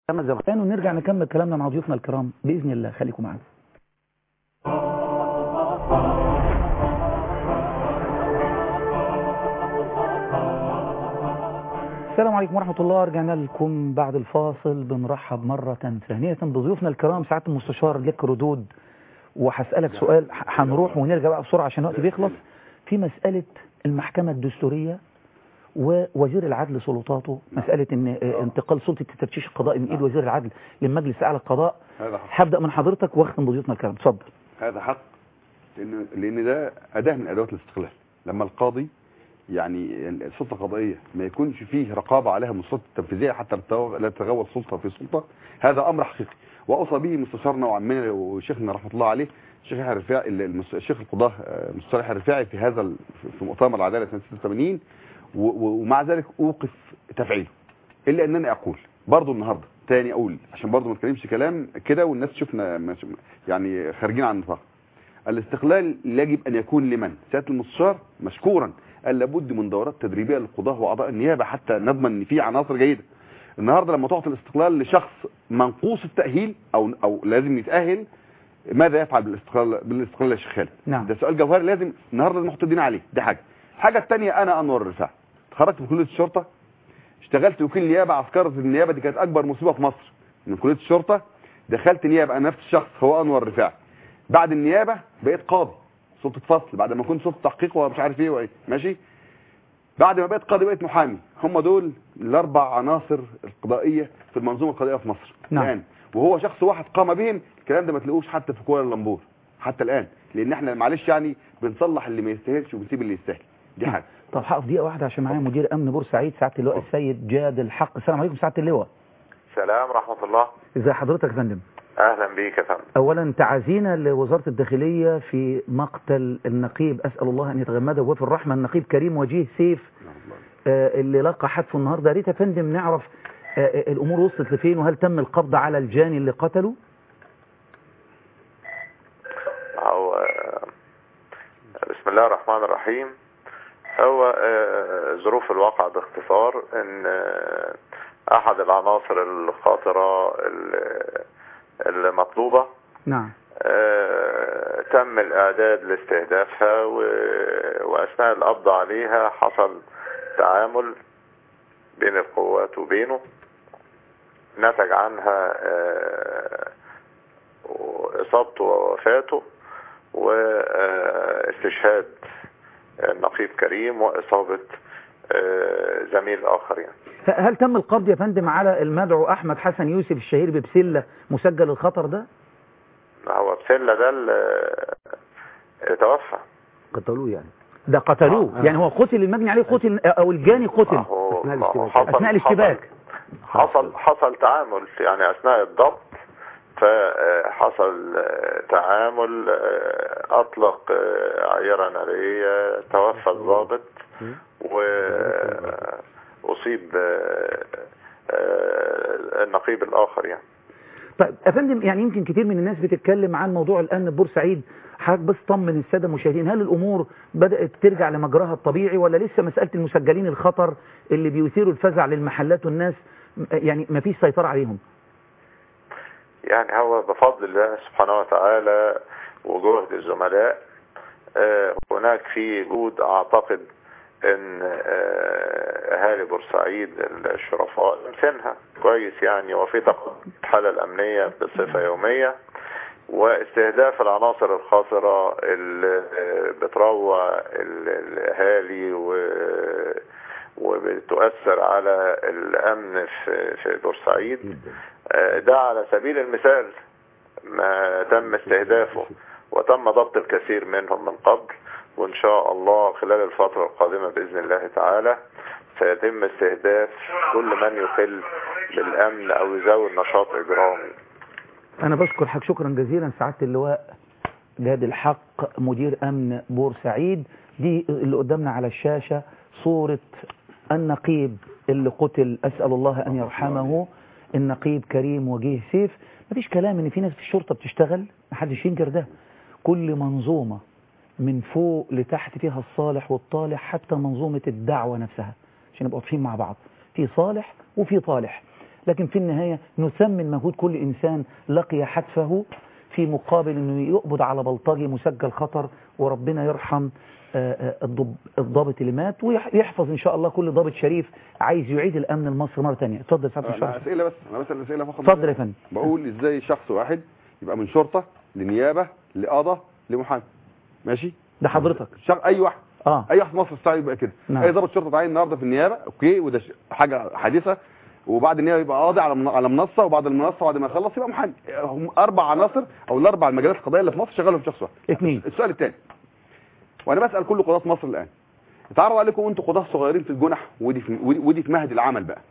ونرجع نكمل كلامنا مع ضيوفنا الكرام بإذن الله. خليكم معنا. السلام عليكم ورحمة الله. رجعنا لكم بعد الفاصل. بنرحب مرة ثانية بضيوفنا الكرام. سعادة المستشار لك ردود، وهسألك سؤال هنروح ونرجع بقى بسرعة عشان الوقت بيخلص في مسألة المحكمة الدستورية ووزير العدل سلطاته. مسألة ان انتقال سلطة التفتيش القضائي من ايد وزير العدل للمجلس الأعلى للقضاء. هبدأ من حضرتك واختم بضيوفنا الكرام. اتفضل. هذا حق، لأن لأن ده أداة من أدوات الاستقلال. لما القاضي يعني السلطة القضائية ما يكونش فيه رقابة عليها من السلطة التنفيذية حتى لا تتغول سلطة في سلطة، هذا أمر حقيقي وأوصى به مستشارنا وعمنا وشيخنا رحمة الله عليه الشيخ يحيى الرفاعي، الشيخ القضاة المستشار يحيى الرفاعي في هذا في مؤتمر العدالة سنة ستة وثمانين، ومع ذلك أوقف تفعيله. إلا أنني أقول برضو النهاردة تاني أقول عشان برضو ما نتكلمش كلام كده والناس شفنا يعني خارجين عن النطاق. الاستقلال يجب أن يكون لمن؟ سيادة المستشار مشكورا قال لابد من دورات تدريبية للقضاة وأعضاء النيابة حتى نضمن ان في عناصر جيدة. النهاردة لما تعطي الاستقلال لشخص منقوص التأهيل أو أو لازم يتأهل، ماذا يفعل بالاستقلال بالاستقلال يا شيخ خالد؟ نعم. ده سؤال جوهري لازم النهاردة نحط ايدينا عليه. دي حاجة. الحاجة الثانية، أنا أنور الرفاعي اتخرجت من كلية الشرطة، اشتغلت وكيل نيابة عسكرة. النيابة دي كانت أكبر مصيبة في مصر. من كلية الشرطة دخلت نيابة، أنا نفس الشخص هو أنور الرفاعي. بعد النيابة بقيت قاضي سلطة فصل بعد ما كنت سلطة تحقيق ومش عارف ايه وايه ماشي. بعد ما بقيت قاضي بقيت محامي. هم دول الاربع عناصر القضائيه في المنظومه القضائيه في مصر. نعم. الان وهو شخص واحد قام بهم. الكلام ده ما تلاقوش حتى في كوالالمبور حتى الان، لان احنا معلش يعني بنصلح اللي ما يستاهلش وبنسيب اللي يستاهل. دي حاجه. طب هقف دقيقه واحده عشان معايا مدير امن بورسعيد سعاده اللواء السيد جاد الحق. السلام عليكم سعاده اللواء. السلام ورحمه الله. ازي حضرتك يا فندم؟ اهلا بيك يا فندم. اولا تعازينا لوزاره الداخليه في مقتل النقيب، اسال الله ان يتغمده بوفي الرحمه، النقيب كريم وجيه سيف آه اللي لقى حتفه النهارده. يا ريت يا فندم نعرف آه الامور وصلت لفين، وهل تم القبض على الجاني اللي قتله؟ هو بسم الله الرحمن الرحيم. هو آه ظروف الواقع باختصار ان آه احد العناصر الخاطره المطلوبة نعم آه تم الإعداد لاستهدافها، وأثناء القبض عليها حصل تعامل بين القوات وبينه نتج عنها آه إصابته ووفاته واستشهاد النقيب كريم وإصابة آه زميل آخر يعني. هل تم القبض يا فندم على المدعو أحمد حسن يوسف الشهير ببسلة مسجل الخطر ده؟ هو بسلة ده اللي توفى. قتلوه يعني. ده قتلوه آه. يعني هو قتل المجني عليه قتل أو الجاني قتل أثناء الاشتباك. حصل حصل تعامل يعني أثناء الضبط، فحصل تعامل أطلق عيرة نارية، توفى الضابط و أصيب النقيب الآخر يعني. طيب يا فندم، يعني يمكن كتير من الناس بتتكلم عن موضوع الأمن ببورسعيد، حضرتك بس طمن السادة المشاهدين، هل الأمور بدأت ترجع لمجراها الطبيعي ولا لسه مسألة المسجلين الخطر اللي بيثيروا الفزع للمحلات والناس يعني ما فيش سيطرة عليهم؟ يعني هو بفضل الله سبحانه وتعالى وجهد الزملاء هناك في جهود أعتقد ان اهالي بورسعيد الشرفاء يمكنها كويس يعني، وفي تقدم الحالة الامنية بصفة يومية واستهداف العناصر الخاطرة اللي بتروع الاهالي وبتؤثر على الامن في في بورسعيد. ده على سبيل المثال ما تم استهدافه وتم ضبط الكثير منهم من قبل، وإن شاء الله خلال الفترة القادمة بإذن الله تعالى سيتم استهداف كل من يخل بالأمن أو يزود نشاط إجرامي. أنا بشكر حضرتك شكرا جزيلا سعادة اللواء جاد الحق مدير أمن بورسعيد. دي اللي قدامنا على الشاشة صورة النقيب اللي قتل، أسأل الله أن يرحمه، النقيب كريم وجيه سيف. مفيش كلام إن في ناس في الشرطة بتشتغل، محدش ينكر ده. كل منظومة من فوق لتحت فيها الصالح والطالح، حتى منظومة الدعوة نفسها عشان نبقى واضحين مع بعض، في صالح وفي طالح. لكن في النهاية نثمن مجهود كل إنسان لقي حتفه في مقابل أنه يقبض على بلطجي مسجل خطر، وربنا يرحم الضابط اللي مات ويحفظ إن شاء الله كل ضابط شريف عايز يعيد الأمن المصري مرة ثانية. اتفضل سعادة الشرطة. أنا أسئلة بس أنا بسأل أسئلة فقط. اتفضل يا فندم. بقول إزاي شخص واحد يبقى من شرطة لنيابة لقضاء لمحامي، ماشي؟ ده حضرتك شغ... أي واحد اه أي واحد في مصر الساعة يبقى كده. نعم. أي ضابط شرطة تعين النهارده في النيابة، أوكي، وده ش... حاجة حديثة، وبعد النيابة يبقى قاضي على من... على منصة، وبعد المنصة بعد ما يخلص يبقى محامي. هم أربع عناصر أو الأربع المجالات القضائية اللي في مصر شغالهم شخص واحد. اثنين. السؤال الثاني، وأنا بسأل كل قضاة مصر الآن، اتعرض عليكم انتوا قضاة صغيرين في الجنح، ودي في ودي في مهد العمل بقى.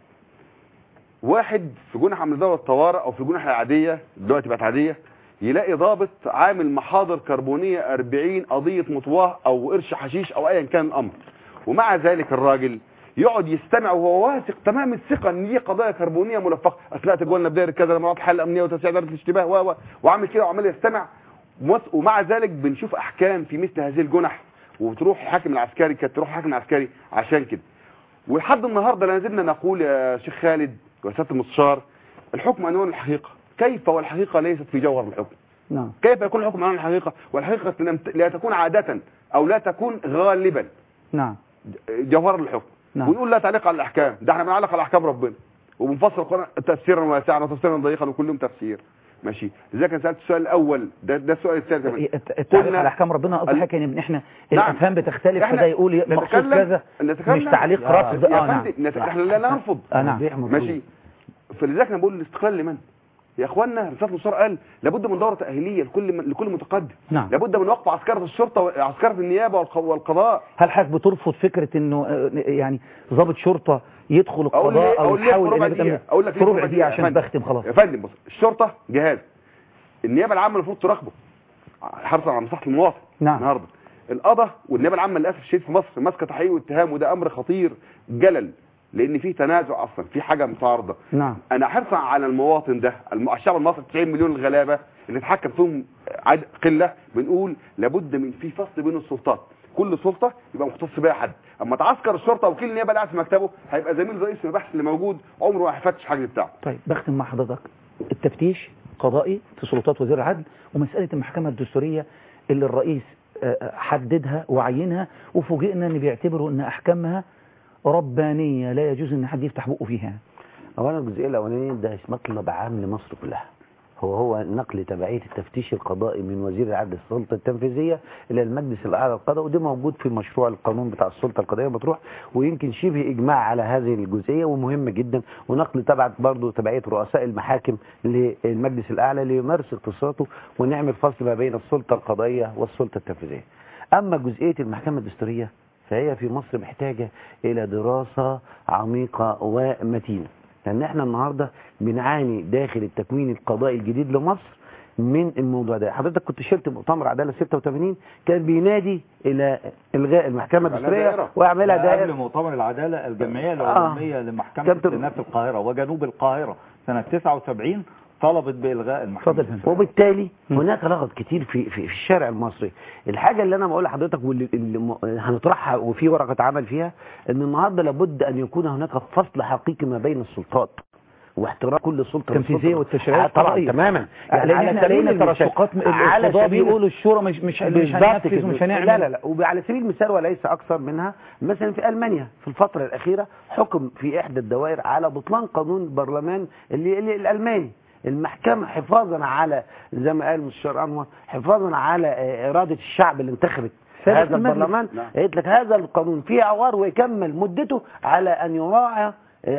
واحد في جنح عمل دورة الطوارئ او في الجنح العاديه دلوقتي بقت عاديه، يلاقي ضابط عامل محاضر كربونيه أربعين قضيه مطواه او قرش حشيش او ايا كان الامر، ومع ذلك الراجل يقعد يستمع وهو واثق تمام الثقه ان دي قضايا كربونيه ملفقه، اثناء تجولنا بدايه كذا لما حل الامنيه وتسعير دائره الاشتباه و وعامل كده وعمال يستمع، ومع ذلك بنشوف احكام في مثل هذه الجنح، وتروح الحاكم العسكري كانت تروح الحاكم العسكري عشان كده. ولحد النهارده لا زلنا نقول يا شيخ خالد وسياده المستشار، الحكم عنوان الحقيقه، كيف والحقيقه ليست في جوهر الحكم؟ نعم. كيف يكون الحكم عنوان الحقيقه والحقيقه لا تكون عاده او لا تكون غالبا نعم جوهر الحكم؟ نعم. ونقول لا تعليق على الاحكام، ده احنا بنعلق على احكام ربنا وبنفسر القران تفسيرا واسعا وتفسيرا ضيقا وكل يوم تفسير، ماشي. لذلك انا سالت السؤال الاول ده ده السؤال الثاني كمان، التعليق على احكام ربنا قصدي حاجه ان احنا الافهام بتختلف، فده يقول مقصود كذا مش تعليق رفض. اه نعم احنا لا نرفض اه نعم ماشي. فلذلك انا بقول الاستقلال لمن يا اخوانا؟ رساله المستشار قال لابد من دوره تاهيليه لكل لكل متقدم. نعم. لابد من وقف عسكره الشرطه وعسكره النيابه والقضاء. هل حضرتك بترفض فكره انه يعني ضابط شرطه يدخل القضاء او يحاول الى اقول لك في ربع دقيقه عشان بختم خلاص يا فندم؟ بص، الشرطه جهاز، النيابه العامه المفروض تراقبه حرصا على مصلحه المواطن. نعم. النهارده القضاء والنيابه العامه للاسف الشديد في مصر ماسكه تحقيق واتهام، وده امر خطير جلل لان في تنازع اصلا، في حاجه متعارضه. نعم. انا حرصا على المواطن ده، الشعب المصري تسعين مليون الغلابه اللي اتحكم فيهم عدد قله، بنقول لابد من في فصل بين السلطات، كل سلطه يبقى مختص بها حد. اما تعسكر الشرطه وكيل النيابه قاعد في مكتبه هيبقى زميل رئيس المباحث اللي موجود عمره ما هيفتش حاجه بتاعه. طيب بختم مع حضرتك، التفتيش قضائي في سلطات وزير العدل، ومساله المحكمه الدستوريه اللي الرئيس حددها وعينها، وفوجئنا ان بيعتبروا ان احكامها ربانيه لا يجوز ان حد يفتح بقه فيها. اولا الجزئيه الاولانيه ده مطلب عام لمصر كلها، هو هو نقل تبعيه التفتيش القضائي من وزير العدل السلطه التنفيذيه الى المجلس الاعلى للقضاء، وده موجود في مشروع القانون بتاع السلطه القضائيه مطروح، ويمكن شبه اجماع على هذه الجزئيه ومهمه جدا، ونقل تبع برضه تبعيه رؤساء المحاكم للمجلس الاعلى ليمارس اختصاصاته، ونعمل فصل ما بين السلطه القضائيه والسلطه التنفيذيه. اما جزئيه المحكمه الدستوريه فهي في مصر محتاجه الى دراسه عميقه ومتينه، لان احنا النهارده بنعاني داخل التكوين القضائي الجديد لمصر من الموضوع ده. حضرتك كنت شرت مؤتمر عداله ستة وثمانين كان بينادي الى الغاء المحكمه الدستوريه واعملها دائره قبل مؤتمر العداله الجمعيه العموميه آه. لمحكمه السنات في القاهره وجنوب القاهره سنه تسعة وسبعين طلبت بإلغاء المحكمة. وبالتالي هناك لغط كتير في, في في الشارع المصري. الحاجة اللي أنا بقول لحضرتك واللي اللي هنطرحها وفي ورقة عمل فيها إن النهارده لابد أن يكون هناك فصل حقيقي ما بين السلطات واحترام كل سلطه التنفيذيه والتشريعيه طبعا تماما. يعني احنا لقينا ترشقات القضاء بيقولوا الشورى مش مش مش هننفذ ومش هنعمل. لا لا لا وعلى سبيل المثال وليس اكثر منها، مثلا في المانيا في الفتره الاخيره حكم في احدى الدوائر على بطلان قانون البرلمان اللي, اللي الالماني. المحكمة حفاظا على زي ما قال المستشار أنور حفاظا على إرادة الشعب اللي انتخبت هذا البرلمان قالت لك هذا القانون فيه عوار ويكمل مدته على أن يراعى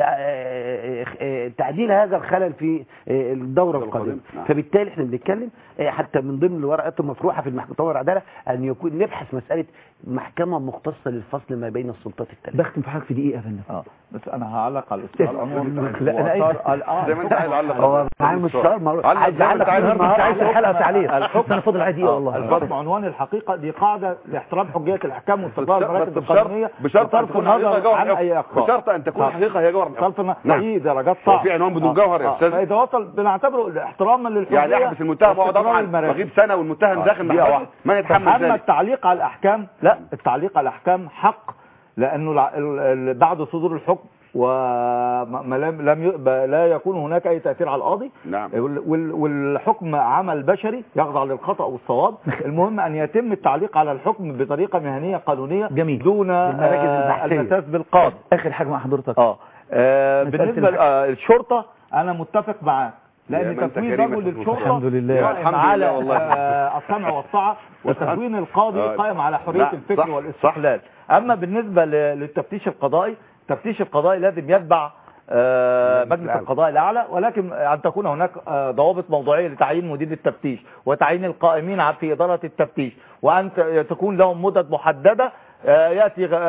تعديل هذا الخلل في الدورة القادمة. فبالتالي احنا بنتكلم حتى من ضمن الورقات المطروحة في المحكمة العدالة أن يكون نبحث مسألة محكمة مختصة للفصل ما بين السلطات الثلاثة. بختم في حضرتك في دقيقة يا فندم. اه بس انا هعلق على الاستاذ انور. لا انا زي ما انت عايز علق هو معايا مستشار عايز اعلق النهارده عايز الحلقة تعليق. انا فاضل عادي والله. الفصل عنوان الحقيقة دي قاعدة لاحترام حجية الاحكام واستقرار المراكز القانونية بشرط ان تكون حقيقة عن اي اخطاء. بشرط ان تكون حقيقة هي جوهر في درجات صعبة في عنوان بدون جوهر يا استاذ. فاذا وصل بنعتبره احتراما للحريه يعني احبس المتهم واقعد افعل بغيب سنه والمتهم داخل محكمه ما يتحمل ذلك. اما التعليق على الاحكام لا، التعليق على الاحكام حق، لانه بعد صدور الحكم وما لم لم ي- لا يكون هناك اي تاثير على القاضي. نعم. وال- وال- والحكم عمل بشري يخضع للخطا والصواب. المهم ان يتم التعليق على الحكم بطريقه مهنيه قانونيه جميل. دون بالمراكز آه، البحثية. المساس بالقاضي. اخر حاجه مع حضرتك. اه آه، مسألة بالنسبه الحق. للشرطه انا متفق معاك، يا لان من أنت تكوين كريم رجل يا للشرطه الحمد لله. قائم الحمد على لله والله. آه، السمع والطاعه، وتكوين القاضي آه. قائم على حريه لا، الفكر صح، والاستقلال. اما بالنسبه ل- للتفتيش القضائي، التفتيش القضائي لازم يتبع آه، مجلس القضاء الاعلى، ولكن ان تكون هناك آه، ضوابط موضوعيه لتعيين مدير التفتيش وتعيين القائمين ع- في اداره التفتيش، وان ت- تكون لهم مدد محدده آه، ياتي غ-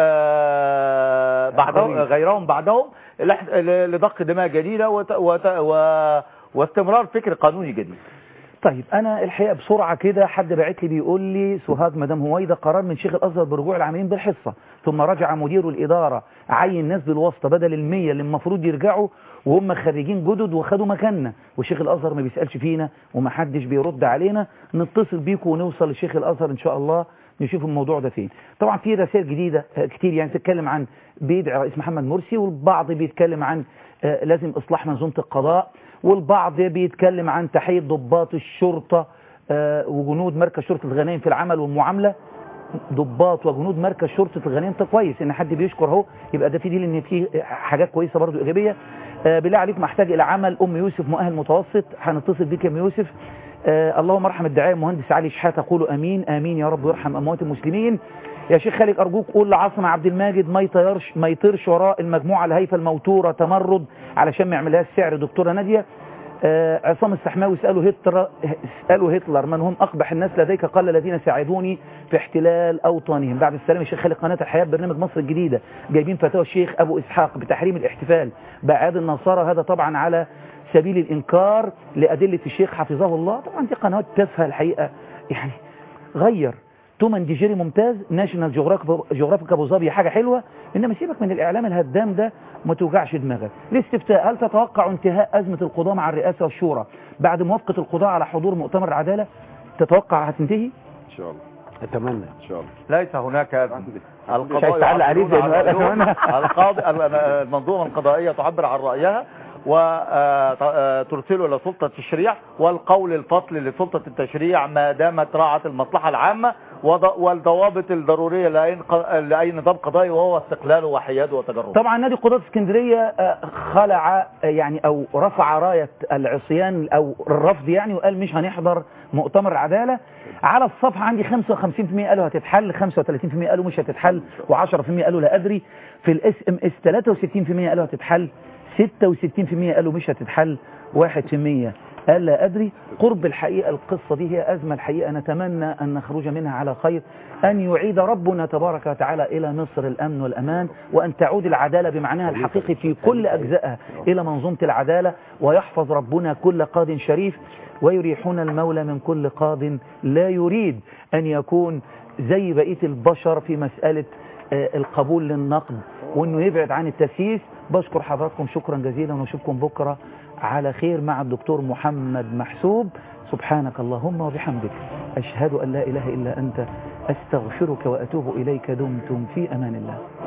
آه، بعدهم غيرهم بعدهم لح- ل- لضخ دماء جديده وت- وت- و- واستمرار فكر قانوني جديد. طيب انا الحقيقه بسرعه كده حد باعت لي بيقول لي سوهاج مدام هويدا قرار من شيخ الازهر برجوع العاملين بالحصه، ثم رجع مدير الاداره عين ناس بالواسطه بدل المية اللي المفروض يرجعوا وهم خريجين جدد وخدوا مكاننا، وشيخ الازهر ما بيسالش فينا ومحدش بيرد علينا. نتصل بيكم ونوصل لشيخ الازهر ان شاء الله نشوف الموضوع ده فين. طبعا في رسائل جديده آه، كتير يعني تتكلم عن بيدعي رئيس محمد مرسي، والبعض بيتكلم عن آه، لازم اصلاح منظومه القضاء، والبعض بيتكلم عن تحية ضباط الشرطة آه، وجنود مركز شرطة الغنائم في العمل والمعاملة. ضباط وجنود مركز شرطة الغنائم ده كويس ان حد بيشكر اهو، يبقى ده في دليل ان في حاجات كويسة برضو ايجابية. آه، بالله عليك محتاج الى عمل ام يوسف مؤهل متوسط، هنتصل بيك يا ام يوسف. آه، اللهم ارحم الداعية المهندس علي شحاتة، قولوا امين امين يا رب، ويرحم اموات المسلمين. يا شيخ خالد ارجوك قول لعاصم عبد الماجد ما يطيرش ما يطيرش وراء المجموعة الهيفا الموتورة تمرد علشان ما يعملهاش سعر. دكتورة نادية. آه، عصام السحماوي اسألوا هتلر اسألوا هتلر من هم أقبح الناس لديك؟ قال الذين ساعدوني في احتلال أوطانهم. بعد السلام يا شيخ خالد، قناة الحياة برنامج مصر الجديدة جايبين فتاوى الشيخ أبو إسحاق بتحريم الاحتفال بأعياد النصارى، هذا طبعا على سبيل الإنكار لأدلة الشيخ حفظه الله. طبعا دي قنوات تافهة الحقيقة، يعني غير تومان دي جيري ممتاز، ناشونال جيوغرافيك ابو ظبي حاجه حلوه، انما سيبك من الاعلام الهدام ده ما توجعش دماغك. الاستفتاء، هل تتوقع انتهاء ازمه القضاه مع الرئاسه والشورى بعد موافقه القضاه على حضور مؤتمر العداله؟ تتوقع هتنتهي؟ ان شاء الله. اتمنى ان شاء الله. ليس هناك أزمة. مش عايز تعلق عليه زي ما قال أتمنى. القاضي المنظومه القضائيه تعبر عن رايها وترسله الى سلطه التشريع، والقول الفصل لسلطه التشريع ما دامت راعت المصلحه العامه والضوابط الضروريه لاي لاي نظام قضائي، وهو استقلاله وحياده وتجرده. طبعا نادي قضاة اسكندريه آه، خلع آه، يعني او رفع رايه العصيان او الرفض يعني، وقال مش هنحضر مؤتمر العداله. على الصفحه عندي خمسة وخمسين بالمئة قالوا هتتحل، خمسة وثلاثين بالمئة قالوا مش هتتحل، وعشرة بالمئة قالوا لا ادري. في الاس ام اس ثلاثة وستين بالمئة قالوا هتتحل، ستة وستين بالمئة قالوا مش هتتحل، واحد بالمئة قال لا أدري. قرب الحقيقة القصة دي هي أزمة الحقيقة نتمنى أن نخرج منها على خير، أن يعيد ربنا تبارك وتعالى إلى مصر الأمن والأمان، وأن تعود العدالة بمعناها الحقيقي في كل أجزائها إلى منظومة العدالة، ويحفظ ربنا كل قاض شريف، ويريحنا المولى من كل قاض لا يريد أن يكون زي بقية البشر في مسألة القبول للنقد، وأنه يبعد عن التسييس. بشكر حضراتكم شكرا جزيلا، ونشوفكم بكرة على خير مع الدكتور محمد محسوب. سبحانك اللهم وبحمدك، أشهد أن لا إله إلا أنت، أستغفرك وأتوب إليك. دمتم في أمان الله.